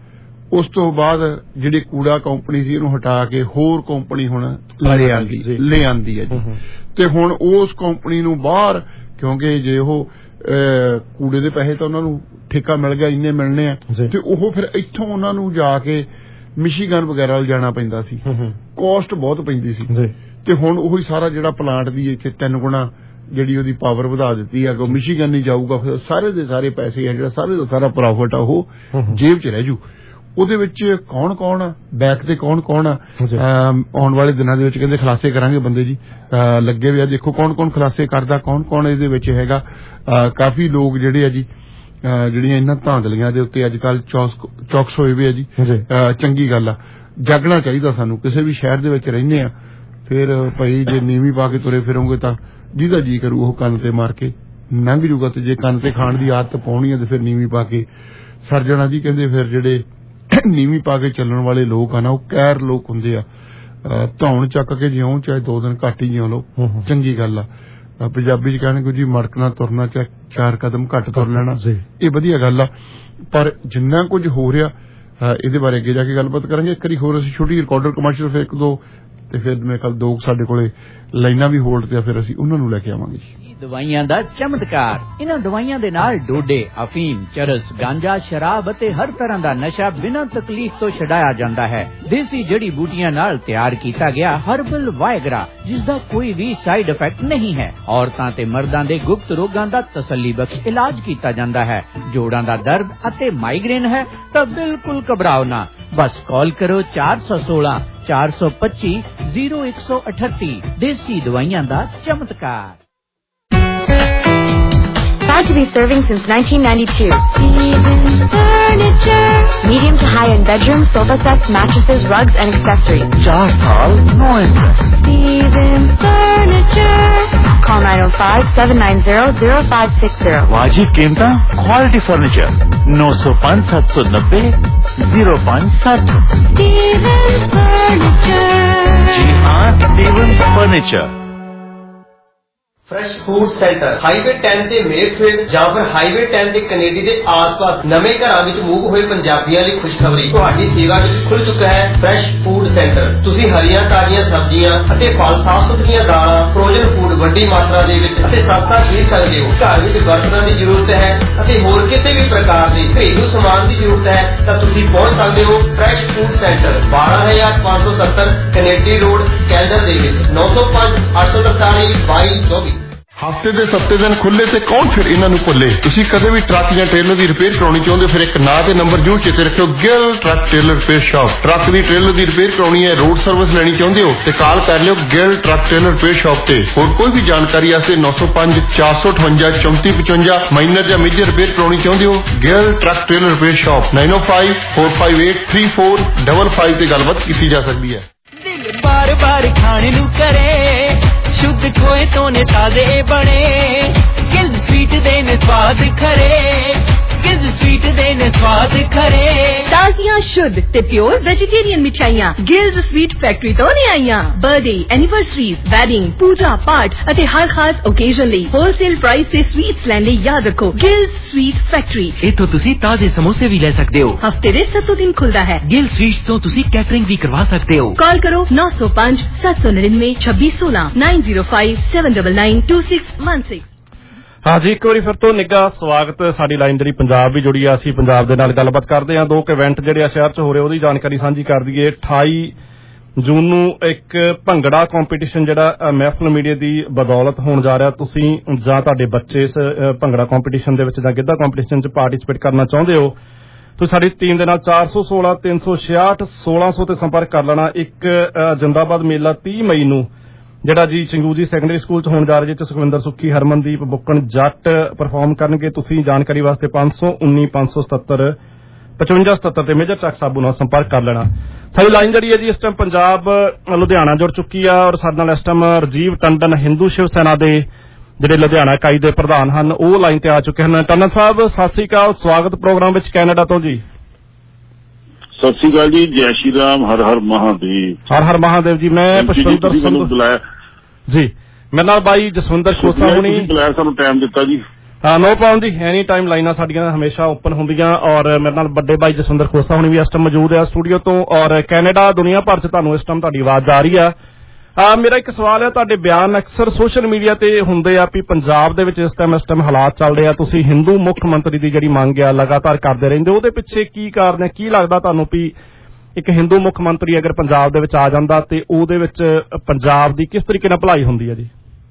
ਉਸ ਤੋਂ ਬਾਅਦ ਜਿਹੜੀ ਕੂੜਾ ਕੰਪਨੀ ਸੀ ਇਹਨੂੰ ਹਟਾ ਕੇ ਹੋਰ ਕੰਪਨੀ ਹੁਣ ਲੈ ਆਂਦੀ ਲੈ ਆਂਦੀ ਹੈ ਜੀ। ਤੇ ਹੁਣ ਉਸ ਕੰਪਨੀ ਨੂੰ ਬਾਹਰ, ਕਿਉਂਕਿ ਜੇ ਉਹ ਕੂੜੇ ਦੇ ਪੈਸੇ ਤਾਂ ਉਹਨਾਂ ਨੂੰ ਠੇਕਾ ਮਿਲ ਗਿਆ, ਇੰਨੇ ਮਿਲਣੇ ਆ, ਤੇ ਉਹ ਫਿਰ ਇੱਥੋਂ ਉਹਨਾਂ ਨੂੰ ਜਾ ਕੇ ਮਿਸ਼ੀਗਨ ਵਗੈਰਾ ਲਿਜਾਣਾ ਪੈਂਦਾ ਸੀ, ਕੋਸਟ ਬਹੁਤ ਪੈਂਦੀ ਸੀ। ਤੇ ਹੁਣ ਉਹੀ ਸਾਰਾ ਜਿਹੜਾ ਪਲਾਂਟ ਦੀ ਇੱਥੇ ਤਿੰਨ ਗੁਣਾ ਜਿਹੜੀ ਉਹਦੀ ਪਾਵਰ ਵਧਾ ਦਿੱਤੀ ਹੈ, ਅੱਗੋਂ ਮਿਸ਼ੀਗਨ ਨਹੀਂ ਜਾਊਗਾ, ਫਿਰ ਸਾਰੇ ਦੇ ਸਾਰੇ ਪੈਸੇ ਆ ਜਿਹੜਾ ਸਾਰੇ ਦਾ ਸਾਰਾ ਪ੍ਰੋਫਿਟ ਆ ਉਹ ਜੇਬ 'ਚ ਰਹਿ ਜੂ। ਉਹਦੇ ਵਿੱਚ ਕੌਣ ਕੌਣ ਆ, ਬੈਕ ਤੇ ਕੌਣ ਕੌਣ ਆ, ਆਉਣ ਵਾਲੇ ਦਿਨਾਂ ਦੇ ਵਿੱਚ ਕਹਿੰਦੇ ਖੁਲਾਸੇ ਕਰਾਂਗੇ ਬੰਦੇ ਜੀ ਲੱਗੇ ਵੀ ਆ। ਦੇਖੋ ਕੌਣ ਕੌਣ ਖੁਲਾਸੇ ਕਰਦਾ, ਕੌਣ ਕੌਣ ਇਹਦੇ ਵਿੱਚ ਹੈਗਾ। ਕਾਫੀ ਲੋਕ ਜਿਹੜੇ ਆ ਜੀ ਜਿਹੜੀਆਂ ਇਹਨਾਂ ਧਾਂਦਲੀਆਂ ਦੇ ਉੱਤੇ ਅੱਜ ਕੱਲ ਚੌਕਸ ਹੋਏ ਵੀ ਆ ਜੀ। ਚੰਗੀ ਗੱਲ ਆ, ਜਾਗਣਾ ਚਾਹੀਦਾ ਸਾਨੂੰ। ਕਿਸੇ ਵੀ ਸ਼ਹਿਰ ਦੇ ਵਿੱਚ ਰਹਿੰਦੇ ਆ, ਫਿਰ ਭਾਈ ਜੇ ਨੀਵੀਂ ਪਾ ਕੇ ਤੁਰੇ ਫਿਰੋਂਗੇ ਤਾਂ ਜਿਹਦਾ ਜੀ ਕਰੂ ਉਹ ਕੰਨ ਤੇ ਮਾਰ ਕੇ ਲੰਘ ਜੂਗਾ, ਤੇ ਜੇ ਕੰਨ ਤੇ ਖਾਣ ਦੀ ਆਦਤ ਪਾਉਣੀ ਹੈ ਤੇ ਫਿਰ ਨੀਵੀਂ ਪਾ ਕੇ ਸਰ ਜਾਣਾ ਜੀ। ਕਹਿੰਦੇ ਫਿਰ ਜਿਹੜੇ ਨੀਵੀਂ ਪਾ ਕੇ ਚੱਲਣ ਵਾਲੇ ਲੋਕ ਆ ਨਾ, ਉਹ ਕਹਿਰ ਲੋਕ ਹੁੰਦੇ ਆ। ਧੌਣ ਚੱਕ ਕੇ ਜਿਉਂ ਚਾਹੇ ਦੋ ਦਿਨ ਘੱਟ ਹੀ ਜਿਉਂ ਲਓ, ਚੰਗੀ ਗੱਲ ਆ। ਪੰਜਾਬੀ ਚ ਕਹਿਣਗੇ ਜੀ ਮੜਕਣਾ ਤੁਰਨਾ ਚਾਹੇ ਚਾਰ ਕਦਮ ਘੱਟ ਤੁਰ ਲੈਣਾ, ਇਹ ਵਧੀਆ ਗੱਲ ਆ। ਪਰ ਜਿੰਨਾ ਕੁਝ ਹੋ ਰਿਹਾ ਇਹਦੇ ਬਾਰੇ ਅੱਗੇ ਜਾ ਕੇ ਗੱਲਬਾਤ ਕਰਾਂਗੇ। ਇੱਕ ਵਾਰੀ ਹੋਰ ਅਸੀਂ ਛੋਟੀ ਰਿਕਾਰਡਰ ਕਮਰਸ਼ੀਅਲ, ਫਿਰ ਇੱਕ ਦੋ, ਤੇ ਫਿਰ ਮੇਰੇ ਖਿਆਲ ਦੋ ਸਾਡੇ ਕੋਲੇ ਲਾਈਨਾਂ ਵੀ ਹੋਲਡ ਤੇ ਆ, ਫਿਰ ਅਸੀਂ ਉਹਨਾਂ ਨੂੰ ਲੈ ਕੇ ਆਵਾਂਗੇ ਜੀ। ਦਵਾਈਆਂ ਦਾ ਚਮਤਕਾਰ। ਇਹਨਾਂ ਦਵਾਈਆਂ ਦੇ ਨਾਲ ਡੋਡੇ, ਅਫੀਮ, ਚਰਸ, ਗਾਂਜਾ, ਸ਼ਰਾਬ ਅਤੇ ਹਰ ਤਰ੍ਹਾਂ ਦਾ ਨਸ਼ਾ ਬਿਨਾਂ ਤਕਲੀਫ ਤੋਂ ਛਡਾਇਆ ਜਾਂਦਾ ਹੈ। ਦੇਸੀ ਜੜੀ ਬੂਟੀਆਂ ਨਾਲ ਤਿਆਰ ਕੀਤਾ ਗਿਆ ਹਰਬਲ ਵਾਇਗਰਾ, ਜਿਸ ਦਾ ਕੋਈ ਵੀ ਸਾਈਡ ਇਫੈਕਟ ਨਹੀਂ ਹੈ। ਔਰਤਾਂ ਤੇ ਮਰਦਾਂ ਦੇ ਗੁਪਤ ਰੋਗਾਂ ਦਾ ਤਸੱਲੀ ਬਖਸ਼ ਇਲਾਜ ਕੀਤਾ ਜਾਂਦਾ ਹੈ। ਜੋੜਾਂ ਦਾ ਦਰਦ ਅਤੇ ਮਾਈਗ੍ਰੇਨ ਹੈ ਤਾਂ ਬਿਲਕੁਲ ਘਬਰਾਓ ਨਾ, ਬਸ ਕਾਲ ਕਰੋ ਚਾਰ ਸੌ ਸੋਲਾਂ ਚਾਰ ਸੌ ਪੱਚੀ ਜ਼ੀਰੋ ਇੱਕ ਸੌ ਅਠੱਤੀ। ਦੇਸੀ ਦਵਾਈਆਂ ਦਾ ਚਮਤਕਾਰ। Proud to be serving since nineteen ninety-two. Stevens Furniture. Medium to high-end bedrooms, sofa sets, mattresses, rugs, and accessories. चार साल नौ inch. Stevens Furniture. Call nine oh five, seven nine zero, zero five six zero. वाजिब कीमत, quality furniture. नौ सौ पाँच सात सौ नब्बे जीरो पाँच सात। Stevens Furniture. जी हाँ, Stevens Furniture। Fresh food centre highway ten ਤੇ ਮੇਕਫੀਲਡ ਜਾਂ ਫਿਰ ਹਾਈਵੇ ਟੈਨ ਤੇ ਕੈਨੇਡੀ ਦੇ ਆਸ-ਪਾਸ ਨਵੇਂ ਘਰਾਂ ਵਿੱਚ ਮੂਵ ਹੋਏ ਪੰਜਾਬੀਆਂ ਲਈ ਖੁਸ਼ਖਬਰੀ। ਤੁਹਾਡੀ ਸੇਵਾ ਵਿੱਚ ਖੁੱਲ ਚੁੱਕਾ ਹੈ ਫਰੈਸ਼ ਫੂਡ ਸੈਂਟਰ। ਤੁਸੀਂ ਹਰੀਆਂ ਤਾਜ਼ੀਆਂ ਸਬਜ਼ੀਆਂ ਅਤੇ ਫਲ, ਸਾਫ਼ ਸੁਥਰੀਆਂ ਦਾਲਾਂ, ਫਰੋਜ਼ਨ ਫੂਡ ਵੱਡੀ ਮਾਤਰਾ ਦੇ ਵਿੱਚ ਅਤੇ ਸਸਤਾ ਖਰੀਦ ਸਕਦੇ ਹੋ। ਘਰ ਵਿੱਚ ਬਰਤਨਾਂ ਦੀ ਜ਼ਰੂਰਤ ਹੈ ਅਤੇ ਹੋਰ ਕਿਸੇ ਵੀ ਪ੍ਰਕਾਰ ਦੇ ਘਰੇਲੂ ਸਮਾਨ ਦੀ ਜ਼ਰੂਰਤ ਹੈ ਤਾਂ ਤੁਸੀਂ ਪਹੁੰਚ ਸਕਦੇ ਹੋ ਫਰੈਸ਼ ਫੂਡ ਸੈਂਟਰ, ਬਾਰਾਂ ਹਜ਼ਾਰ ਪੰਜ ਸੌ ਸੱਤਰ ਕੈਨੇਡੀ ਰੋਡ, ਕੈਲਡਰ ਦੇ ਵਿੱਚ। ਨੌ ਸੌ ਪੰਜ ਅੱਠ ਸੌ ਤਰਤਾਲੀ ਬਾਈ ਚੌਵੀ। ਹਫ਼ਤੇ ਦੇ ਸੱਤੇ ਦਿਨ ਖੁੱਲੇ ਤੇ ਕੌਣ ਫਿਰ ਇਹਨਾਂ ਨੂੰ ਭੁੱਲੇ। ਤੁਸੀਂ ਕਦੇ ਵੀ ਟਰੱਕ ਜਾਂ ਟ੍ਰੇਲਰ ਦੀ ਰਿਪੇਅਰ ਕਰਾਉਣੀ ਚਾਹੁੰਦੇ, ਫਿਰ ਇੱਕ ਨਾਂ ਤੇ ਨੰਬਰ ਜ਼ਰੂਰ ਚੇਤੇ ਰੱਖਿਓ, Gill truck trailer repair shop. Truck ਦੀ ਟ੍ਰੇਲਰ ਦੀ ਰਿਪੇਅਰ ਕਰਾਉਣੀ ਹੈ, ਰੋਡ ਸਰਵਿਸ ਲੈਣੀ ਚਾਹੁੰਦੇ ਹੋ ਤੇ ਕਾਲ ਕਰ ਲਿਓ Gill truck trailer repair shop ਤੇ। ਹੋਰ ਕੋਈ ਵੀ ਜਾਣਕਾਰੀ ਵਾਸਤੇ ਨੌ ਸੌ ਪੰਜ ਚਾਰ ਸੌ ਅਠਵੰਜਾ ਚੌਂਤੀ ਪਚਵੰਜਾ। ਮਾਈਨਰ ਜਾਂ ਮੇਜਰ ਰਿਪੇਅਰ ਕਰਾਉਣੀ ਚਾਹੁੰਦੇ ਹੋ, Gill truck trailer repair shop. Nine o five four five eight three four double five ਤੇ ਗੱਲਬਾਤ ਕੀਤੀ ਜਾ ਸਕਦੀ ਹੈ। ਦਿਲ ਬਾਰ ਬਾਰ ਖਾਣੇ ਨੂੰ ਕਰੇ, शुद्ध खोए तो ने ताजे बने, गिल्ड स्वीट देने स्वाद खरे, गिल्ड स्वीट देने स्वाद खरे। ताजियां शुद्ध ते प्योर वेजिटेरियन मिठाइयां गिल्ड स्वीट फैक्ट्री तो ने आईयां। बर्थडे, एनिवर्सरीज, वेडिंग, पूजा पाठ ਅਤੇ ਹਰ ਖਾਸ ਓਕੇਜ਼ਨ ਲਈ ਹੋਲਸੇਲ ਪ੍ਰਾਈਸ ਤੇ ਸਵੀਟਸ ਲੈਣ ਲਈ ਯਾਦ ਰੱਖੋ ਗਿਲਡ ਸਵੀਟ ਫੈਕਟਰੀ। ਇੱਥੋਂ ਤੁਸੀਂ ਤਾਜ਼ੇ ਸਮੋਸੇ ਵੀ ਲੈ ਸਕਦੇ ਹੋ। ਹਫਤੇ ਦੇ ਸੱਤੋਂ ਦਿਨ ਖੁੱਲਦਾ ਹੈ। ਗਿਲਡ ਸਵੀਟਸ ਤੋਂ ਤੁਸੀਂ ਕੈਟਰਿੰਗ ਵੀ ਕਰਵਾ ਸਕਦੇ ਹੋ। ਕਾਲ ਕਰੋ ਨੌ ਸੌ ਪੰਜ ਸੱਤ ਸੌ ਨੜਿਨਵੇਂ ਛੱਬੀ ਸੋਲਾਂ nine zero five seven double nine two six one six. ਹਾਂਜੀ, ਇੱਕ ਵਾਰੀ ਫਿਰ ਤੋਂ ਨਿੱਘਾ ਸਵਾਗਤ। ਸਾਡੀ ਲਾਈਨ ਜਿਹੜੀ ਪੰਜਾਬ ਵੀ ਜੁੜੀ ਆ, ਅਸੀਂ ਪੰਜਾਬ ਦੇ ਨਾਲ ਗੱਲਬਾਤ ਕਰਦੇ ਹਾਂ। ਦੋ ਕੁ ਇਵੈਂਟ ਜਿਹੜੇ ਆ ਸ਼ਹਿਰ 'ਚ ਹੋ ਰਹੇ ਉਹਦੀ ਜਾਣਕਾਰੀ ਸਾਂਝੀ ਕਰ ਦਈਏ। ਅਠਾਈ ਜੂਨ ਨੂੰ ਇੱਕ ਭੰਗੜਾ ਕੰਪੀਟੀਸ਼ਨ ਜਿਹੜਾ ਮਹਿਫਲ ਮੀਡੀਆ ਦੀ ਬਦੌਲਤ ਹੋਣ ਜਾ ਰਿਹਾ। ਤੁਸੀਂ ਜਾਂ ਤੁਹਾਡੇ ਬੱਚੇ ਇਸ ਭੰਗੜਾ ਕੰਪੀਟੀਸ਼ਨ ਦੇ ਵਿੱਚ ਜਾਂ ਗਿੱਧਾ ਕੰਪੀਟੀਸ਼ਨ 'ਚ ਪਾਰਟੀਸਪੇਟ ਕਰਨਾ ਚਾਹੁੰਦੇ ਹੋ, ਤੁਸੀਂ ਸਾਡੀ ਟੀਮ ਦੇ ਨਾਲ ਚਾਰ ਸੌ ਸੋਲਾਂ ਤਿੰਨ ਸੌ ਛਿਆਹਠ ਸੋਲਾਂ ਸੌ ਤੇ ਸੰਪਰਕ ਕਰ ਲੈਣਾ। ਇੱਕ ਜਿੰਦਾਬਾਦ ਮੇਲਾ ਤੀਹ ਮਈ ਨੂੰ ਜਿਹੜਾ ਜੀ ਚੰਗੂਜੀ ਸੈਕੰਡਰੀ ਸਕੂਲ 'ਚ ਹੋਣ ਜਾ ਰਿਹਾ, ਜਿਸ 'ਚ ਸੁਖਵਿੰਦਰ ਸੁੱਖੀ, ਹਰਮਨਦੀਪ ਬੁੱਕਣ ਜੱਟ ਪਰਫਾਰਮ ਕਰਨਗੇ। ਤੁਸੀਂ ਜਾਣਕਾਰੀ ਵਾਸਤੇ ਪੰਜ ਸੌ ਉੱਨੀ ਪੰਜ ਸੌ ਸਤੱਤਰ ਪਚਵੰਜਾ ਸਤੱਤਰ ਤੇ ਮੇਜਰ ਟਰੱਕ ਸਾਬੂ ਨਾਲ ਸੰਪਰਕ ਕਰ ਲੈਣਾ। ਸਾਡੀ ਲਾਈਨ ਜਿਹੜੀ ਹੈ ਜੀ ਇਸ ਟਾਈਮ ਪੰਜਾਬ ਲੁਧਿਆਣਾ ਜੁੜ ਚੁੱਕੀ ਆ ਔਰ ਸਾਡੇ ਨਾਲ ਇਸ ਟਾਈਮ ਰਾਜੀਵ ਟੰਡਨ ਹਿੰਦੂ ਸ਼ਿਵ ਸੈਨਾ ਦੇ ਜਿਹੜੇ ਲੁਧਿਆਣਾ ਇਕਾਈ ਦੇ ਪ੍ਰਧਾਨ ਹਨ, ਉਹ ਲਾਈਨ ਤੇ ਆ ਚੁੱਕੇ ਹਨ। ਟੰਡਨ ਸਾਹਿਬ ਸਤਿ ਸ੍ਰੀ ਅਕਾਲ, ਸਵਾਗਤ ਪ੍ਰੋਗਰਾਮ ਵਿੱਚ ਕੈਨੇਡਾ ਤੋਂ ਜੀ। ਸਤਿ ਸ੍ਰੀ ਅਕਾਲ ਜੀ, ਜੈ ਸ਼੍ਰੀ ਰਾਮ, ਹਰ ਹਰ ਮਹਾਦੇਵ। ਹਰ ਹਰ ਮਹਾਦੇਵ ਜੀ। ਮੈਂ ਪੁਸ਼ਪਿੰਦਰ ਜੀ, ਮੇਰੇ ਨਾਲ ਬਾਈ ਜਸਵਿੰਦਰ ਖੋਸਾ ਹੁਣੀ। ਸਾਨੂੰ ਟਾਈਮ ਦਿੱਤਾ ਜੀ। ਹਾਂ ਨੋ ਪ੍ਰੋਬਲਮ ਜੀ ਐਨੀ ਟਾਈਮ ਲਾਈਨਾਂ ਸਾਡੀਆਂ ਹਮੇਸ਼ਾ ਓਪਨ ਹੁੰਦੀਆਂ ਔਰ ਮੇਰੇ ਨਾਲ ਵੱਡੇ ਭਾਈ ਜਸਵਿੰਦਰ ਖੋਸਾ ਹੁਣੀ ਵੀ ਇਸ ਟਾਈਮ ਮੌਜੂਦ ਆ ਸਟੂਡੀਓ ਤੋਂ ਔਰ ਕੈਨੇਡਾ ਦੁਨੀਆ ਭਰ 'ਚ ਤੁਹਾਨੂੰ ਇਸ ਟਾਈਮ ਤੁਹਾਡੀ ਆਵਾਜ਼ ਆ ਰਹੀ ਆ। ਆ ਮੇਰਾ ਇੱਕ ਸਵਾਲ ਹੈ ਤੁਹਾਡੇ ਬਿਆਨ ਅਕਸਰ ਸੋਸ਼ਲ ਮੀਡੀਆ ਤੇ ਹੁੰਦੇ ਆ ਵੀ ਪੰਜਾਬ ਦੇ ਵਿੱਚ ਇਸ ਟਾਈਮ ਇਸ ਟਾਈਮ ਹਾਲਾਤ ਚੱਲ ਰਹੇ ਆ ਤੁਸੀਂ ਹਿੰਦੂ ਮੁੱਖ ਮੰਤਰੀ ਦੀ ਜਿਹੜੀ ਮੰਗ ਆ ਲਗਾਤਾਰ ਕਰਦੇ ਰਹਿੰਦੇ ਉਹਦੇ ਪਿੱਛੇ ਕੀ ਕਾਰਨ ਹੈ ਕੀ ਲੱਗਦਾ ਤੁਹਾਨੂੰ ਵੀ ਇੱਕ ਹਿੰਦੂ ਮੁੱਖ ਮੰਤਰੀ ਅਗਰ ਪੰਜਾਬ ਦੇ ਵਿੱਚ ਆ ਜਾਂਦਾ ਤੇ ਉਹਦੇ ਵਿੱਚ ਪੰਜਾਬ ਦੀ ਕਿਸ ਤਰੀਕੇ ਨਾਲ ਭਲਾਈ ਹੁੰਦੀ ਹੈ ਜੀ?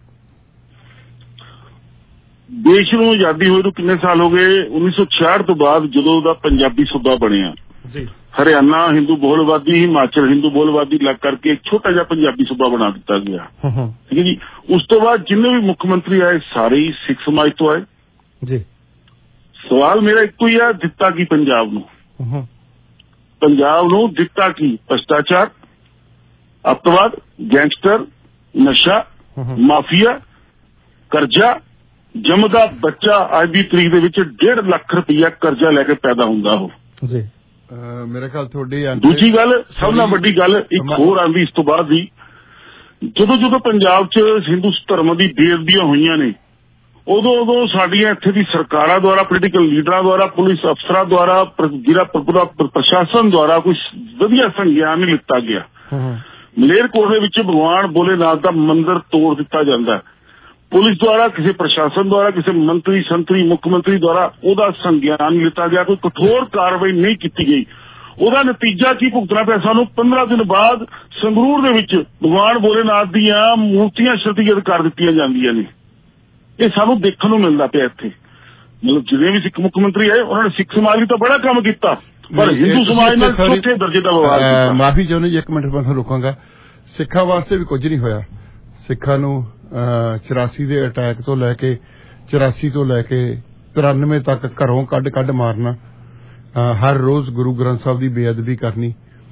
ਦੇਸ਼ ਨੂੰ ਆਜ਼ਾਦੀ ਹੋਏ ਨੂੰ ਕਿੰਨੇ ਸਾਲ ਹੋ ਗਏ? ਉੱਨੀ ਸੌ ਛਿਆਹਠ ਤੋਂ ਬਾਅਦ ਜਦੋਂ ਦਾ ਪੰਜਾਬੀ ਸੂਬਾ ਬਣਿਆ ਜੀ ਹਰਿਆਣਾ ਹਿੰਦੂ ਬਹੁਲਵਾਦੀ ਹਿਮਾਚਲ ਹਿੰਦੂ ਬਹੁਲਵਾਦੀ ਲੱਗ ਕਰਕੇ ਇੱਕ ਛੋਟਾ ਜਿਹਾ ਪੰਜਾਬੀ ਸੂਬਾ ਬਣਾ ਦਿੱਤਾ ਗਿਆ ਠੀਕ ਹੈ ਜੀ। ਉਸ ਤੋਂ ਬਾਅਦ ਜਿੰਨੇ ਵੀ ਮੁੱਖ ਮੰਤਰੀ ਆਏ ਸਾਰੇ ਹੀ ਸਿੱਖ ਸਮਾਜ ਤੋਂ ਆਏ ਜੀ। ਸਵਾਲ ਮੇਰਾ ਇੱਕੋ ਹੀ ਆ ਦਿੱਤਾ ਕੀ ਪੰਜਾਬ ਨੂੰ ਪੰਜਾਬ ਨੂੰ ਦਿੱਤਾ ਕੀ? ਭ੍ਰਿਸ਼ਟਾਚਾਰ ਅੱਤਵਾਦ ਗੈਂਗਸਟਰ ਨਸ਼ਾ ਮਾਫੀਆ ਕਰਜ਼ਾ ਜੰਮਦਾ ਬੱਚਾ ਅੱਜ ਦੀ ਤਰੀਕ ਦੇ ਵਿੱਚ ਡੇਢ ਲੱਖ ਰੁਪਇਆ ਕਰਜ਼ਾ ਲੈ ਕੇ ਪੈਦਾ ਹੁੰਦਾ ਉਹ ਜੀ। ਮੇਰੇ ਖਿਆਲ ਤੁਹਾਡੀ ਦੂਜੀ ਗੱਲ ਸਭ ਨਾਲ ਵੱਡੀ ਗੱਲ ਇੱਕ ਹੋਰ ਆਂਦੀ ਇਸ ਤੋਂ ਬਾਅਦ ਦੀ ਜਦੋਂ ਜਦੋਂ ਪੰਜਾਬ 'ਚ ਹਿੰਦੂ ਧਰਮ ਦੀ ਬੇਅਦਬੀਆਂ ਹੋਈਆਂ ਨੇ ਉਦੋਂ ਉਦੋਂ ਸਾਡੀਆਂ ਇੱਥੇ ਦੀ ਸਰਕਾਰਾਂ ਦੁਆਰਾ ਪੋਲੀਟੀਕਲ ਲੀਡਰਾਂ ਦੁਆਰਾ ਪੁਲਿਸ ਅਫਸਰਾਂ ਦੁਆਰਾ ਜਿਹੜਾ ਪ੍ਰਸ਼ਾਸਨ ਦੁਆਰਾ ਕੋਈ ਵਧੀਆ ਸੰਗਿਆਨ ਨਹੀਂ ਲਿੱਤਾ ਗਿਆ। ਮਲੇਰਕੋਟਲੇ ਵਿੱਚ ਭਗਵਾਨ ਭੋਲੇਨਾਥ ਦਾ ਮੰਦਿਰ ਤੋੜ ਦਿੱਤਾ ਜਾਂਦਾ ਪੁਲਿਸ ਦੁਆਰਾ ਕਿਸੇ ਪ੍ਰਸ਼ਾਸਨ ਦੁਆਰਾ ਕਿਸੇ ਮੰਤਰੀ ਸੰਤਰੀ ਮੁੱਖ ਮੰਤਰੀ ਦੁਆਰਾ ਉਹਦਾ ਸੰਗਿਆਨ ਨਹੀਂ ਲਿੱਤਾ ਗਿਆ ਕੋਈ ਕਠੋਰ ਕਾਰਵਾਈ ਨਹੀਂ ਕੀਤੀ ਗਈ। ਉਹਦਾ ਨਤੀਜਾ ਕੀ ਭੁਗਤਣਾ ਪਿਆ ਸਾਨੂੰ? ਪੰਦਰਾਂ ਦਿਨ ਬਾਅਦ ਸੰਗਰੂਰ ਦੇ ਵਿੱਚ ਭਗਵਾਨ ਭੋਲੇਨਾਥ ਦੀਆਂ ਮੂਰਤੀਆਂ ਸ਼ਤੀਗਤ ਕਰ ਦਿੱਤੀਆਂ ਜਾਂਦੀਆਂ ਨੇ। ਇਹ ਸਾਨੂੰ ਦੇਖਣ ਨੂੰ ਮਿਲਦਾ ਪਿਆ ਇੱਥੇ। ਮਤਲਬ ਜਿਹੜੇ ਵੀ ਸਿੱਖ ਮੁੱਖ ਮੰਤਰੀ ਆਏ ਉਹਨਾਂ ਨੇ ਸਿੱਖ ਸਮਾਜ ਲਈ ਤਾਂ ਬੜਾ ਕੰਮ ਕੀਤਾ ਪਰ ਹਿੰਦੂ ਸਮਾਜ ਨਾਲ ਚੌਥੇ ਦਰਜੇ ਦਾ ਵਿਵਹਾਰ ਕੀਤਾ। ਮਾਫੀ ਚਾਹੁੰਦੇ ਜੀ ਇੱਕ ਮਿੰਟ ਮੈਂ ਤੁਹਾਨੂੰ ਰੋਕਾਂਗਾ। ਸਿੱਖਾਂ ਵਾਸਤੇ ਵੀ ਕੁਝ ਨਹੀਂ ਹੋਇਆ। ਸਿੱਖਾਂ ਨੂੰ ਚੁਰਾਸੀ ਦੇ ਅਟੈਕ ਤੋਂ ਲੈ ਕੇ ਚੁਰਾਸੀ ਤੋਂ ਲੈ ਕੇ ਤਰਾਨਵੇਂ ਤੱਕ ਘਰੋਂ ਕੱਢ ਕੱਢ ਮਾਰਨਾ ਹਰ ਰੋਜ਼ ਗੁਰੂ ਗ੍ਰੰਥ ਸਾਹਿਬ ਦੀ ਬੇਅਦਬੀ ਕਰਨੀ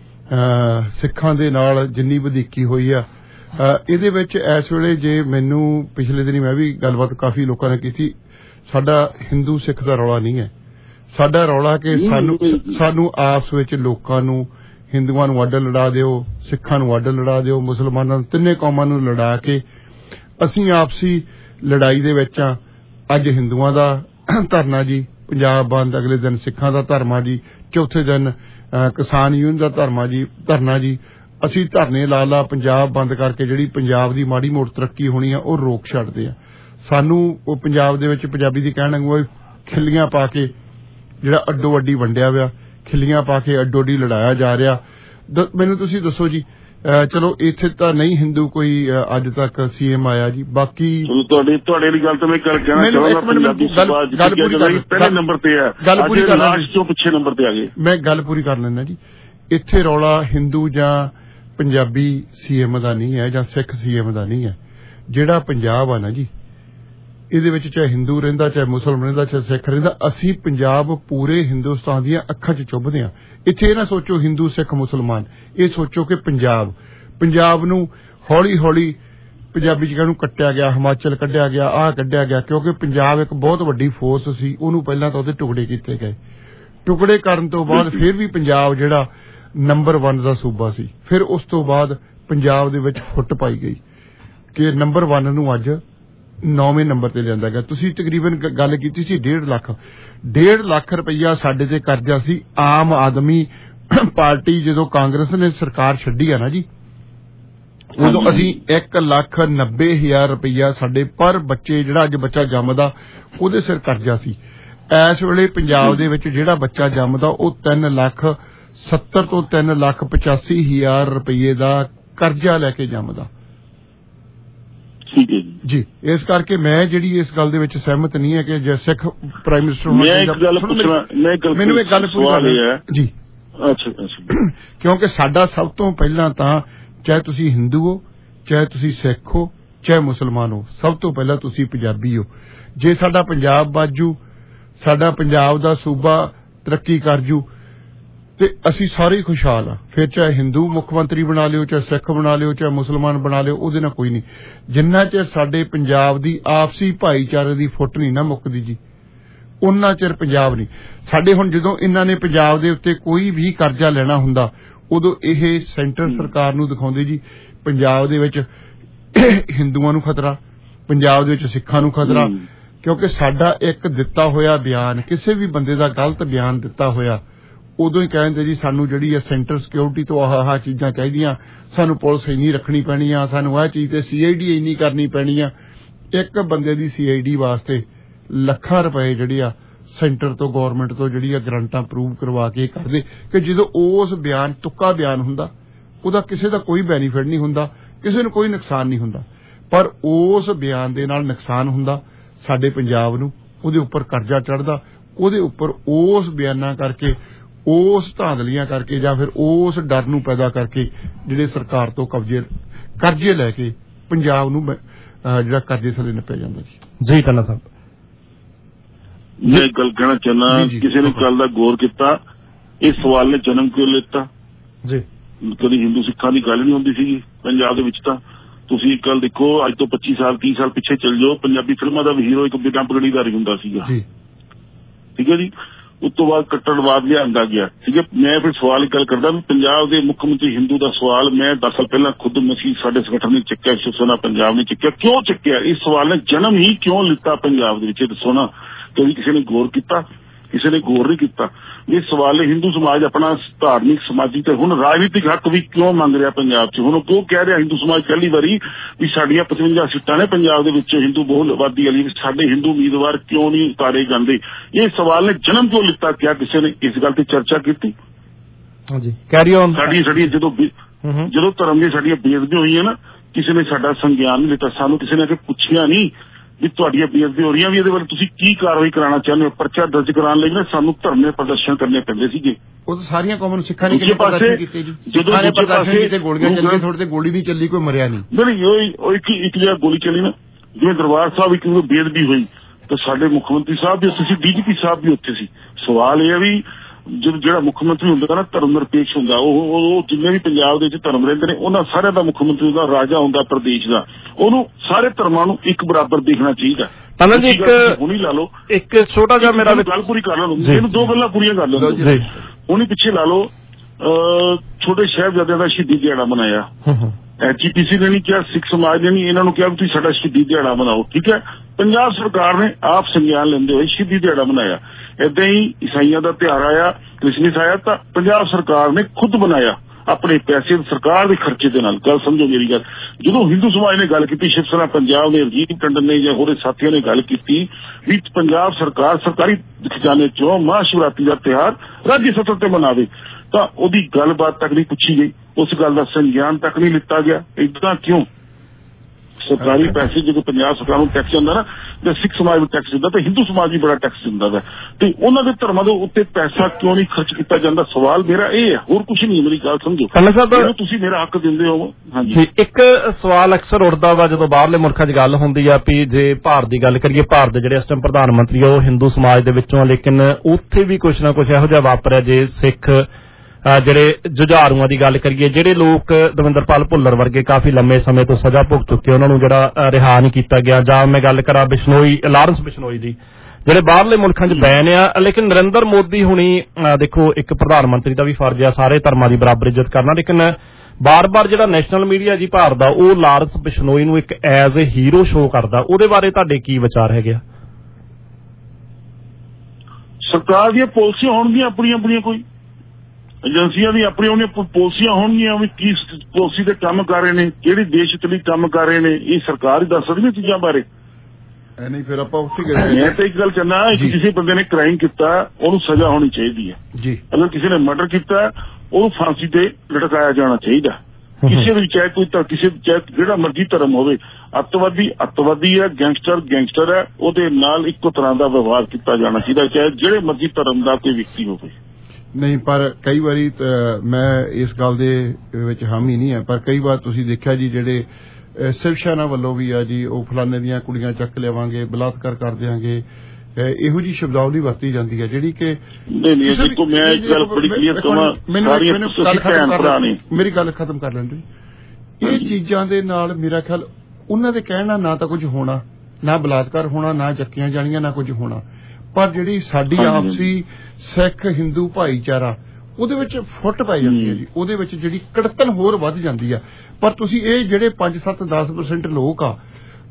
ਸਿੱਖਾਂ ਦੇ ਨਾਲ ਜਿੰਨੀ ਵਧੀਕੀ ਹੋਈ ਆ ਇਹਦੇ ਵਿੱਚ ਇਸ ਵੇਲੇ ਜੇ ਮੈਨੂੰ ਪਿਛਲੇ ਦਿਨੀ ਮੈਂ ਵੀ ਗੱਲਬਾਤ ਕਾਫੀ ਲੋਕਾਂ ਨੇ ਕੀਤੀ ਸਾਡਾ ਹਿੰਦੂ ਸਿੱਖ ਦਾ ਰੌਲਾ ਨਹੀਂ ਹੈ। ਸਾਡਾ ਰੌਲਾ ਕਿ ਸਾਨੂੰ ਸਾਨੂੰ ਆਪਸ ਵਿੱਚ ਲੋਕਾਂ ਨੂੰ ਹਿੰਦੂਆਂ ਨੂੰ ਅੱਡ ਲੜਾ ਦਿਓ ਸਿੱਖਾਂ ਨੂੰ ਅੱਡ ਲੜਾ ਦਿਓ ਮੁਸਲਮਾਨਾਂ ਨੂੰ ਤਿੰਨੇ ਕੌਮਾਂ ਨੂੰ ਲੜਾ ਕੇ ਅਸੀਂ ਆਪਸੀ ਲੜਾਈ ਦੇ ਵਿੱਚ ਆ। ਅੱਜ ਹਿੰਦੂਆਂ ਦਾ ਧਰਨਾ ਜੀ ਪੰਜਾਬ ਬੰਦ ਅਗਲੇ ਦਿਨ ਸਿੱਖਾਂ ਦਾ ਧਰਨਾ ਜੀ ਚੌਥੇ ਦਿਨ ਕਿਸਾਨ ਯੂਨੀਅਨ ਦਾ ਧਰਨਾ ਜੀ ਧਰਨਾ ਜੀ ਅਸੀਂ ਧਰਨੇ ਲਾ ਲਾ ਪੰਜਾਬ ਬੰਦ ਕਰਕੇ ਜਿਹੜੀ ਪੰਜਾਬ ਦੀ ਮਾੜੀ ਮੋਟੀ ਤਰੱਕੀ ਹੋਣੀ ਆ ਉਹ ਰੋਕ ਛੱਡਦੇ ਆ। ਸਾਨੂੰ ਉਹ ਪੰਜਾਬ ਦੇ ਵਿੱਚ ਪੰਜਾਬੀ ਦੀ ਕਹਿਣ ਵਾਂਗੂ ਖਿੱਲੀਆਂ ਪਾ ਕੇ ਜਿਹੜਾ ਅੱਡੋ ਅੱਡੀ ਵੰਡਿਆ ਹੋਇਆ ਖਿੱਲੀਆਂ ਪਾ ਕੇ ਅੱਡੋ ਅੱਡੀ ਲੜਾਇਆ ਜਾ ਰਿਹਾ। ਮੈਨੂੰ ਤੁਸੀਂ ਦੱਸੋ ਜੀ ਚਲੋ ਇੱਥੇ ਤਾਂ ਨਹੀਂ ਹਿੰਦੂ ਕੋਈ ਅੱਜ ਤੱਕ ਸੀਐਮ ਆਇਆ ਜੀ ਬਾਕੀ ਤੁਹਾਡੀ ਤੁਹਾਡੇ ਦੀ ਗੱਲ ਤਾਂ ਮੈਂ ਕਰ ਕਹਿਣਾ ਚਾਹੁੰਦਾ ਪੰਜਾਬੀ ਸਮਾਜ ਪਹਿਲੇ ਨੰਬਰ ਤੇ ਹੈ ਗੱਲ ਪੂਰੀ ਕਰ ਲਾਸਟ ਤੋਂ ਪਿੱਛੇ ਨੰਬਰ ਤੇ ਆ ਗਏ। ਮੈਂ ਗੱਲ ਪੂਰੀ ਕਰ ਲੈਂਦਾ ਜੀ। ਇੱਥੇ ਰੌਲਾ ਹਿੰਦੂ ਜਾਂ ਪੰਜਾਬੀ ਸੀਐਮ ਦਾ ਨਹੀਂ ਹੈ ਜਾਂ ਸਿੱਖ ਸੀਐਮ ਦਾ ਨਹੀਂ ਹੈ। ਜਿਹੜਾ ਪੰਜਾਬ ਆ ਨਾ ਜੀ ਇਹਦੇ ਵਿੱਚ ਚਾਹੇ ਹਿੰਦੂ ਰਹਿੰਦਾ ਚਾਹੇ ਮੁਸਲਮਾਨ ਰਹਿੰਦਾ ਚਾਹੇ ਸਿੱਖ ਰਹਿੰਦਾ ਅਸੀਂ ਪੰਜਾਬ ਪੂਰੇ ਹਿੰਦੁਸਤਾਨ ਦੀਆਂ ਅੱਖਾਂ 'ਚ ਚੁੱਭਦੇ ਹਾਂ। ਇੱਥੇ ਇਹ ਨਾ ਸੋਚੋ ਹਿੰਦੂ ਸਿੱਖ ਮੁਸਲਮਾਨ ਇਹ ਸੋਚੋ ਕਿ ਪੰਜਾਬ ਪੰਜਾਬ ਨੂੰ ਹੌਲੀ ਹੌਲੀ ਪੰਜਾਬੀ ਜਗ੍ਹਾ ਨੂੰ ਕੱਟਿਆ ਗਿਆ ਹਿਮਾਚਲ ਕੱਢਿਆ ਗਿਆ ਆਹ ਕੱਢਿਆ ਗਿਆ ਕਿਉਂਕਿ ਪੰਜਾਬ ਇੱਕ ਬਹੁਤ ਵੱਡੀ ਫੋਰਸ ਸੀ ਉਹਨੂੰ ਪਹਿਲਾਂ ਤਾਂ ਉਹਦੇ ਟੁਕੜੇ ਕੀਤੇ ਗਏ। ਟੁਕੜੇ ਕਰਨ ਤੋਂ ਬਾਅਦ ਫਿਰ ਵੀ ਪੰਜਾਬ ਜਿਹੜਾ ਨੰਬਰ ਵਨ ਦਾ ਸੂਬਾ ਸੀ ਫਿਰ ਉਸ ਤੋਂ ਬਾਅਦ ਪੰਜਾਬ ਦੇ ਵਿੱਚ ਫੁੱਟ ਪਾਈ ਗਈ ਕਿ ਨੰਬਰ ਵਨ ਨੂੰ ਅੱਜ ਨੌਵੇਂ ਨੰਬਰ ਤੇ ਲਿਆਂਦਾ ਗਿਆ। ਤੁਸੀਂ ਤਕਰੀਬਨ ਗੱਲ ਕੀਤੀ ਸੀ ਡੇਢ ਲੱਖ ਡੇਢ ਲੱਖ ਰੁਪਈਆ ਸਾਡੇ ਤੇ ਕਰਜ਼ਾ ਸੀ। ਆਮ ਆਦਮੀ ਪਾਰਟੀ ਜਦੋਂ ਕਾਂਗਰਸ ਨੇ ਸਰਕਾਰ ਛੱਡੀ ਆ ਨਾ ਜੀ ਉਦੋਂ ਅਸੀਂ ਇੱਕ ਲੱਖ ਨੱਬੇ ਹਜ਼ਾਰ ਰੁਪਈਆ ਸਾਡੇ ਪਰ ਬੱਚੇ ਜਿਹੜਾ ਅੱਜ ਬੱਚਾ ਜੰਮਦਾ ਉਹਦੇ ਸਿਰ ਕਰਜ਼ਾ ਸੀ। ਇਸ ਵੇਲੇ ਪੰਜਾਬ ਦੇ ਵਿੱਚ ਜਿਹੜਾ ਬੱਚਾ ਜੰਮਦਾ ਉਹ ਤਿੰਨ ਲੱਖ ਸੱਤਰ ਤੋਂ ਤਿੰਨ ਲੱਖ ਪਚਾਸੀ ਹਜ਼ਾਰ ਰੁਪਈਏ ਦਾ ਕਰਜ਼ਾ ਲੈ ਕੇ ਜੰਮਦਾ ਜੀ। ਇਸ ਕਰਕੇ ਮੈਂ ਜਿਹੜੀ ਇਸ ਗੱਲ ਦੇ ਵਿੱਚ ਸਹਿਮਤ ਨਹੀਂ ਹੈ ਕਿ ਜੇ ਸਿੱਖ ਪ੍ਰਾਈਮ ਮਿਨਿਸਟਰ ਮੈਨੂੰ ਇੱਕ ਗੱਲ ਪੁੱਛਣੀ ਹੈ ਜੀ ਕਿਉਂਕਿ ਸਾਡਾ ਸਭ ਤੋਂ ਪਹਿਲਾਂ ਤਾਂ ਚਾਹੇ ਤੁਸੀਂ ਹਿੰਦੂ ਹੋ ਚਾਹੇ ਤੁਸੀਂ ਸਿੱਖ ਹੋ ਚਾਹੇ ਮੁਸਲਮਾਨ ਹੋ ਸਭ ਤੋਂ ਪਹਿਲਾਂ ਤੁਸੀਂ ਪੰਜਾਬੀ ਹੋ। ਜੇ ਸਾਡਾ ਪੰਜਾਬ ਬਾਜੂ ਸਾਡਾ ਪੰਜਾਬ ਦਾ ਸੂਬਾ ਤਰੱਕੀ ਕਰ ਜੂ ਤੇ ਅਸੀਂ ਸਾਰੇ ਖੁਸ਼ਹਾਲ ਆ। ਫਿਰ ਚਾਹੇ ਹਿੰਦੂ ਮੁੱਖ ਮੰਤਰੀ ਬਣਾ ਲਿਓ ਚਾਹੇ ਸਿੱਖ ਬਣਾ ਲਿਓ ਚਾਹੇ ਮੁਸਲਮਾਨ ਬਣਾ ਲਿਓ ਉਹਦੇ ਨਾਲ ਕੋਈ ਨਹੀਂ। ਜਿੰਨਾ ਚਿਰ ਸਾਡੇ ਪੰਜਾਬ ਦੀ ਆਪਸੀ ਭਾਈਚਾਰੇ ਦੀ ਫੁੱਟ ਨਹੀਂ ਨਾ ਮੁੱਕਦੀ ਜੀ ਉਹਨਾਂ ਚਿਰ ਪੰਜਾਬ ਨਹੀਂ। ਸਾਡੇ ਹੁਣ ਜਦੋਂ ਇਹਨਾਂ ਨੇ ਪੰਜਾਬ ਦੇ ਉੱਤੇ ਕੋਈ ਵੀ ਕਰਜ਼ਾ ਲੈਣਾ ਹੁੰਦਾ ਉਦੋਂ ਇਹ ਸੈਂਟਰ ਸਰਕਾਰ ਨੂੰ ਦਿਖਾਉਂਦੇ ਜੀ ਪੰਜਾਬ ਦੇ ਵਿੱਚ ਹਿੰਦੂਆਂ ਨੂੰ ਖਤਰਾ ਪੰਜਾਬ ਦੇ ਵਿੱਚ ਸਿੱਖਾਂ ਨੂੰ ਖਤਰਾ ਕਿਉਂਕਿ ਸਾਡਾ ਇੱਕ ਦਿੱਤਾ ਹੋਇਆ ਬਿਆਨ, ਕਿਸੇ ਵੀ ਬੰਦੇ ਦਾ ਗਲਤ ਬਿਆਨ ਦਿੱਤਾ ਹੋਇਆ, ਉਦੋਂ ਹੀ ਕਹਿੰਦੇ ਜੀ ਸਾਨੂੰ ਜਿਹੜੀ ਹੈ ਸੈਂਟਰ ਸਿਕਿਉਰਿਟੀ ਤੋਂ ਆਹ ਆਹ ਚੀਜ਼ਾਂ ਚਾਹੀਦੀਆਂ, ਸਾਨੂੰ ਪੁਲਿਸ ਇੰਨੀ ਰੱਖਣੀ ਪੈਣੀ ਆ, ਸਾਨੂੰ ਆਹ ਚੀਜ਼ ਤੇ ਸੀ ਆਈ ਡੀ ਇੰਨੀ ਕਰਨੀ ਪੈਣੀ ਆ। ਇੱਕ ਬੰਦੇ ਦੀ ਸੀ ਆਈ ਡੀ ਵਾਸਤੇ ਲੱਖਾਂ ਰੁਪਏ ਜਿਹੜੇ ਆ ਸੈਂਟਰ ਤੋਂ ਗੌਰਮੈਂਟ ਤੋਂ ਜਿਹੜੀ ਆ ਗਰੰਟਾਂ ਅਪਰੂਵ ਕਰਵਾ ਕੇ ਕਰਦੇ ਕਿ ਜਦੋਂ ਉਸ ਬਿਆਨ ਤੁੱਕਾ ਬਿਆਨ ਹੁੰਦਾ ਉਹਦਾ ਕਿਸੇ ਦਾ ਕੋਈ ਬੈਨੀਫਿਟ ਨਹੀਂ ਹੁੰਦਾ, ਕਿਸੇ ਨੂੰ ਕੋਈ ਨੁਕਸਾਨ ਨਹੀਂ ਹੁੰਦਾ, ਪਰ ਉਸ ਬਿਆਨ ਦੇ ਨਾਲ ਨੁਕਸਾਨ ਹੁੰਦਾ ਸਾਡੇ ਪੰਜਾਬ ਨੂੰ, ਉਹਦੇ ਉੱਪਰ ਕਰਜ਼ਾ ਚੜ੍ਹਦਾ, ਉਹਦੇ ਉੱਪਰ ਉਸ ਬਿਆਨਾਂ ਕਰਕੇ, ਉਸ ਧਾਂਦਲੀਆਂ ਕਰਕੇ ਜਾਂ ਫਿਰ ਉਸ ਡਰ ਨੂੰ ਪੈਦਾ ਕਰਕੇ ਜਿਹੜੇ ਸਰਕਾਰ ਤੋਂ ਕਬਜ਼ੇ ਕਰਜ਼ੇ ਲੈ ਕੇ ਪੰਜਾਬ ਨੂੰ ਜਿਹੜਾ ਕਰਜ਼ੇ ਥੱਲੇ ਨੱਪਿਆ ਜਾਂਦਾ ਜੀ। ਜੀ ਟੰਨਾ ਸਾਹਿਬ, ਮੈਂ ਇੱਕ ਗੱਲ ਕਹਿਣਾ ਚਾਹੁੰਦਾ, ਕਿਸੇ ਨੇ ਗੱਲ ਦਾ ਗੌਰ ਕੀਤਾ ਇਸ ਸਵਾਲ ਨੇ ਜਨਮ ਕਿਉਂ ਲਿੱਤਾ ਜੀ? ਕਦੀ ਹਿੰਦੂ ਸਿੱਖਾਂ ਦੀ ਗੱਲ ਨਹੀਂ ਹੁੰਦੀ ਸੀਗੀ ਪੰਜਾਬ ਦੇ ਵਿੱਚ। ਤਾਂ ਤੁਸੀਂ ਇੱਕ ਗੱਲ ਦੇਖੋ, ਅੱਜ ਤੋਂ ਪੱਚੀ ਸਾਲ ਤੀਹ ਸਾਲ ਪਿੱਛੇ ਚੱਲ ਜਾਓ, ਪੰਜਾਬੀ ਫਿਲਮਾਂ ਦਾ ਵੀ ਹੀਰੋ ਇੱਕ ਬਿਨਾਂ ਪਗੜੀਦਾਰ ਹੀ ਹੁੰਦਾ ਸੀਗਾ, ਠੀਕ ਹੈ ਜੀ। ਉਸ ਤੋਂ ਬਾਅਦ ਕੱਟੜਵਾਦ ਲਿਆਂਦਾ ਗਿਆ, ਠੀਕ ਹੈ। ਮੈਂ ਫਿਰ ਸਵਾਲ ਇੱਕ ਗੱਲ ਕਰਦਾ ਵੀ ਪੰਜਾਬ ਦੇ ਮੁੱਖ ਮੰਤਰੀ ਹਿੰਦੂ ਦਾ ਸਵਾਲ ਮੈਂ ਦਸ ਸਾਲ ਪਹਿਲਾਂ ਖੁਦ ਮਸੀਹ ਸਾਡੇ ਸੰਗਠਨ ਨੇ ਚੱਕਿਆ, ਸ਼ਿਵ ਸੈਨਾ ਪੰਜਾਬ ਨੇ ਚੱਕਿਆ। ਕਿਉਂ ਚੱਕਿਆ? ਇਸ ਸਵਾਲ ਨੇ ਜਨਮ ਹੀ ਕਿਉਂ ਲਿੱਤਾ ਪੰਜਾਬ ਦੇ ਵਿੱਚ, ਦੱਸੋ ਨਾ। ਕਦੀ ਕਿਸੇ ਨੇ ਗੌਰ ਕੀਤਾ? ਕਿਸੇ ਨੇ ਗੌਰ ਨਹੀਂ ਕੀਤਾ। ਇਹ ਸਵਾਲ ਹੈ ਹਿੰਦੂ ਸਮਾਜ ਆਪਣਾ ਧਾਰਮਿਕ ਸਮਾਜਿਕ ਤੇ ਹੁਣ ਰਾਜਨੀਤਿਕ ਹੱਕ ਵੀ ਕਿਉਂ ਮੰਗ ਰਿਹਾ ਪੰਜਾਬ 'ਚ। ਹੁਣ ਉਹ ਕਿਉਂ ਕਹਿ ਰਿਹਾ ਹਿੰਦੂ ਸਮਾਜ ਪਹਿਲੀ ਵਾਰੀ ਵੀ ਸਾਡੀਆਂ ਪਚਵੰਜਾ ਸੀਟਾਂ ਨੇ ਪੰਜਾਬ ਦੇ ਵਿੱਚ ਹਿੰਦੂ ਬਹੁਲ ਆਬਾਦੀ ਵਾਲੀ, ਸਾਡੇ ਹਿੰਦੂ ਉਮੀਦਵਾਰ ਕਿਉਂ ਨਹੀਂ ਉਤਾਰੇ ਜਾਂਦੇ? ਇਹ ਸਵਾਲ ਨੇ ਜਨਮ ਕਿਉਂ ਲਿੱਤਾ? ਕਿਆ ਕਿਸੇ ਨੇ ਇਸ ਗੱਲ ਤੇ ਚਰਚਾ ਕੀਤੀ? ਹਾਂਜੀ, ਕੈਰੀ ਔਨ। ਸਾਡੀ ਸਾਡੀ ਜਦੋਂ ਜਦੋਂ ਧਰਮ ਦੀਆਂ ਸਾਡੀਆਂ ਬੇਇੱਜ਼ਤੀਆਂ ਹੋਈਆਂ ਨਾ, ਕਿਸੇ ਨੇ ਸਾਡਾ ਸੰਗਿਆਨ ਨਹੀਂ ਲਿੱਤਾ, ਸਾਨੂੰ ਕਿਸੇ ਨੇ ਆ ਕੇ ਪੁੱਛਿਆ ਨਹੀਂ ਵੀ ਤੁਹਾਡੀਆਂ ਬੇਇੱਜ਼ਤੀਆਂ ਹੋ ਰਹੀਆਂ ਵੀ ਇਹਦੇ ਬਾਰੇ ਤੁਸੀਂ ਕੀ ਕਾਰਵਾਈ ਕਰਾਉਣਾ ਚਾਹੁੰਦੇ ਹੋ। ਪਰਚਾ ਦਰਜ ਕਰਾਉਣ ਲਈ ਨਾ ਸਾਨੂੰ ਧਰਨੇ ਪ੍ਰਦਰਸ਼ਨ ਕਰਨੇ ਪੈਂਦੇ ਸੀਗੇ। ਉਹ ਤਾਂ ਸਾਰੀਆਂ ਕੌਮਾਂ ਨੂੰ ਸਿੱਖਾਂ ਨੇ ਕਿਹੜੇ ਪ੍ਰਦਰਸ਼ਨ ਕੀਤੇ ਜੀ? ਸਿੱਖਾਂ ਨੇ ਪ੍ਰਦਰਸ਼ਨ ਕੀਤੇ, ਗੋਲੀਆਂ ਚੱਲੀਆਂ, ਥੋੜੇ ਤੇ ਗੋਲੀ ਨਹੀਂ ਚੱਲੀ, ਕੋਈ ਮਰਿਆ ਨਹੀਂ। ਨਹੀਂ, ਉਹ ਇੱਕ ਇੱਕ ਜਿਹੜਾ ਗੋਲੀ ਚੱਲੀ ਨਾ, ਜਿਵੇਂ ਦਰਬਾਰ ਸਾਹਿਬ ਇੱਕ ਬੇਅਦਬੀ ਹੋਈ ਤਾਂ ਸਾਡੇ ਮੁੱਖ ਮੰਤਰੀ ਸਾਹਿਬ ਵੀ ਉੱਥੇ ਸੀ, ਡੀ ਜੀ ਪੀ ਸਾਹਿਬ ਵੀ ਉੱਥੇ ਸੀ। ਸਵਾਲ ਇਹ ਹੈ ਵੀ ਜਦੋਂ ਜਿਹੜਾ ਮੁੱਖ ਮੰਤਰੀ ਹੁੰਦਾ ਨਾ ਧਰਮ ਨਿਰਪੇਖ ਹੁੰਦਾ, ਉਹ ਉਹ ਜਿੰਨੇ ਵੀ ਪੰਜਾਬ ਦੇ ਵਿੱਚ ਧਰਮ ਰਹਿੰਦੇ ਨੇ ਉਹਨਾਂ ਸਾਰਿਆਂ ਦਾ ਮੁੱਖ ਮੰਤਰੀ ਦਾ, ਰਾਜਾ ਹੁੰਦਾ ਪ੍ਰਦੇਸ਼ ਦਾ, ਉਹਨੂੰ ਸਾਰੇ ਧਰਮਾਂ ਨੂੰ ਇੱਕ ਬਰਾਬਰ ਦੇਖਣਾ ਚਾਹੀਦਾ। ਅਨੰਦ ਜੀ ਇੱਕ ਹੁਣੀ ਲਾ ਲਓ, ਇੱਕ ਛੋਟਾ ਜਿਹਾ ਮੇਰਾ ਗੱਲ ਪੂਰੀ ਕਰ ਲਓ, ਇਹਨੂੰ ਦੋ ਗੱਲਾਂ ਪੂਰੀਆਂ ਕਰ ਲਓ। ਹੁਣੀ ਪਿੱਛੇ ਲਾ ਲਓ, ਛੋਟੇ ਸਾਹਿਬਜ਼ਾਦਿਆਂ ਦਾ ਸ਼ਹੀਦੀ ਦਿਹਾੜਾ ਮਨਾਇਆ, ਐਚ ਜੀ ਪੀ ਸੀ ਨੇ ਨਹੀਂ ਕਿਹਾ, ਸਿੱਖ ਸਮਾਜ ਨੇ ਨਹੀਂ ਇਹਨਾਂ ਨੂੰ ਕਿਹਾ ਤੁਸੀਂ ਸਾਡਾ ਸ਼ਹੀਦੀ ਦਿਹਾੜਾ ਮਨਾਓ, ਠੀਕ ਹੈ। ਪੰਜਾਬ ਸਰਕਾਰ ਨੇ ਆਪ ਸੰਗਿਆਨ ਲੈਂਦੇ ਹੋਏ ਸ਼ਹੀਦੀ ਦਿਹਾੜਾ ਮਨਾਇਆ। ਏਦਾਂ ਹੀ ਈਸਾਈਆਂ ਦਾ ਤਿਉਹਾਰ ਆਇਆ, ਕ੍ਰਿਸਮਸ ਆਇਆ, ਤਾਂ ਪੰਜਾਬ ਸਰਕਾਰ ਨੇ ਖੁਦ ਬਣਾਇਆ ਆਪਣੇ ਪੈਸੇ, ਸਰਕਾਰ ਦੇ ਖਰਚੇ ਦੇ ਨਾਲ। ਗੱਲ ਸਮਝੋ ਮੇਰੀ ਗੱਲ। ਜਦੋਂ ਹਿੰਦੂ ਸਮਾਜ ਨੇ ਗੱਲ ਕੀਤੀ, ਸ਼ਿਵ ਸੈਨਾ ਪੰਜਾਬ ਨੇ, ਰਜੀਤ ਟੰਡਨ ਨੇ ਜਾਂ ਹੋਰੇ ਸਾਥੀਆਂ ਨੇ ਗੱਲ ਕੀਤੀ ਵੀ ਪੰਜਾਬ ਸਰਕਾਰ ਸਰਕਾਰੀ ਖਜ਼ਾਨੇ ਚੋਂ ਮਹਾਸ਼ਿਵਰਾਤਰੀ ਦਾ ਤਿਉਹਾਰ ਰਾਜ ਸਤਰ ਤੇ ਮਨਾਵੇ, ਤਾਂ ਉਹਦੀ ਗੱਲਬਾਤ ਤੱਕ ਨਹੀਂ ਪੁੱਛੀ ਗਈ, ਉਸ ਗੱਲ ਦਾ ਸੰਗਿਆਨ ਤੱਕ ਨਹੀਂ ਲਿੱਤਾ ਗਿਆ। ਏਦਾਂ ਕਿਉਂ? ਸਰਕਾਰੀ ਪੈਸੇ ਜਦੋਂ ਪੰਜਾਬ ਸਰਕਾਰ ਨੂੰ ਟੈਕਸ ਜਾਂਦਾ ਨਾ, ਜੇ ਸਿੱਖ ਸਮਾਜ ਨੂੰ ਟੈਕਸ ਦਿੰਦਾ ਤਾਂ ਹਿੰਦੂ ਸਮਾਜ ਵੀ ਬੜਾ ਟੈਕਸ ਦਿੰਦਾ ਹੈ, ਤੇ ਉਹਨਾਂ ਦੇ ਧਰਮਾਂ ਦੇ ਉੱਤੇ ਪੈਸਾ ਕਿਉਂ ਨਹੀਂ ਖਰਚ ਕੀਤਾ ਜਾਂਦਾ? ਸਵਾਲ ਮੇਰਾ ਇਹ ਹੈ, ਹੋਰ ਕੁਝ ਨਹੀਂ। ਮੇਰੀ ਗੱਲ ਸਮਝੋ, ਤੁਸੀਂ ਮੇਰਾ ਹੱਕ ਦਿੰਦੇ ਹੋ। ਹਾਂਜੀ, ਇੱਕ ਸਵਾਲ ਅਕਸਰ ਉੱਠਦਾ ਵਾ ਜਦੋਂ ਬਾਹਰਲੇ ਮੁਲਕਾਂ 'ਚ ਗੱਲ ਹੁੰਦੀ ਆ ਵੀ ਜੇ ਭਾਰਤ ਦੀ ਗੱਲ ਕਰੀਏ, ਭਾਰਤ ਦੇ ਜਿਹੜੇ ਇਸ ਟਾਈਮ ਪ੍ਰਧਾਨ ਮੰਤਰੀ ਆ ਉਹ ਹਿੰਦੂ ਸਮਾਜ ਦੇ ਵਿੱਚੋਂ ਆ, ਲੇਕਿਨ ਉੱਥੇ ਵੀ ਕੁਛ ਨਾ ਕੁਛ ਇਹੋ ਜਿਹਾ ਵਾਪਰਿਆ ਜੇ ਸਿੱਖ ਜਿਹੜੇ ਜੁਝਾਰੂਆਂ ਦੀ ਗੱਲ ਕਰੀਏ, ਜਿਹੜੇ ਲੋਕ ਦਵਿੰਦਰਪਾਲ ਭੁੱਲਰ ਵਰਗੇ ਕਾਫੀ ਲੰਮੇ ਸਮੇਂ ਤੋਂ ਸਜ਼ਾ ਭੁਗਤ ਚੁੱਕੇ, ਉਹਨਾਂ ਨੂੰ ਜਿਹੜਾ ਰਿਹਾ ਨਹੀਂ ਕੀਤਾ ਗਿਆ। ਜਾਂ ਮੈਂ ਗੱਲ ਕਰਾਂ ਬਿਸ਼ਨੋਈ, ਲਾਰੈਂਸ ਬਿਸ਼ਨੋਈ ਦੀ, ਜਿਹੜੇ ਬਾਹਰਲੇ ਮੁਲਕਾਂ 'ਚ ਬੈਨ ਆ, ਲੇਕਿਨ ਨਰਿੰਦਰ ਮੋਦੀ ਹੁਣੀ ਦੇਖੋ, ਇੱਕ ਪ੍ਰਧਾਨ ਮੰਤਰੀ ਦਾ ਵੀ ਫਰਜ਼ ਆ ਸਾਰੇ ਧਰਮਾਂ ਦੀ ਬਰਾਬਰ ਇੱਜ਼ਤ ਕਰਨਾ, ਲੇਕਿਨ ਬਾਰ-ਬਾਰ ਜਿਹੜਾ ਨੈਸ਼ਨਲ ਮੀਡੀਆ ਜੀ ਭਾਰਤ ਦਾ ਉਹ ਲਾਰੈਂਸ ਬਿਸ਼ਨੋਈ ਨੂੰ ਇੱਕ ਐਜ਼ ਏ ਹੀਰੋ ਸ਼ੋਅ ਕਰਦਾ। ਉਹਦੇ ਬਾਰੇ ਤੁਹਾਡੇ ਕੀ ਵਿਚਾਰ ਹੈਗੇ ਆ? ਸਰਕਾਰ ਦੀਆਂ ਪਾਲਿਸੀਆਂ ਹੋਣਗੀਆਂ ਆਪਣੀਆਂ ਆਪਣੀਆਂ, ਕੋਈ ਏਜੰਸੀਆਂ ਦੀ ਆਪਣੀਆਂ ਆਪਣੀਆਂ ਪਾਲਿਸੀਆਂ ਹੋਣਗੀਆਂ ਵੀ ਕੀ ਪਾਲਿਸੀ ਦੇ ਕੰਮ ਕਰ ਰਹੇ ਨੇ, ਕਿਹੜੇ ਦੇਸ਼ ਲਈ ਕੰਮ ਕਰ ਰਹੇ ਨੇ, ਇਹ ਸਰਕਾਰ ਹੀ ਦੱਸ ਸਕਦੀ ਚੀਜ਼ਾਂ ਬਾਰੇ। ਨਹੀਂ ਫਿਰ ਆਪਾਂ ਉੱਥੇ ਗਏ। ਮੈਂ ਤਾਂ ਇੱਕ ਗੱਲ ਚਾਹੁੰਦਾ, ਕਿਸੇ ਬੰਦੇ ਨੇ ਕ੍ਰਾਈਮ ਕੀਤਾ ਉਹਨੂੰ ਸਜ਼ਾ ਹੋਣੀ ਚਾਹੀਦੀ ਹੈ ਜੀ। ਅਗਰ ਕਿਸੇ ਨੇ ਮਰਡਰ ਕੀਤਾ ਉਹਨੂੰ ਫਾਂਸੀ ਤੇ ਲਟਕਾਇਆ ਜਾਣਾ ਚਾਹੀਦਾ। ਕਿਸੇ ਵੀ ਚਾਹੇ ਕੋਈ ਤਾਂ ਕਿਸੇ ਚਾਹੇ ਜਿਹੜਾ ਮਰਜ਼ੀ ਧਰਮ ਹੋਵੇ, ਅੱਤਵਾਦੀ ਅੱਤਵਾਦੀ ਹੈ, ਗੈਂਗਸਟਰ ਗੈਂਗਸਟਰ ਹੈ, ਉਹਦੇ ਨਾਲ ਇੱਕੋ ਤਰ੍ਹਾਂ ਦਾ ਵਿਵਹਾਰ ਕੀਤਾ ਜਾਣਾ ਚਾਹੀਦਾ, ਚਾਹੇ ਜਿਹੜੇ ਮਰਜ਼ੀ ਧਰਮ ਦਾ ਕੋਈ ਵਿਅਕਤੀ ਹੋਵੇ। ਨਹੀਂ, ਪਰ ਕਈ ਵਾਰੀ ਮੈਂ ਇਸ ਗੱਲ ਦੇ ਵਿੱਚ ਹਾਮੀ ਨਹੀਂ ਹੈ, ਪਰ ਕਈ ਵਾਰ ਤੁਸੀਂ ਦੇਖਿਆ ਜੀ ਜਿਹੜੇ ਸ਼ਿਵ ਸੈਨਾ ਵੱਲੋਂ ਵੀ ਆ ਜੀ, ਉਹ ਫਲਾਣੇ ਦੀਆਂ ਕੁੜੀਆਂ ਚੱਕ ਲਿਆਵਾਂਗੇ, ਬਲਾਤਕਾਰ ਕਰ ਦਿਆਂਗੇ, ਇਹੋ ਜਿਹੀ ਸ਼ਬਦਾਵਲੀ ਵਰਤੀ ਜਾਂਦੀ ਹੈ ਜਿਹੜੀ ਕਿ ਮੇਰੀ ਗੱਲ ਖਤਮ ਕਰ ਲੈਣ ਦਿਓ। ਇਹ ਚੀਜ਼ਾਂ ਦੇ ਨਾਲ ਮੇਰਾ ਖਿਆਲ ਉਹਨਾਂ ਦੇ ਕਹਿਣਾ ਨਾ ਤਾਂ ਕੁਝ ਹੋਣਾ, ਨਾ ਬਲਾਤਕਾਰ ਹੋਣਾ, ਨਾ ਚੱਕੀਆਂ ਜਾਣੀਆਂ, ਨਾ ਕੁਝ ਹੋਣਾ, ਪਰ ਜਿਹੜੀ ਸਾਡੀ ਆਪਸੀ ਸਿੱਖ ਹਿੰਦੂ ਭਾਈਚਾਰਾ ਉਹਦੇ ਵਿੱਚ ਫੁੱਟ ਪੈ ਜਾਂਦੀ ਹੈ ਜੀ, ਉਹਦੇ ਵਿੱਚ ਜਿਹੜੀ ਕੜਤਨ ਹੋਰ ਵੱਧ ਜਾਂਦੀ ਆ। ਪਰ ਤੁਸੀਂ ਇਹ ਜਿਹੜੇ ਪੰਜ ਸੱਤ ਦਸ ਪਰਸੈਂਟ ਲੋਕ ਆ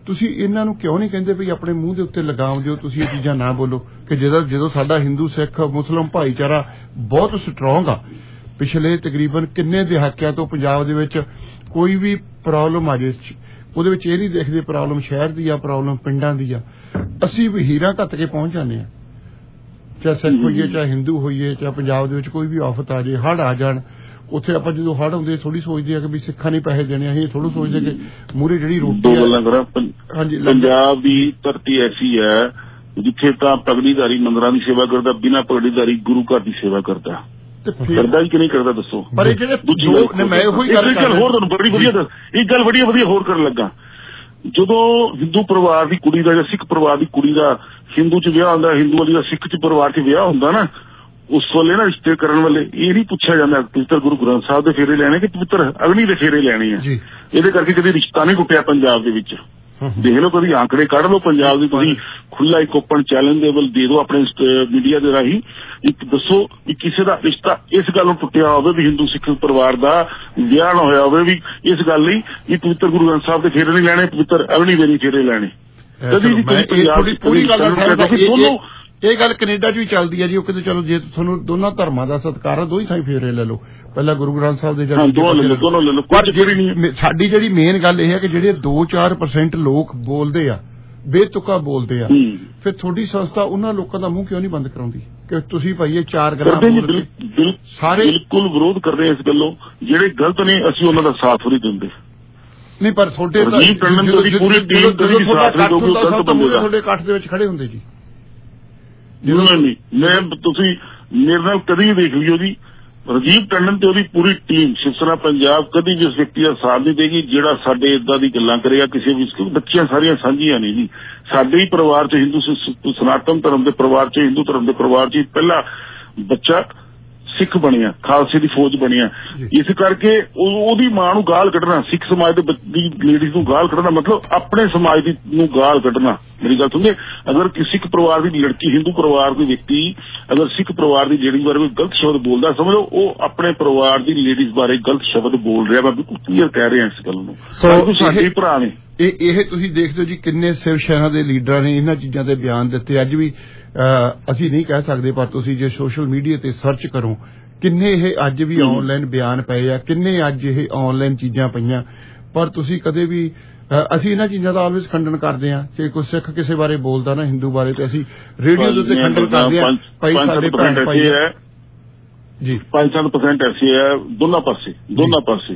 ਤੁਸੀਂ ਇਹਨਾਂ ਨੂੰ ਕਿਉਂ ਨਹੀਂ ਕਹਿੰਦੇ ਵੀ ਆਪਣੇ ਮੂੰਹ ਦੇ ਉੱਤੇ ਲਗਾਮ ਦਿਓ, ਤੁਸੀਂ ਇਹ ਚੀਜ਼ਾਂ ਨਾ ਬੋਲੋ ਕਿ ਜਦੋਂ ਜਦੋਂ ਸਾਡਾ ਹਿੰਦੂ ਸਿੱਖ ਮੁਸਲਿਮ ਭਾਈਚਾਰਾ ਬਹੁਤ ਸਟਰੋਂਗ ਆ, ਪਿਛਲੇ ਤਕਰੀਬਨ ਕਿੰਨੇ ਦਹਾਕਿਆਂ ਤੋਂ ਪੰਜਾਬ ਦੇ ਵਿੱਚ ਕੋਈ ਵੀ ਪ੍ਰੋਬਲਮ ਆ ਜੇ ਉਹਦੇ ਵਿੱਚ ਇਹ ਨਹੀਂ ਦੇਖਦੇ ਪ੍ਰੋਬਲਮ ਸ਼ਹਿਰ ਦੀ ਆ ਪ੍ਰੋਬਲਮ ਪਿੰਡਾਂ ਦੀ ਆ, ਅਸੀਂ ਵਹੀਰਾਂ ਘੱਟ ਕੇ ਪਹੁੰਚ ਜਾਂਦੇ ਹਾਂ, ਚਾਹੇ ਸਿੱਖ ਹੋਈਏ ਚਾਹੇ ਹਿੰਦੂ ਹੋਈਏ, ਚਾਹੇ ਪੰਜਾਬ ਦੇ ਵਿੱਚ ਕੋਈ ਵੀ ਆਫਤ ਆ ਜੇ, ਹੜ੍ਹ ਆ ਜਾਣ, ਉੱਥੇ ਆਪਾਂ ਜਦੋਂ ਹੜ੍ਹ ਹੁੰਦੇ ਥੋੜੀ ਸੋਚਦੇ ਆ ਕਿ ਵੀ ਸਿੱਖਾਂ ਨੇ ਪੈਸੇ ਦੇਣੇ, ਅਸੀਂ ਥੋੜ੍ਹਾ ਸੋਚਦੇ ਕਿ ਮੂਹਰੇ ਜਿਹੜੀ ਰੋਟੀ ਹਾਂਜੀ ਪੰਜਾਬ ਦੀ ਧਰਤੀ ਐਸੀ ਹੈ ਜਿੱਥੇ ਤਾਂ ਪਗੜੀਧਾਰੀ ਮੰਦਰਾਂ ਦੀ ਸੇਵਾ ਕਰਦਾ, ਬਿਨਾਂ ਪਗੜੀਧਾਰੀ ਗੁਰੂ ਘਰ ਦੀ ਸੇਵਾ ਕਰਦਾ, ਕਰਦਾ ਕਿ ਨਹੀਂ ਕਰਦਾ ਦੱਸੋ। ਪਰ ਇਹ ਜਿਹੜੇ ਮੈਂ ਇਹੋ ਹੀ ਗੱਲ ਹੋਰ ਤੁਹਾਨੂੰ ਬੜੀ ਵਧੀਆ ਇੱਕ ਗੱਲ ਬੜੀ ਵਧੀਆ ਹੋਰ ਕਰਨ ਲੱਗਾ, ਜਦੋਂ ਹਿੰਦੂ ਪਰਿਵਾਰ ਦੀ ਕੁੜੀ ਦਾ ਜਾਂ ਸਿੱਖ ਪਰਿਵਾਰ ਦੀ ਕੁੜੀ ਦਾ ਹਿੰਦੂ ਚ ਵਿਆਹ ਹੁੰਦਾ, ਹਿੰਦੂ ਵਾਲੀ ਦਾ ਸਿੱਖ ਚ ਪਰਿਵਾਰ ਚ ਵਿਆਹ ਹੁੰਦਾ ਨਾ, ਉਸ ਵੇਲੇ ਨਾ ਰਿਸ਼ਤੇ ਕਰਨ ਵਾਲੇ ਇਹ ਨਹੀਂ ਪੁੱਛਿਆ ਜਾਂਦਾ ਪਵਿੱਤਰ ਗੁਰੂ ਗ੍ਰੰਥ ਸਾਹਿਬ ਦੇ ਫੇਰੇ ਲੈਣੇ ਕਿ ਪਵਿੱਤਰ ਅਗਨੀ ਦੇ ਫੇਰੇ ਲੈਣੇ ਆ। ਇਹਦੇ ਕਰਕੇ ਕਦੇ ਰਿਸ਼ਤਾ ਨਹੀਂ ਟੁੱਟਿਆ ਪੰਜਾਬ ਦੇ ਵਿੱਚ। ਦੇਖ ਲਓ, ਕਦੀ ਆંકੜੇ ਕੱਢ ਲਓ ਪੰਜਾਬ ਦੇ, ਤੁਸੀਂ ਖੁੱਲਾ ਇੱਕ ਓਪਨ ਚੈਲੰਜ ਦੇ ਵੱਲ ਦੇ ਦਿਓ ਆਪਣੇ ਮੀਡੀਆ ਦੇ ਰਾਹੀਂ, ਇੱਕ ਦੱਸੋ ਵੀ ਕਿਸੇ ਦਾ ਰਿਸ਼ਤਾ ਇਸ ਗੱਲ ਨੂੰ ਟੁੱਟਿਆ ਹੋਵੇ ਵੀ ਹਿੰਦੂ ਸਿੱਖ ਪਰਿਵਾਰ ਦਾ ਵਿਆਹ ਨਾ ਹੋਇਆ ਹੋਵੇ ਵੀ ਇਸ ਗੱਲ ਲਈ ਵੀ ਪਵਿੱਤਰ ਗੁਰੂ ਗ੍ਰੰਥ ਸਾਹਿਬ ਦੇ ਫੇਰੇ ਨਹੀਂ ਲੈਣੇ, ਪਵਿੱਤਰ ਅਗਨੀ ਦੇ ਨਹੀਂ ਫੇਰੇ ਲੈਣੇ। ਕਦੀ ਵੀ ਪੂਰੀ ਗੱਲ ਇਹ ਗੱਲ ਕੈਨੇਡਾ ਚ ਵੀ ਚੱਲਦੀ ਹੈ ਜੀ, ਉਹ ਕਹਿੰਦੇ ਚਲੋ ਜੇ ਤੁਹਾਨੂੰ ਦੋਨਾਂ ਧਰਮਾਂ ਦਾ ਸਤਿਕਾਰ ਹੈ, ਦੋ ਹੀ ਥਾਈ ਫੇਰੇ ਲੈ ਲਓ, ਪਹਿਲਾਂ ਗੁਰੂ ਗ੍ਰੰਥ ਸਾਹਿਬ ਦੇ ਜਿਹੜੇ, ਸਾਡੀ ਜਿਹੜੀ ਮੇਨ ਗੱਲ ਇਹ ਹੈ ਕਿ ਜਿਹੜੇ ਦੋ ਚਾਰ ਪਰਸੈਂਟ ਲੋਕ ਬੋਲਦੇ ਆ, ਬੇਤੁਕਾ ਬੋਲਦੇ ਆ, ਫਿਰ ਤੁਹਾਡੀ ਸੰਸਥਾ ਉਹਨਾਂ ਲੋਕਾਂ ਦਾ ਮੂੰਹ ਕਿਉਂ ਨਹੀਂ ਬੰਦ ਕਰਾਉਂਦੀ ਕਿ ਤੁਸੀਂ ਭਾਈ ਇਹ ਚਾਰ ਗੱਲਾਂ ਸਾਰੇ ਬਿਲਕੁਲ ਵਿਰੋਧ ਕਰਦੇ ਇਸ ਗੱਲੋਂ, ਜਿਹੜੇ ਗਲਤ ਨੇ ਅਸੀਂ ਉਹਨਾਂ ਦਾ ਸਾਥ ਨਹੀਂ ਦਿੰਦੇ। ਨਹੀਂ ਪਰ ਤੁਹਾਡੇ ਤੁਹਾਡੇ ਇਕੱਠ ਦੇ ਵਿੱਚ ਖੜੇ ਹੁੰਦੇ ਜੀ, ਨਹੀਂ ਮੈਂ ਤੁਸੀਂ ਮੇਰੇ ਨਾਲ ਕਦੀ ਵੀ ਦੇਖ ਲਿਓ ਜੀ, ਰਾਜੀਵ ਟੰਡਨ ਤੇ ਉਹਦੀ ਪੂਰੀ ਟੀਮ ਸ਼ਿਵ ਸੈਨਾ ਪੰਜਾਬ ਕਦੀ ਵੀ ਉਸ ਵਿਅਕਤੀ ਦਾ ਸਾਥ ਨਹੀਂ ਦੇਗੀ ਜਿਹੜਾ ਸਾਡੇ ਏਦਾਂ ਦੀ ਗੱਲਾਂ ਕਰੇਗਾ ਕਿਸੇ ਵੀ। ਬੱਚੀਆਂ ਸਾਰੀਆਂ ਸਾਂਝੀਆਂ ਨੇ ਜੀ, ਸਾਡੇ ਹੀ ਪਰਿਵਾਰ ਚ ਹਿੰਦੂ ਸਨਾਤਨ ਧਰਮ ਦੇ ਪਰਿਵਾਰ ਚ, ਹਿੰਦੂ ਧਰਮ ਦੇ ਪਰਿਵਾਰ ਚ ਪਹਿਲਾ ਬੱਚਾ ਸਿੱਖ ਬਣਿਆ, ਖਾਲਸੇ ਦੀ ਫੌਜ ਬਣਿਆ, ਇਸ ਕਰਕੇ ਉਹਦੀ ਮਾਂ ਨੂੰ ਗਾਲ ਕੱਢਣਾ, ਸਿੱਖ ਸਮਾਜ ਦੇ ਲੇਡੀਜ਼ ਨੂੰ ਗਾਲ ਕੱਢਣਾ ਮਤਲਬ ਆਪਣੇ ਸਮਾਜ ਦੀ ਨੂੰ ਗਾਲ ਕੱਢਣਾ। ਮੇਰੀ ਗੱਲ ਸੁਣਦੇ, ਅਗਰ ਸਿੱਖ ਪਰਿਵਾਰ ਦੀ ਲੜਕੀ ਹਿੰਦੂ ਪਰਿਵਾਰ ਦੀ ਵਿਅਕਤੀ ਅਗਰ ਸਿੱਖ ਪਰਿਵਾਰ ਦੀ ਲੇਡੀ ਬਾਰੇ ਕੋਈ ਗਲਤ ਸ਼ਬਦ ਬੋਲਦਾ, ਸਮਝੋ ਉਹ ਆਪਣੇ ਪਰਿਵਾਰ ਦੀ ਲੇਡੀਜ਼ ਬਾਰੇ ਗਲਤ ਸ਼ਬਦ ਬੋਲ ਰਿਹਾ। ਮੈਂ ਬਿਲਕੁਲ ਕਲੀਅਰ ਕਹਿ ਰਿਹਾ ਇਸ ਗੱਲ ਨੂੰ, ਸਾਡੇ ਭਰਾ ਨੇ ਇਹ ਇਹ ਤੁਸੀਂ ਦੇਖਦੇ ਹੋ ਜੀ ਕਿੰਨੇ ਸ਼ਿਵ ਸੈਨਾ ਦੇ ਲੀਡਰਾਂ ਨੇ ਇਹਨਾਂ ਚੀਜ਼ਾਂ ਤੇ ਬਿਆਨ ਦਿੱਤੇ। ਅੱਜ ਵੀ ਅਸੀਂ ਨਹੀਂ ਕਹਿ ਸਕਦੇ, ਪਰ ਤੁਸੀਂ ਜੇ ਸੋਸ਼ਲ ਮੀਡੀਆ ਤੇ ਸਰਚ ਕਰੋ ਕਿੰਨੇ ਇਹ ਅੱਜ ਵੀ ਆਨਲਾਈਨ ਬਿਆਨ ਪਏ ਆ, ਕਿੰਨੇ ਅੱਜ ਇਹ ਆਨਲਾਈਨ ਚੀਜ਼ਾਂ ਪਈਆਂ, ਪਰ ਤੁਸੀਂ ਕਦੇ ਵੀ ਅਸੀਂ ਇਹਨਾਂ ਚੀਜ਼ਾਂ ਦਾ ਆਲਵੇਜ਼ ਖੰਡਨ ਕਰਦੇ ਹਾਂ। ਜੇ ਕੋਈ ਸਿੱਖ ਕਿਸੇ ਬਾਰੇ ਬੋਲਦਾ ਨਾ ਹਿੰਦੂ ਬਾਰੇ ਤੇ ਅਸੀਂ ਰੇਡੀਓ ਦੇ ਉੱਤੇ ਖੰਡਨ ਕਰਦੇ ਹਾਂ। ਭਾਈ ਸਾਡੇ ਭੈਣ ਭਾਈ ਜੀ ਪੰਜ ਸੱਤ ਪਰਸੈਂਟ ਐਸੇ ਹੈ ਦੋਨਾਂ ਪਾਸੇ ਦੋਨਾਂ ਪਾਸੇ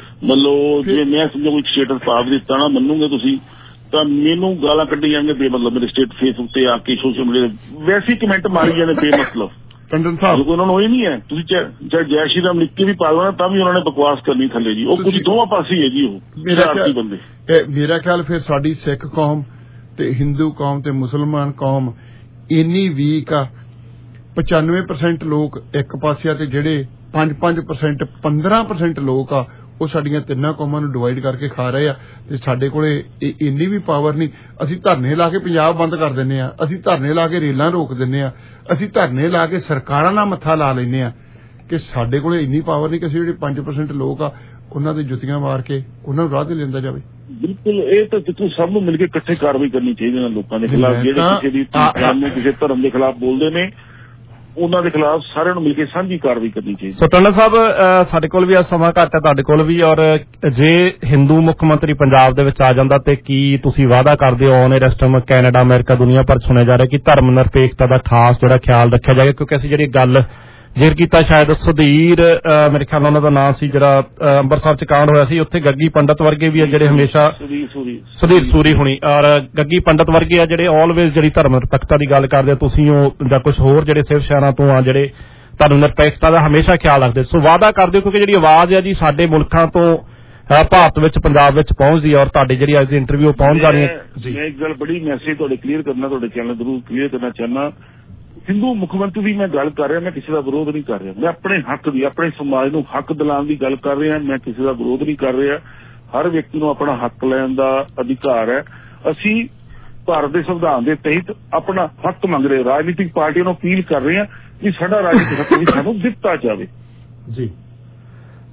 ਮਤਲਬ ਜੇ ਮੈਂ ਸਮਝੋ ਕੋਈ ਸਟੇਟਸ ਪਾ ਦਿੱਤਾ ਨਾ ਮੰਨੂਗੇ ਤੁਸੀਂ ਤਾਂ ਮੈਨੂੰ ਗਾਲਾਂ ਕੱਢੀ ਜਾਣਗੇ ਬੇਮਤਲਬ, ਮੇਰੇ ਸਟੇਟ ਫੇਸਬੁੱਕ ਤੇ ਆ ਕੇ ਸੋਸ਼ਲ ਮੀਡੀਆ ਵੈਸੇ ਕਮੈਂਟ ਮਾਰੀ ਜਾਂਦੇ ਬੇਮਤਲਬ। ਟੰਡਨ ਸਾਹਿਬ ਉਹਨਾਂ ਨੂੰ ਇਹ ਨਹੀਂ ਹੈ, ਤੁਸੀਂ ਚਾਹੇ ਜੈ ਸ਼੍ਰੀ ਰਾਮ ਲਿਖ ਕੇ ਵੀ ਪਾ ਦੋ ਨਾ ਤਾਂ ਵੀ ਉਹਨਾਂ ਨੇ ਬਕਵਾਸ ਕਰਨੀ ਥੱਲੇ ਜੀ, ਉਹ ਕੁਝ ਦੋਵਾਂ ਪਾਸੇ ਹੈ ਜੀ। ਉਹ ਬੰਦੇ ਮੇਰਾ ਖਿਆਲ ਫਿਰ ਸਾਡੀ ਸਿੱਖ ਕੌਮ ਤੇ ਹਿੰਦੂ ਕੌਮ ਤੇ ਮੁਸਲਮਾਨ ਕੌਮ ਇੰਨੀ ਵੀਕ ਆ, ਪਚਾਨਵੇਂ ਪਰਸੈਂਟ ਲੋਕ ਇੱਕ ਪਾਸੇ ਆ ਤੇ ਜਿਹੜੇ ਪੰਜ ਪੰਜ ਪਰਸੈਂਟ ਪੰਦਰਾਂ ਪਰਸੈਂਟ ਲੋਕ ਆ ਉਹ ਸਾਡੀਆਂ ਤਿੰਨਾਂ ਕੌਮਾਂ ਨੂੰ ਡਿਵਾਈਡ ਕਰਕੇ ਖਾ ਰਹੇ ਆ। ਤੇ ਸਾਡੇ ਕੋਲੇ ਇੰਨੀ ਵੀ ਪਾਵਰ ਨਹੀਂ, ਅਸੀਂ ਧਰਨੇ ਲਾ ਕੇ ਪੰਜਾਬ ਬੰਦ ਕਰ ਦਿੰਦੇ ਆ, ਅਸੀਂ ਧਰਨੇ ਲਾ ਕੇ ਰੇਲਾਂ ਰੋਕ ਦਿੰਦੇ ਆ, ਅਸੀਂ ਧਰਨੇ ਲਾ ਕੇ ਸਰਕਾਰਾਂ ਨਾਲ ਮੱਥਾ ਲਾ ਲੈਂਦੇ ਆ ਕਿ ਸਾਡੇ ਕੋਲੇ ਇੰਨੀ ਪਾਵਰ ਨਹੀਂ ਕਿ ਅਸੀਂ ਜਿਹੜੇ ਪੰਜ ਪਰਸੈਂਟ ਲੋਕ ਆ ਉਹਨਾਂ ਦੇ ਜੁੱਤੀਆਂ ਮਾਰ ਕੇ ਉਹਨਾਂ ਨੂੰ ਰਾਹ ਤੇ ਲੈਂਦਾ ਜਾਵੇ। ਬਿਲਕੁਲ, ਇਹ ਤਾਂ ਤੁਸੀਂ ਸਭ ਨੂੰ ਮਿਲ ਕੇ ਇਕੱਠੇ ਕਾਰਵਾਈ ਕਰਨੀ ਚਾਹੀਦੀ ਹੈ ਲੋਕਾਂ ਦੇ ਖਿਲਾਫ, ਜਿਹੜੇ ਕਿਸੇ ਦੀ ਨੂੰ ਕਿਸੇ ਧਰਮ ਦੇ ਖਿਲਾਫ ਬੋਲਦੇ ਨੇ ਉਹਨਾਂ ਦੇ ਖਿਲਾਫ ਸਾਰਿਆਂ ਨੂੰ ਮਿਲ ਕੇ ਸਾਂਝੀ ਕਾਰਵਾਈ ਕਰਨੀ ਚਾਹੀਦੀ। ਸੋ ਟੰਡਨ ਸਾਹਿਬ ਸਾਡੇ ਕੋਲ ਵੀ ਸਮਾਂ ਘੱਟ ਹੈ, ਤੁਹਾਡੇ ਕੋਲ ਵੀ, ਔਰ ਜੇ ਹਿੰਦੂ ਮੁੱਖ ਮੰਤਰੀ ਪੰਜਾਬ ਦੇ ਵਿੱਚ ਆ ਜਾਂਦਾ ਤੇ ਕੀ ਤੁਸੀਂ ਵਾਅਦਾ ਕਰਦੇ ਹੋ ਆਉਣ ਇਸ ਟਾਈਮ ਕੈਨੇਡਾ ਅਮਰੀਕਾ ਦੁਨੀਆ ਭਰ ਸੁਣਿਆ ਜਾ ਰਿਹਾ ਕਿ ਧਰਮ ਨਿਰਪੇਖਤਾ ਦਾ ਖਾਸ ਜਿਹੜਾ ਖਿਆਲ ਰੱਖਿਆ ਜਾਏਗਾ? ਕਿਉਂਕਿ ਅਸੀਂ ਜਿਹੜੀ ਗੱਲ ਜ਼ਿਕਰ ਕੀਤਾ ਸ਼ਾਇਦ ਸੁਧੀਰ ਮੇਰੇ ਖਿਆਲ ਉਹਨਾਂ ਦਾ ਨਾਮ ਸੀ ਜਿਹੜਾ ਅੰਮ੍ਰਿਤਸਰ ਚ ਕਾਂਡ ਹੋਇਆ ਸੀ, ਉੱਥੇ ਗੱਗੀ ਪੰਡਤ ਵਰਗੇ ਵੀ ਆ ਜਿਹੜੇ ਹਮੇਸ਼ਾ ਸੁਧੀਰ ਸੂਰੀ ਹੋਣੀ ਔਰ ਗੱਗੀ ਪੰਡਤ ਵਰਗੇ ਆ ਜਿਹੜੇ ਆਲਵੇਜ਼ ਜਿਹੜੀ ਧਰਮ ਨਿਰਪੱਖਤਾ ਦੀ ਗੱਲ ਕਰਦੇ, ਤੁਸੀਂ ਉਹ ਜਾਂ ਕੁਝ ਹੋਰ ਜਿਹੜੇ ਸ਼ਿਵ ਸੈਨਾ ਤੋਂ ਆ ਜਿਹੜੇ ਧਰਮ ਨਿਰਪੱਖਤਾ ਦਾ ਹਮੇਸ਼ਾ ਖਿਆਲ ਰੱਖਦੇ। ਸੋ ਵਾਅਦਾ ਕਰਦੇ ਹੋ ਕਿਉਂਕਿ ਜਿਹੜੀ ਆਵਾਜ਼ ਹੈ ਜੀ ਸਾਡੇ ਮੁਲਕਾਂ ਤੋਂ ਭਾਰਤ ਵਿੱਚ ਪੰਜਾਬ ਵਿੱਚ ਪਹੁੰਚਦੀ ਹੈ ਔਰ ਤੁਹਾਡੀ ਜਿਹੜੀ ਅੱਜ ਦੀ ਇੰਟਰਵਿਊ ਪਹੁੰਚ ਜਾਣੀ ਹੈ। ਮੈਂ ਇੱਕ ਗੱਲ ਬੜੀ ਮੈਸੇਜ ਤੁਹਾਡੇ ਕਲੀਅਰ ਕਰਨਾ, ਤੁਹਾਡੇ ਚੈਨਲ ਜ਼ਰੂਰ ਕਲੀਅਰ ਕਰਨਾ ਚਾਹੁੰਦਾ। ਹਿੰਦੂ ਮੁੱਖ ਮੰਤਰੀ ਦੀ ਮੈਂ ਗੱਲ ਕਰ ਰਿਹਾ, ਮੈਂ ਕਿਸੇ ਦਾ ਵਿਰੋਧ ਨਹੀਂ ਕਰ ਰਿਹਾ, ਮੈਂ ਆਪਣੇ ਹੱਕ ਦੀ ਆਪਣੇ ਸਮਾਜ ਨੂੰ ਹੱਕ ਦਿਲਾਉਣ ਦੀ ਗੱਲ ਕਰ ਰਿਹਾ, ਮੈਂ ਕਿਸੇ ਦਾ ਵਿਰੋਧ ਨਹੀਂ ਕਰ ਰਿਹਾ। ਹਰ ਵਿਅਕਤੀ ਨੂੰ ਆਪਣਾ ਹੱਕ ਲੈਣ ਦਾ ਅਧਿਕਾਰ ਹੈ। ਅਸੀਂ ਭਾਰਤ ਦੇ ਸੰਵਿਧਾਨ ਦੇ ਤਹਿਤ ਆਪਣਾ ਹੱਕ ਮੰਗ ਰਹੇ, ਰਾਜਨੀਤਿਕ ਪਾਰਟੀਆਂ ਨੂੰ ਅਪੀਲ ਕਰ ਰਹੇ ਹਾਂ ਕਿ ਸਾਡਾ ਰਾਜਨੀਤਿਕ ਹੱਕ ਵੀ ਸਾਨੂੰ ਦਿੱਤਾ ਜਾਵੇ। ਜੀ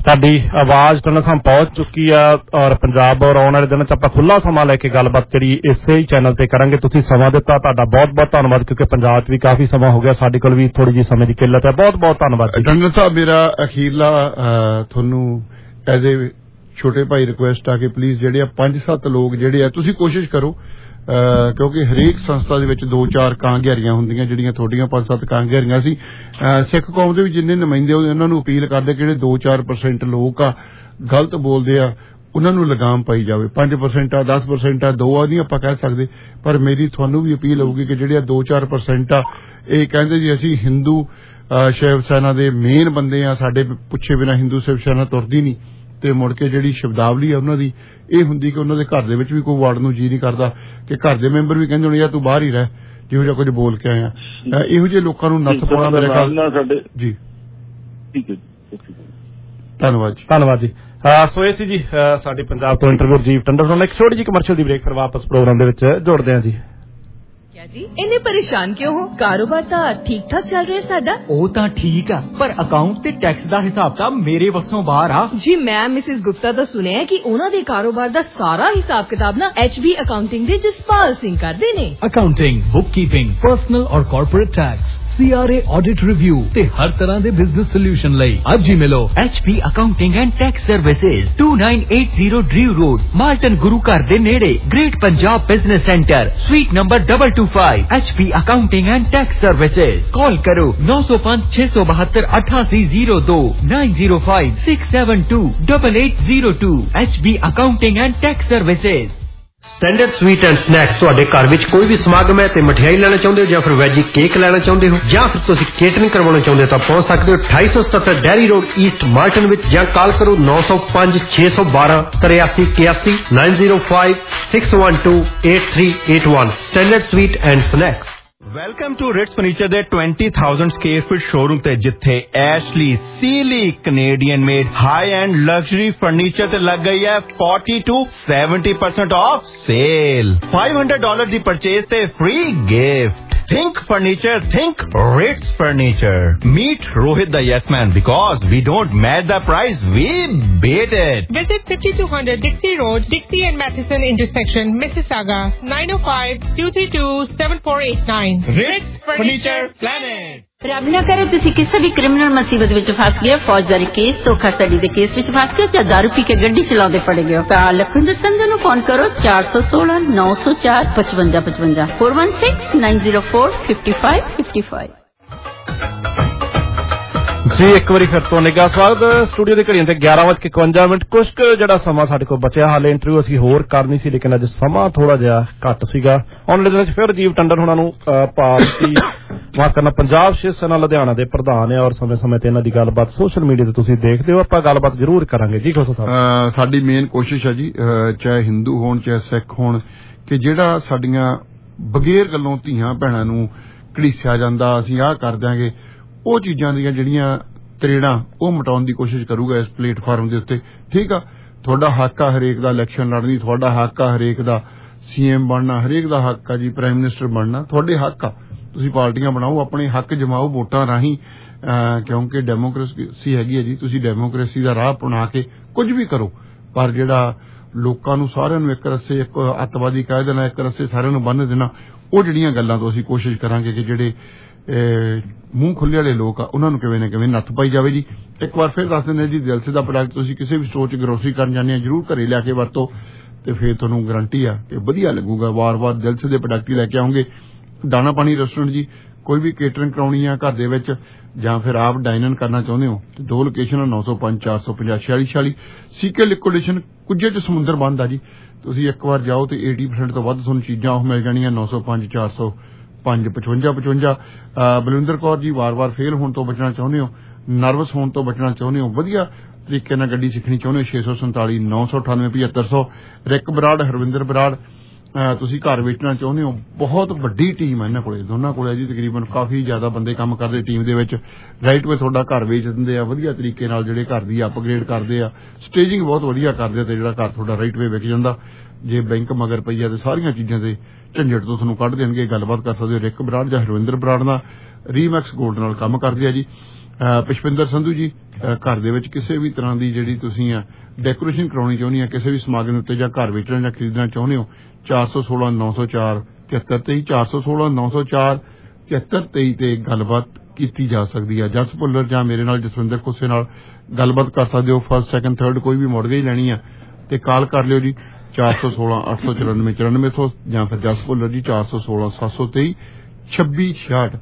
ਤੁਹਾਡੀ ਆਵਾਜ਼ ਟੰਨਾ ਸਾਹਮ ਪਹੁੰਚ ਚੁੱਕੀ ਆ ਔਰ ਪੰਜਾਬ ਔਰ ਆਉਣ ਵਾਲੇ ਦਿਨਾਂ 'ਚ ਆਪਾਂ ਖੁੱਲ੍ਹਾ ਸਮਾਂ ਲੈ ਕੇ ਗੱਲਬਾਤ ਜਿਹੜੀ ਇਸੇ ਹੀ ਚੈਨਲ ਤੇ ਕਰਾਂਗੇ। ਤੁਸੀਂ ਸਮਾਂ ਦਿੱਤਾ, ਤੁਹਾਡਾ ਬਹੁਤ ਬਹੁਤ ਧੰਨਵਾਦ, ਕਿਉਂਕਿ ਪੰਜਾਬ 'ਚ ਵੀ ਕਾਫੀ ਸਮਾਂ ਹੋ ਗਿਆ, ਸਾਡੇ ਕੋਲ ਵੀ ਥੋੜੀ ਜਿਹੀ ਸਮੇਂ ਦੀ ਕਿੱਲਤ ਹੈ। ਬਹੁਤ ਬਹੁਤ ਧੰਨਵਾਦ ਟੰਡਨ ਸਾਹਿਬ। ਮੇਰਾ ਅਖੀਰਲਾ ਤੁਹਾਨੂੰ ਐਜ਼ ਏ ਛੋਟੇ ਭਾਈ ਰਿਕੁਐਸਟ ਆ ਕਿ ਪਲੀਜ਼ ਜਿਹੜੇ ਆ ਪੰਜ ਸੱਤ ਲੋਕ ਜਿਹੜੇ ਆ ਤੁਸੀਂ ਕੋਸ਼ਿਸ਼ ਕਰੋ, ਕਿਉਂਕਿ ਹਰੇਕ ਸੰਸਥਾ ਦੇ ਵਿੱਚ ਦੋ ਚਾਰ ਕਾਂਗਿਆਰੀਆਂ ਹੁੰਦੀਆਂ, ਜਿਹੜੀਆਂ ਤੁਹਾਡੀਆਂ ਪੰਜ ਸੱਤ ਕਾਂਗਿਆਰੀਆਂ ਸੀ। ਸਿੱਖ ਕੌਮ ਦੇ ਵੀ ਜਿੰਨੇ ਨੁਮਾਇੰਦੇ ਉਹਨਾਂ ਨੂੰ ਅਪੀਲ ਕਰਦੇ ਜਿਹੜੇ ਦੋ ਚਾਰ ਪਰਸੈਂਟ ਲੋਕ ਆ ਗਲਤ ਬੋਲਦੇ ਆ ਉਹਨਾਂ ਨੂੰ ਲਗਾਮ ਪਾਈ ਜਾਵੇ। ਪੰਜ ਪਰਸੈਂਟ ਆ, ਦਸ ਪਰਸੈਂਟ ਆ, ਦੋ ਆ ਨਹੀਂ ਆਪਾਂ ਕਹਿ ਸਕਦੇ, ਪਰ ਮੇਰੀ ਤੁਹਾਨੂੰ ਵੀ ਅਪੀਲ ਹੋਊਗੀ ਕਿ ਜਿਹੜੇ ਦੋ ਚਾਰ ਪਰਸੈਂਟ ਆ ਇਹ ਕਹਿੰਦੇ ਜੀ ਅਸੀਂ ਹਿੰਦੂ ਸ਼ਿਵ ਸੈਨਾ ਦੇ ਮੇਨ ਬੰਦੇ ਆ, ਸਾਡੇ ਪੁੱਛੇ ਬਿਨਾਂ ਹਿੰਦੂ ਸ਼ਿਵ ਸੈਨਾ ਤੁਰਦੀ ਨਹੀਂ। ਤੇ ਮੁੜ ਕੇ ਜਿਹੜੀ ਸ਼ਬਦਾਵਲੀ ਆ ਉਹਨਾਂ ਦੀ ਇਹ ਹੁੰਦੀ ਕਿ ਉਹਨਾਂ ਦੇ ਘਰ ਦੇ ਵਿੱਚ ਵੀ ਕੋਈ ਵਾਰਡ ਨੂੰ ਜੀ ਨਹੀਂ ਕਰਦਾ, ਕਿ ਘਰ ਦੇ ਮੈਂਬਰ ਵੀ ਕਹਿੰਦੇ ਹੋਣੇ ਯਾਰ ਤੂੰ ਬਾਹਰ ਹੀ ਰਹਿ, ਜਿਹੋ ਜਿਹਾ ਕੁਝ ਬੋਲ ਕੇ ਆਇਆ। ਇਹੋ ਜਿਹੇ ਲੋਕਾਂ ਨੂੰ ਨੱਥ ਪਾਉਣਾ ਮੇਰੇ ਖਿਆਲ ਜੀ। ਠੀਕ ਹੈ ਜੀ, ਧੰਨਵਾਦ ਜੀ। ਧੰਨਵਾਦ ਜੀ। ਸੋ ਇਹ ਸੀ ਜੀ ਸਾਡੀ ਪੰਜਾਬ ਤੋਂ ਇੰਟਰਵਿਊ ਰਜੀਵ ਟੰਡਨ ਨਾਲ। ਇੱਕ ਛੋਟੀ ਜਿਹੀ ਕਮਰਸ਼ੀਅਲ ਦੀ ਬ੍ਰੇਕ, ਫਿਰ ਵਾਪਸ ਪ੍ਰੋਗਰਾਮ ਦੇ ਵਿੱਚ ਜੁੜਦੇ ਹਾਂ ਜੀ। ਜੀ ਇੰਨੇ ਪਰੇਸ਼ਾਨ ਕਿਉਂ ਹੋ? ਕਾਰੋਬਾਰ ਤਾਂ ਠੀਕ ਠਾਕ ਚੱਲ ਰਿਹਾ ਸਾਡਾ। ਉਹ ਤਾਂ ਠੀਕ ਆ, ਪਰ ਅਕਾਊਂਟ ਤੇ ਟੈਕਸ ਦਾ ਹਿਸਾਬ ਤਾਂ ਮੇਰੇ ਵੱਸੋਂ ਬਾਹਰ ਆ ਜੀ। ਮੈਂ ਮਿਸਿਸ ਗੁਪਤਾ ਤੋਂ ਸੁਣਿਆ ਕਿ ਉਹਨਾਂ ਦੇ ਕਾਰੋਬਾਰ ਦਾ ਸਾਰਾ ਹਿਸਾਬ ਕਿਤਾਬ ਨਾ ਐਚ ਬੀ ਅਕਾਊਂਟਿੰਗ ਦੇ ਜਸਪਾਲ ਸਿੰਘ ਕਰਦੇ ਨੇ। ਅਕਾਊਂਟਿੰਗ, ਬੁੱਕਕੀਪਿੰਗ, ਪਰਸਨਲ ਔਰ corporate tax, C R A audit review ਤੇ ਹਰ ਤਰ੍ਹਾਂ ਦੇ ਬਿਜ਼ਨਸ ਸੋਲੂਸ਼ਨ ਲਈ ਅੱਜ ਹੀ ਮਿਲੋ H P accounting and tax services two nine eight zero drive road, Malton ਗੁਰੂ ਘਰ ਦੇ ਨੇੜੇ, great Punjab business centre, suite number double two five. H P accounting and tax services. Call ਕਰੋ ਨੌ ਸੌ ਪੰਜ ਛੇ ਸੌ ਬਹੱਤਰ ਅਠਾਸੀ ਜ਼ੀਰੋ ਦੋ nine zero five six seven two double eight zero two. H P accounting and tax services. Standard sweet and snacks ਤੁਹਾਡੇ ਘਰ ਵਿੱਚ ਕੋਈ ਵੀ ਸਮਾਗਮ ਹੈ ਤੇ ਮਠਿਆਈ ਲੈਣਾ ਚਾਹੁੰਦੇ ਹੋ ਜਾਂ ਫਿਰ ਵੈਜੀ ਕੇਕ ਲੈਣਾ ਚਾਹੁੰਦੇ ਹੋ ਜਾਂ ਫਿਰ ਤੁਸੀਂ ਕੇਟਰਿੰਗ ਕਰਵਾਉਣਾ ਚਾਹੁੰਦੇ ਹੋ ਤਾਂ ਪਹੁੰਚ ਸਕਦੇ ਹੋ ਅਠਾਈ ਸੌ ਸਤੱਤਰ ਡੈਰੀ ਰੋਡ ਈਸਟ ਮਾਰਟਨ ਵਿੱਚ, ਜਾਂ ਕਾਲ ਕਰੋ ਨੌ ਸੌ ਪੰਜ ਛੇ ਸੌ ਬਾਰਾਂ ਤਰਿਆਸੀ ਇਕਿਆਸੀ nine zero five six one two eight three eight one. Standard sweet and snacks. Welcome to Ritz furniture ਦੇ twenty thousand square feet showroom ਤੇ, ਜਿੱਥੇ Ashley Sealy Canadian made high end luxury furniture ਤੇ ਲੱਗ ਗਈ ਹੈ forty to seventy percent off sale. five hundred dollars ਦੀ purchase ਤੇ free gift. Think furniture, think Ritz Furniture. Meet Rohit the Yes Man, because we don't match the price, we beat it. Visit fifty-two hundred Dixie Road, Dixie and Matheson intersection, Mississauga, nine oh five, two three two, seven four eight nine. Ritz Furniture Planet. ਰੱਬ ਨਾ ਕਰੇ ਤੁਸੀਂ ਕਿਸੇ ਵੀ criminal ਮੁਸੀਬਤ ਵਿੱਚ ਫਸ ਗਏ, ਫੌਜਦਾਰੀ case, ਧੋਖਾਧੜੀ ਦੇ ਕੇਸ ਵਿੱਚ ਫਸ ਗਏ ਜਾਂ ਦਾਰੂ ਪੀ ਕੇ ਗੱਡੀ ਚਲਾਉਂਦੇ ਫੜੇ ਗਏ ਹੋ, ਤਾਂ ਲਖਵਿੰਦਰ ਸੰਧੂ ਨੂੰ ਫੋਨ ਕਰੋ ਚਾਰ ਸੌ ਸੋਲਾਂ ਨੌ ਸੌ ਚਾਰ ਪਚਵੰਜਾ ਪਚਵੰਜਾ four one six nine zero four five five five five। ਜੀ ਇੱਕ ਵਾਰੀ ਫਿਰ ਤੋਂ ਨਿੱਘਾ ਸਵਾਗਤ। ਸਟੂਡੀਓ ਦੀ ਘੜੀਆਂ ਤੇ ਗਿਆਰਾਂ ਵੱਜ ਕੇ ਇਕਵੰਜਾ ਮਿੰਟ ਕੁਛ ਕੁ ਜਿਹੜਾ ਸਮਾਂ ਸਾਡੇ ਕੋਲ ਬਚਿਆ, ਹਾਲੇ ਇੰਟਰਵਿਊ ਅਸੀਂ ਹੋਰ ਕਰਨੀ ਸੀ ਲੇਕਿਨ ਅੱਜ ਸਮਾਂ ਥੋੜਾ ਜਿਹਾ ਘੱਟ ਸੀਗਾ। ਆਉਣ ਵਾਲੇ ਦਿਨਾਂ 'ਚ ਫਿਰ ਰਜੀਵ ਟੰਡਨ ਉਹਨਾਂ ਨੂੰ ਪਾਰਟੀ ਮਾਫ ਕਰਨਾ ਪੰਜਾਬ ਸ਼ਿਵ ਸੈਨਾ ਲੁਧਿਆਣਾ ਦੇ ਪ੍ਰਧਾਨ ਹੈ ਔਰ ਸਮੇਂ ਸਮੇਂ ਤੇ ਇਹਨਾਂ ਦੀ ਗੱਲਬਾਤ ਸੋਸ਼ਲ ਮੀਡੀਆ ਤੇ ਤੁਸੀਂ ਦੇਖਦੇ ਹੋ, ਆਪਾਂ ਗੱਲਬਾਤ ਜ਼ਰੂਰ ਕਰਾਂਗੇ ਜੀ। ਖੋਸਾ ਸਾਹਿਬ, ਸਾਡੀ ਮੇਨ ਕੋਸ਼ਿਸ਼ ਹੈ ਜੀ, ਚਾਹੇ ਹਿੰਦੂ ਹੋਣ ਚਾਹੇ ਸਿੱਖ ਹੋਣ, ਕਿ ਜਿਹੜਾ ਸਾਡੀਆਂ ਬਗੈਰ ਗੱਲੋਂ ਧੀਆਂ ਭੈਣਾਂ ਨੂੰ ਘੜੀਸਿਆ ਜਾਂਦਾ ਅਸੀਂ ਆਹ ਕਰ ਦਿਆਂਗੇ, ਉਹ ਚੀਜ਼ਾਂ ਦੀਆਂ ਜਿਹੜੀਆਂ ਤਰੇੜਾਂ ਉਹ ਮਿਟਾਉਣ ਦੀ ਕੋਸ਼ਿਸ਼ ਕਰੂਗਾ ਇਸ ਪਲੇਟਫਾਰਮ ਦੇ ਉੱਤੇ। ਠੀਕ ਆ, ਤੁਹਾਡਾ ਹੱਕ ਆ ਹਰੇਕ ਦਾ ਇਲੈਕਸ਼ਨ ਲੜਨੀ, ਤੁਹਾਡਾ ਹੱਕ ਆ ਹਰੇਕ ਦਾ ਸੀਐਮ ਬਣਨਾ, ਹਰੇਕ ਦਾ ਹੱਕ ਆ ਜੀ ਪ੍ਰਾਈਮ ਮਿਨਿਸਟਰ ਬਣਨਾ, ਤੁਹਾਡੇ ਹੱਕ ਆ। ਤੁਸੀਂ ਪਾਰਟੀਆਂ ਬਣਾਓ, ਆਪਣੇ ਹੱਕ ਜਮਾਓ ਵੋਟਾਂ ਰਾਹੀਂ, ਕਿਉਂਕਿ ਡੈਮੋਕ੍ਰੇਸੀ ਹੈਗੀ ਹੈ ਜੀ। ਤੁਸੀਂ ਡੈਮੋਕ੍ਰੇਸੀ ਦਾ ਰਾਹ ਅਪਣਾ ਕੇ ਕੁਝ ਵੀ ਕਰੋ, ਪਰ ਜਿਹੜਾ ਲੋਕਾਂ ਨੂੰ ਸਾਰਿਆਂ ਨੂੰ ਇੱਕ ਰਸੇ, ਇੱਕ ਅੱਤਵਾਦੀ ਕਹਿ ਦੇਣਾ, ਇੱਕ ਰਸੇ ਸਾਰਿਆਂ ਨੂੰ ਬੰਨ੍ਹ ਦੇਣਾ, ਉਹ ਜਿਹੜੀਆਂ ਗੱਲਾਂ ਤੋਂ ਅਸੀਂ ਕੋਸ਼ਿਸ਼ ਕਰਾਂਗੇ ਕਿ ਜਿਹੜੇ ਮੂੰਹ ਖੁੱਲੇ ਵਾਲੇ ਲੋਕ ਆ ਉਹਨਾਂ ਨੂੰ ਕਿਵੇਂ ਨਾ ਕਿਵੇਂ ਨੱਥ ਪਾਈ ਜਾਵੇ ਜੀ। ਇੱਕ ਵਾਰ ਫਿਰ ਦੱਸ ਦਿੰਦੇ ਜੀ, ਦਿਲਸੇ ਦਾ ਪ੍ਰੋਡਕਟ ਤੁਸੀਂ ਕਿਸੇ ਵੀ ਸਟੋਰ 'ਚ ਗਰੋਸਰੀ ਕਰਨ ਜਾਂਦੇ ਆ ਜ਼ਰੂਰ ਘਰੇ ਲਿਆ ਕੇ ਵਰਤੋ, ਤੇ ਫਿਰ ਤੁਹਾਨੂੰ ਗਰੰਟੀ ਆ ਕਿ ਵਧੀਆ ਲੱਗੂਗਾ। ਵਾਰ-ਵਾਰ ਦਿਲਸੇ ਦੇ ਪ੍ਰੋਡਕਟ ਹੀ ਲੈ ਕੇ ਆਉਂਗੇ। ਦਾਣਾ ਪਾਣੀ ਰੈਸਟੋਰੈਂਟ ਜੀ, ਕੋਈ ਵੀ ਕੇਟਰਿੰਗ ਕਰਾਉਣੀ ਆ ਘਰ ਦੇ ਵਿੱਚ ਜਾਂ ਫਿਰ ਆਪ ਡਾਈਨ ਇਨ ਕਰਨਾ ਚਾਹੁੰਦੇ ਹੋ ਤੇ ਦੋ ਲੋਕੇਸ਼ਨ ਆ, ਨੌ ਸੌ ਪੰਜ ਚਾਰ ਸੌ ਪੰਜਾਹ ਛਿਆਲੀ ਛਿਆਲੀ ਸੀਕੇ ਲਿਕੁਇਡੇਸ਼ਨ ਕੁੱਜੇ 'ਚ ਸਮੁੰਦਰ ਬੰਦ ਆ ਜੀ। ਤੁਸੀਂ ਇੱਕ ਵਾਰ ਜਾਓ ਤੇ eighty percent ਤੋਂ ਵੱਧ ਤੁਹਾਨੂੰ ਚੀਜ਼ਾਂ ਉਹ ਮਿਲ ਜਾਣੀਆਂ। ਨੌ ਸੌ ਪੰਜ ਚਾਰ ਸੌ ਪੰਜ ਪਚਵੰਜਾ ਪਚਵੰਜਾ। ਬਲਵਿੰਦਰ ਕੌਰ ਜੀ, ਵਾਰ-ਵਾਰ ਫੇਲ ਹੋਣ ਤੋਂ ਬਚਣਾ ਚਾਹੁੰਦੇ ਹੋ, ਨਰਵਸ ਹੋਣ ਤੋਂ ਬਚਣਾ ਚਾਹੁੰਦੇ ਹੋ, ਵਧੀਆ ਤਰੀਕੇ ਨਾਲ ਗੱਡੀ ਸਿੱਖਣੀ ਚਾਹੁੰਦੇ ਹੋ, ਛੇ ਸੌ ਸੰਤਾਲੀ ਨੌ ਸੌ ਅਠਾਨਵੇਂ ਪਝੱਤਰ ਸੌ। ਰਿਕ ਬਰਾੜ, ਹਰਵਿੰਦਰ ਬਰਾੜ, ਤੁਸੀਂ ਘਰ ਵੇਚਣਾ ਚਾਹੁੰਦੇ ਹੋ, ਬਹੁਤ ਵੱਡੀ ਟੀਮ ਹੈ ਇਹਨਾਂ ਕੋਲੇ, ਦੋਨਾਂ ਕੋਲੇ ਜੀ ਤਕਰੀਬਨ ਕਾਫੀ ਜ਼ਿਆਦਾ ਬੰਦੇ ਕੰਮ ਕਰਦੇ ਟੀਮ ਦੇ ਵਿੱਚ। ਰਾਈਟ ਵੇ ਤੁਹਾਡਾ ਘਰ ਵੇਚ ਦਿੰਦੇ ਆ ਵਧੀਆ ਤਰੀਕੇ ਨਾਲ, ਜਿਹੜੇ ਘਰ ਦੀ ਅਪਗ੍ਰੇਡ ਕਰਦੇ ਆ, ਸਟੇਜਿੰਗ ਬਹੁਤ ਵਧੀਆ ਕਰਦੇ ਆ, ਤੇ ਜਿਹੜਾ ਘਰ ਤੁਹਾਡਾ ਰਾਈਟ ਵੇ ਵਿਕ ਜਾਂਦਾ। ਜੇ ਬੈਂਕ ਮਗਰ ਪਈ ਆ ਤੇ ਸਾਰੀਆਂ ਚੀਜ਼ਾਂ ਦੇ ਝੰਜਟ ਤੋਂ ਤੁਹਾਨੂੰ ਕੱਢ ਦੇਣਗੇ। ਗੱਲਬਾਤ ਕਰ ਸਕਦੇ ਹੋ ਰਿਕ ਬਰਾੜ ਜਾਂ ਹਰਵਿੰਦਰ ਬਰਾੜ ਨਾਲ। ਰੀਮੈਕਸ ਗੋਲਡ ਨਾਲ ਕੰਮ ਕਰਦੇ ਆ ਜੀ। ਪੁਸ਼ਪਿੰਦਰ ਸੰਧੂ ਜੀ, ਘਰ ਦੇ ਵਿੱਚ ਕਿਸੇ ਵੀ ਤਰ੍ਹਾਂ ਦੀ ਜਿਹੜੀ ਤੁਸੀਂ ਡੈਕੋਰੇਸ਼ਨ ਕਰਾਉਣੀ ਚਾਹੁੰਦੇ ਆ ਕਿਸੇ ਵੀ ਸਮਾਗਮ ਉੱਤੇ ਜਾਂ ਘਰ ਵੇਚਣਾ ਜਾਂ ਖਰੀਦਣਾ ਚਾਹੁੰਦੇ ਹੋ, ਚਾਰ ਸੌ ਸੋਲਾਂ ਨੌ ਸੌ ਚਾਰ ਤਿਹੱਤਰ ਤੇਈ ਚਾਰ ਸੌ ਸੋਲਾਂ ਨੌ ਸੌ ਚਾਰ ਤਿਹੱਤਰ ਤੇਈ ਤੇ ਗੱਲਬਾਤ ਕੀਤੀ ਜਾ ਸਕਦੀ ਹੈ। ਜਸ ਭੁੱਲਰ ਜਾਂ ਮੇਰੇ ਨਾਲ ਜਸਵਿੰਦਰ ਖੁੱਸੇ ਨਾਲ ਗੱਲਬਾਤ ਕਰ ਸਕਦੇ ਹੋ। ਫਸਟ ਸੈਕੰਡ ਥਰਡ ਕੋਈ ਵੀ ਮੋਰਗੇਜ ਲੈਣੀ ਆ ਤੇ ਕਾਲ ਕਰ ਲਿਓ ਜੀ ਚਾਰ ਸੌ ਸੋਲਾਂ ਅੱਠ ਸੌ ਚੁਰਾਨਵੇਂ ਚੁਰਾਨਵੇਂ ਸੌ ਜਾਂ ਫਿਰ ਜਸ ਭੁੱਲਰ ਜੀ ਚਾਰ ਸੌ ਸੋਲਾਂ ਸੱਤ ਸੌ ਤੇਈ ਛੱਬੀ ਛਿਆਹਠ।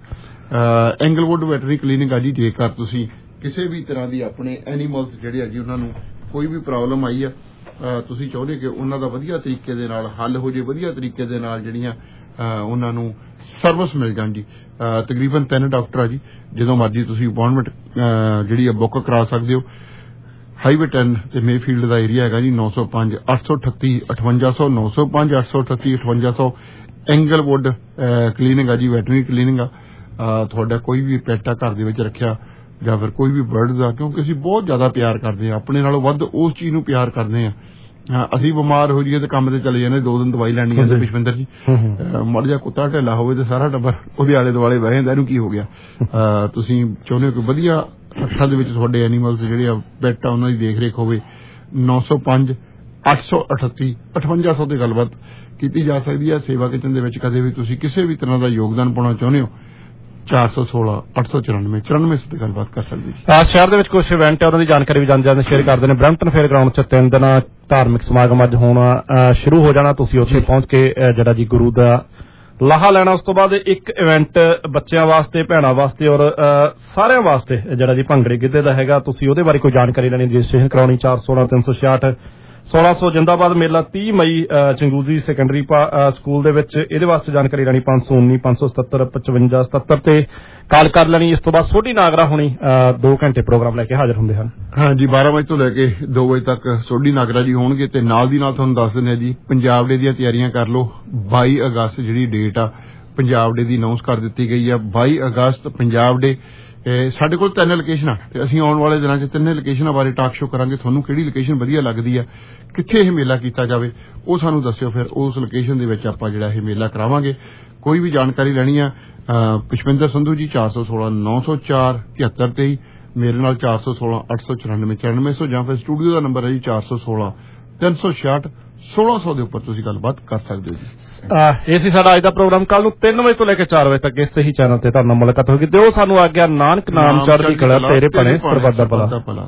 ਐਂਗਲਵੁੱਡ ਵੈਟਰਨਰੀ ਕਲੀਨਿਕ ਆ ਜੀ। ਜੇਕਰ ਤੁਸੀਂ ਕਿਸੇ ਵੀ ਤਰ੍ਹਾਂ ਦੀ ਆਪਣੇ ਐਨੀਮਲਸ ਜਿਹੜੇ ਆ ਜੀ ਉਹਨਾਂ ਨੂੰ ਕੋਈ ਵੀ ਪ੍ਰੋਬਲਮ ਆਈ ਆ, ਤੁਸੀਂ ਚਾਹੁੰਦੇ ਕਿ ਉਹਨਾਂ ਦਾ ਵਧੀਆ ਤਰੀਕੇ ਦੇ ਨਾਲ ਹੱਲ ਹੋ ਜੇ, ਵਧੀਆ ਤਰੀਕੇ ਦੇ ਨਾਲ ਜਿਹੜੀਆਂ ਉਹਨਾਂ ਨੂੰ ਸਰਵਿਸ ਮਿਲ ਜਾਣ ਜੀ। ਤਕਰੀਬਨ ਤਿੰਨ ਡਾਕਟਰ ਆ ਜੀ, ਜਦੋਂ ਮਰਜੀ ਤੁਸੀਂ ਅਪਾਇੰਟਮੈਂਟ ਜਿਹੜੀ ਆ ਬੁੱਕ ਕਰਾ ਸਕਦੇ ਹੋ। ਹਾਈਵੇ ਟੈਨ ਤੇ ਮੇਫੀਲਡ ਦਾ ਏਰੀਆ ਹੈਗਾ ਜੀ। ਨੌ ਸੌ ਪੰਜ ਅੱਠ ਸੌ ਅਠੱਤੀ ਅਠਵੰਜਾ ਸੌ ਨੌ ਸੌ ਪੰਜ ਅੱਠ ਸੌ ਅਠੱਤੀ ਅਠਵੰਜਾ ਸੌ ਐਂਗਲਵੁੱਡ ਕਲੀਨਿਕ ਆ ਜੀ, ਵੈਟਰਨਰੀ ਕਲੀਨਿਕ ਆ। ਤੁਹਾਡਾ ਕੋਈ ਵੀ ਪੈਟ ਆ ਘਰ ਦੇ ਵਿੱਚ ਰੱਖਿਆ ਜਾਂ ਫਿਰ ਕੋਈ ਵੀ ਬਰਡਸ ਆ, ਕਿਉਂਕਿ ਅਸੀਂ ਬਹੁਤ ਜ਼ਿਆਦਾ ਪਿਆਰ ਕਰਦੇ ਹਾਂ, ਆਪਣੇ ਨਾਲੋਂ ਵੱਧ ਉਸ ਚੀਜ਼ ਨੂੰ ਪਿਆਰ ਕਰਦੇ ਹਾਂ। ਅਸੀਂ ਬਿਮਾਰ ਹੋ ਜਾਈਏ ਤੇ ਕੰਮ ਤੇ ਚਲੇ ਜਾਂਦੇ, ਦੋ ਦਿਨ ਦਵਾਈ ਲੈਣੀ ਹੈ ਪੁਸ਼ਪਿੰਦਰ ਜੀ। ਮੜ ਜਾ ਕੁੱਤਾ ਢਿੱਲਾ ਹੋਵੇ ਤੇ ਸਾਰਾ ਟੱਬਰ ਉਹਦੇ ਆਲੇ ਦੁਆਲੇ ਬਹਿ ਜਾਂਦਾ, ਇਹਨੂੰ ਕੀ ਹੋ ਗਿਆ। ਤੁਸੀਂ ਚਾਹੁੰਦੇ ਹੋ ਕਿ ਵਧੀਆ ਅੱਖਾਂ ਦੇ ਵਿੱਚ ਤੁਹਾਡੇ ਐਨੀਮਲਸ ਜਿਹੜੇ ਆ ਪੈਟ ਆ ਉਹਨਾਂ ਦੀ ਦੇਖ ਰੇਖ ਹੋਵੇ, ਨੌ ਸੌ ਪੰਜ ਅੱਠ ਸੌ ਅਠੱਤੀ ਅਠਵੰਜਾ ਸੌ ਤੇ ਗੱਲਬਾਤ ਕੀਤੀ ਜਾ ਸਕਦੀ ਹੈ। ਸੇਵਾ ਕਿਚਨ ਦੇ ਵਿੱਚ ਕਦੇ ਵੀ ਤੁਸੀਂ ਕਿਸੇ ਵੀ ਤਰ੍ਹਾਂ ਦਾ ਯੋਗਦਾਨ ਪਾਉਣਾ ਚਾਹੁੰਦੇ ਹੋ, ਚਾਰ ਸੌ ਸੋਲਾਂ ਅੱਠ ਸੌ ਚੁਰਾਨਵੇਂ ਚੁਰਾਨਵੇਂ ਸੌ ਤੇ ਗੱਲਬਾਤ ਕਰ ਸਕਦੇ ਜੀ। ਸ਼ਹਿਰ ਦੇ ਵਿੱਚ ਕੁਝ ਇਵੈਂਟ ਹੈ, ਉਹਨਾਂ ਦੀ ਜਾਣਕਾਰੀ ਵੀ ਜਾਣ ਜਾਂਦੇ ਸ਼ੇਅਰ ਕਰਦੇ ਨੇ। ਬਰੈਂਪਟਨ ਫੇਅਰ ਗਰਾਊਂਡ ਚ ਤਿੰਨ ਦਿਨ ਧਾਰਮਿਕ ਸਮਾਗਮ ਅੱਜ ਹੋਣਾ ਸ਼ੁਰੂ ਹੋ ਜਾਣਾ। ਤੁਸੀਂ ਉੱਥੇ ਪਹੁੰਚ ਕੇ ਜਿਹੜਾ ਜੀ ਗੁਰੂ ਦਾ ਲਾਹਾ ਲੈਣਾ। ਉਸ ਤੋਂ ਬਾਅਦ ਇੱਕ ਇਵੈਂਟ ਬੱਚਿਆਂ ਵਾਸਤੇ, ਭੈਣਾਂ ਵਾਸਤੇ ਔਰ ਸਾਰਿਆਂ ਵਾਸਤੇ ਜਿਹੜਾ ਜੀ ਭੰਗੜੇ ਗਿੱਧੇ ਦਾ ਹੈਗਾ। ਤੁਸੀਂ ਉਹਦੇ ਬਾਰੇ ਕੋਈ ਜਾਣਕਾਰੀ ਲੈਣੀ, ਰਜਿਸਟ੍ਰੇਸ਼ਨ ਕਰਾਉਣੀ, ਚਾਰ ਸੋਲਾਂ ਤਿੰਨ ਸੌ ਛਿਆਹਠ ਸੋਲਾਂ ਸੌ ਜਿੰਦਾਬਾਦ ਮੇਲਾ ਤੀਹ ਮਈ ਚੰਗੂਜ਼ੀ ਸੈਕੰਡਰੀ ਸਕੂਲ ਦੇ ਵਿੱਚ। ਇਹਦੇ ਵਾਸਤੇ ਜਾਣਕਾਰੀ ਲੈਣੀ ਪੰਜ ਸੌ ਉੱਨੀ ਪੰਜ ਸੌ ਸਤੱਤਰ ਪਚਵੰਜਾ ਸਤੱਤਰ ਤੇ ਕਾਲ ਕਰ ਲੈਣੀ। ਇਸ ਤੋਂ ਬਾਅਦ ਸੋਢੀ ਨਾਗਰਾ ਹੋਣੀ ਦੋ ਘੰਟੇ ਪ੍ਰੋਗਰਾਮ ਲੈ ਕੇ ਹਾਜ਼ਰ ਹੁੰਦੇ ਹਨ। ਹਾਂਜੀ, ਬਾਰਾਂ ਵਜੇ ਤੋਂ ਲੈ ਕੇ ਦੋ ਵਜੇ ਤੱਕ ਸੋਢੀ ਨਾਗਰਾ ਜੀ ਹੋਣਗੇ। ਤੇ ਨਾਲ ਦੀ ਨਾਲ ਤੁਹਾਨੂੰ ਦੱਸ ਦਿੰਦੇ ਆ ਜੀ, ਪੰਜਾਬ ਡੇ ਦੀਆਂ ਤਿਆਰੀਆਂ ਕਰ ਲਓ। ਬਾਈ ਅਗਸਤ ਜਿਹੜੀ ਡੇਟ ਆ ਪੰਜਾਬ ਡੇ ਦੀ ਅਨਾਉਂਸ ਕਰ ਦਿੱਤੀ ਗਈ ਆ। ਬਾਈ ਅਗਸਤ ਪੰਜਾਬ ਡੇ। ਸਾਡੇ ਕੋਲ ਤਿੰਨ ਲੋਕੇਸ਼ਨਾਂ ਤੇ ਅਸੀਂ ਆਉਣ ਵਾਲੇ ਦਿਨਾਂ 'ਚ ਤਿੰਨੇ ਲੋਕੇਸ਼ਨਾਂ ਬਾਰੇ ਟਾਕ ਸ਼ੋ ਕਰਾਂਗੇ। ਤੁਹਾਨੂੰ ਕਿਹੜੀ ਲੋਕੇਸ਼ਨ ਵਧੀਆ ਲੱਗਦੀ ਆ, ਕਿੱਥੇ ਇਹ ਮੇਲਾ ਕੀਤਾ ਜਾਵੇ, ਉਹ ਸਾਨੂੰ ਦੱਸਿਓ। ਫਿਰ ਉਸ ਲੋਕੇਸ਼ਨ ਦੇ ਵਿੱਚ ਆਪਾਂ ਜਿਹੜਾ ਇਹ ਮੇਲਾ ਕਰਾਵਾਂਗੇ। ਕੋਈ ਵੀ ਜਾਣਕਾਰੀ ਲੈਣੀ ਆ, ਪੁਸ਼ਪਿੰਦਰ ਸੰਧੂ ਜੀ ਚਾਰ ਸੌ ਸੋਲਾਂ ਨੌ ਸੌ ਚਾਰ ਤਿਹੱਤਰ ਤੇਈ, ਮੇਰੇ ਨਾਲ ਚਾਰ ਸੌ ਸੋਲਾਂ ਅੱਠ ਸੌ ਚੁਰਾਨਵੇਂ ਚੁਰਾਨਵੇਂ ਸੌ ਜਾਂ ਫਿਰ ਸਟੂਡੀਓ ਦਾ ਨੰਬਰ ਹੈ ਜੀ ਚਾਰ ਸੌ ਸੋਲਾਂ ਤਿੰਨ ਸੌ ਛਿਆਹਠ ਸੋਲਾਂ ਸੌ ਦੇ ਉੱਪਰ ਤੁਸੀਂ ਗੱਲਬਾਤ ਕਰ ਸਕਦੇ ਹੋ ਜੀ। ਇਹ ਸੀ ਸਾਡਾ ਅੱਜ ਦਾ ਪ੍ਰੋਗਰਾਮ। ਕੱਲ ਨੂੰ ਤਿੰਨ ਵਜੇ ਤੋਂ ਲੈ ਕੇ ਚਾਰ ਵਜੇ ਤੱਕ ਇਸੇ ਹੀ ਚੈਨਲ ਤੇ ਤੁਹਾਨੂੰ ਮੁਲਾਕਾਤ ਹੋਗੀ। ਦਿਓ ਸਾਨੂੰ ਆਗਿਆ। ਨਾਨਕ ਨਾਮ ਚੜ੍ਹਦੀ ਕਲਾ, ਤੇਰੇ ਭਲੇ ਸਰਬੱਤ ਦਾ ਭਲਾ।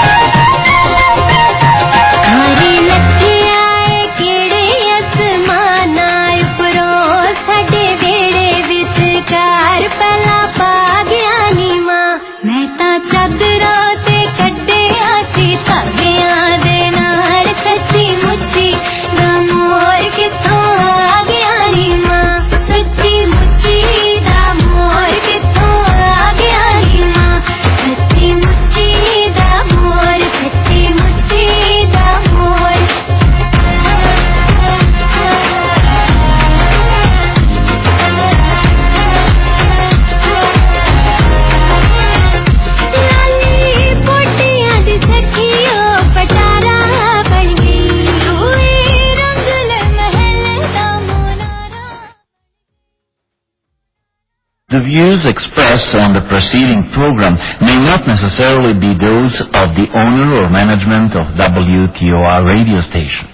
The views expressed on the preceding program may not necessarily be those of the owner or management of W T O R radio station.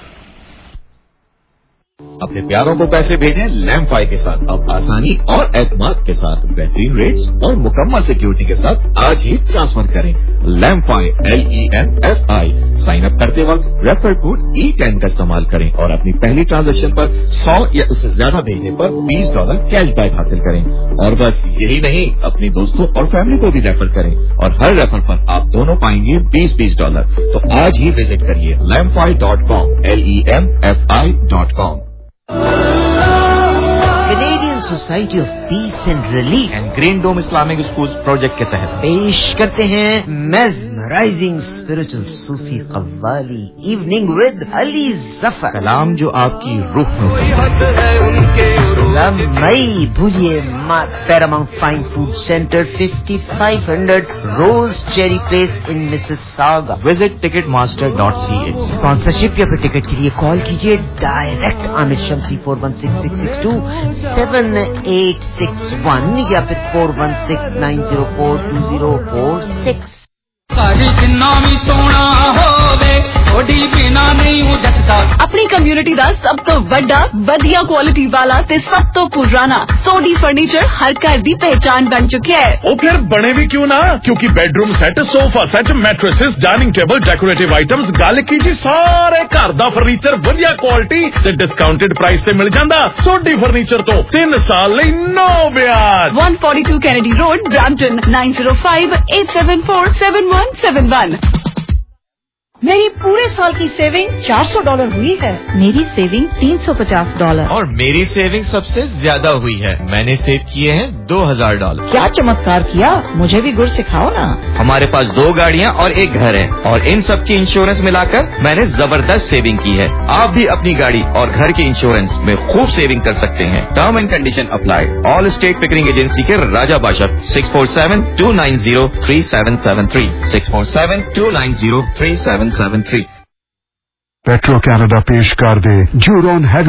अपने प्यारों को पैसे भेजें लैम्फाई के साथ। अब आसानी और एतमाद के साथ बेहतरीन रेट्स और मुकम्मल सिक्योरिटी के साथ आज ही ट्रांसफर करें। LemFi L E M F I. Sign up करते वक्त रेफर कोड ई टेन का इस्तेमाल करें और अपनी पहली ट्रांजैक्शन पर सौ या उससे ज्यादा भेजने पर बीस डॉलर कैशबैक हासिल करें। और बस यही नहीं, अपने दोस्तों और फैमिली को भी रेफर करें और हर रेफर पर आप दोनों पाएंगे बीस बीस डॉलर। तो आज ही विजिट करिए LemFi dot com L E M F I dot com. Canadian society of peace and relief and green dome Islamic schools project के तहत पेश करते हैं मेस्मराइजिंग स्पिरिचुअल सूफी कव्वाली इवनिंग विद अली जफर। कलाम जो आपकी रूह मई भूलिए Paramount fine food centre fifty five hundred rose cherry place in Mississauga. Visit Ticketmaster dot C A. Sponsorship या फिर टिकट के लिए कॉल कीजिए direct Aamir Shamsi four one six six six two seven one eight six one या फिर four one six nine zero four two zero four six. अपनी community ਦਾ ਸਭ ਤੋਂ ਵੱਡਾ ਵਧੀਆ ਕੁਆਲਿਟੀ ਵਾਲਾ ਤੇ ਸਭ ਤੋਂ ਪੁਰਾਣਾ ਸੋਡੀ ਫਰਨੀਚਰ ਹਰ ਘਰ ਦੀ ਪਹਿਚਾਨ ਬਣ ਚੁੱਕਿਆ ਹੈ। ਉਹ ਫਿਰ ਬਣੇ ਵੀ ਕਿਉਂ ਨਾ, ਕਿਉਂਕਿ bedroom set, sofa set, mattresses, dining table, decorative items, ਗੱਲ ਕੀ ਜੀ ਸਾਰੇ ਘਰ ਦਾ ਫਰਨੀਚਰ ਵਧੀਆ ਕੁਆਲਿਟੀ ਤੇ ਡਿਸਕਾਊਂਟਡ ਪ੍ਰਾਈਸ ਤੇ ਮਿਲ ਜਾਂਦਾ। ਸੋਡੀ ਫਰਨੀਚਰ ਤੋਂ ਤਿੰਨ ਸਾਲ ਲਈ ਨੋ ਵਿਆਜ। one forty-two Kennedy Road, Brampton, nine zero five eight seven four seven one seven one। मेरी पूरे साल की सेविंग चार सौ डॉलर हुई है। मेरी सेविंग तीन सौ पचास डॉलर। और मेरी सेविंग सबसे ज्यादा हुई है, मैंने सेव किए हैं दो हजार डॉलर। क्या चमत्कार किया, मुझे भी गुर सिखाओ ना। हमारे पास दो गाड़ियाँ और एक घर है और इन सब की इंश्योरेंस मिलाकर मैंने जबरदस्त सेविंग की है। आप भी अपनी गाड़ी और घर के इंश्योरेंस में खूब सेविंग कर सकते हैं। Term and condition apply. Allstate Pickering agency के Raja Bashak six four seven two nine zero three seven seven three six four seven two nine zero three seven seven three. Petro Canada पेश कर दे जूरॉन heavy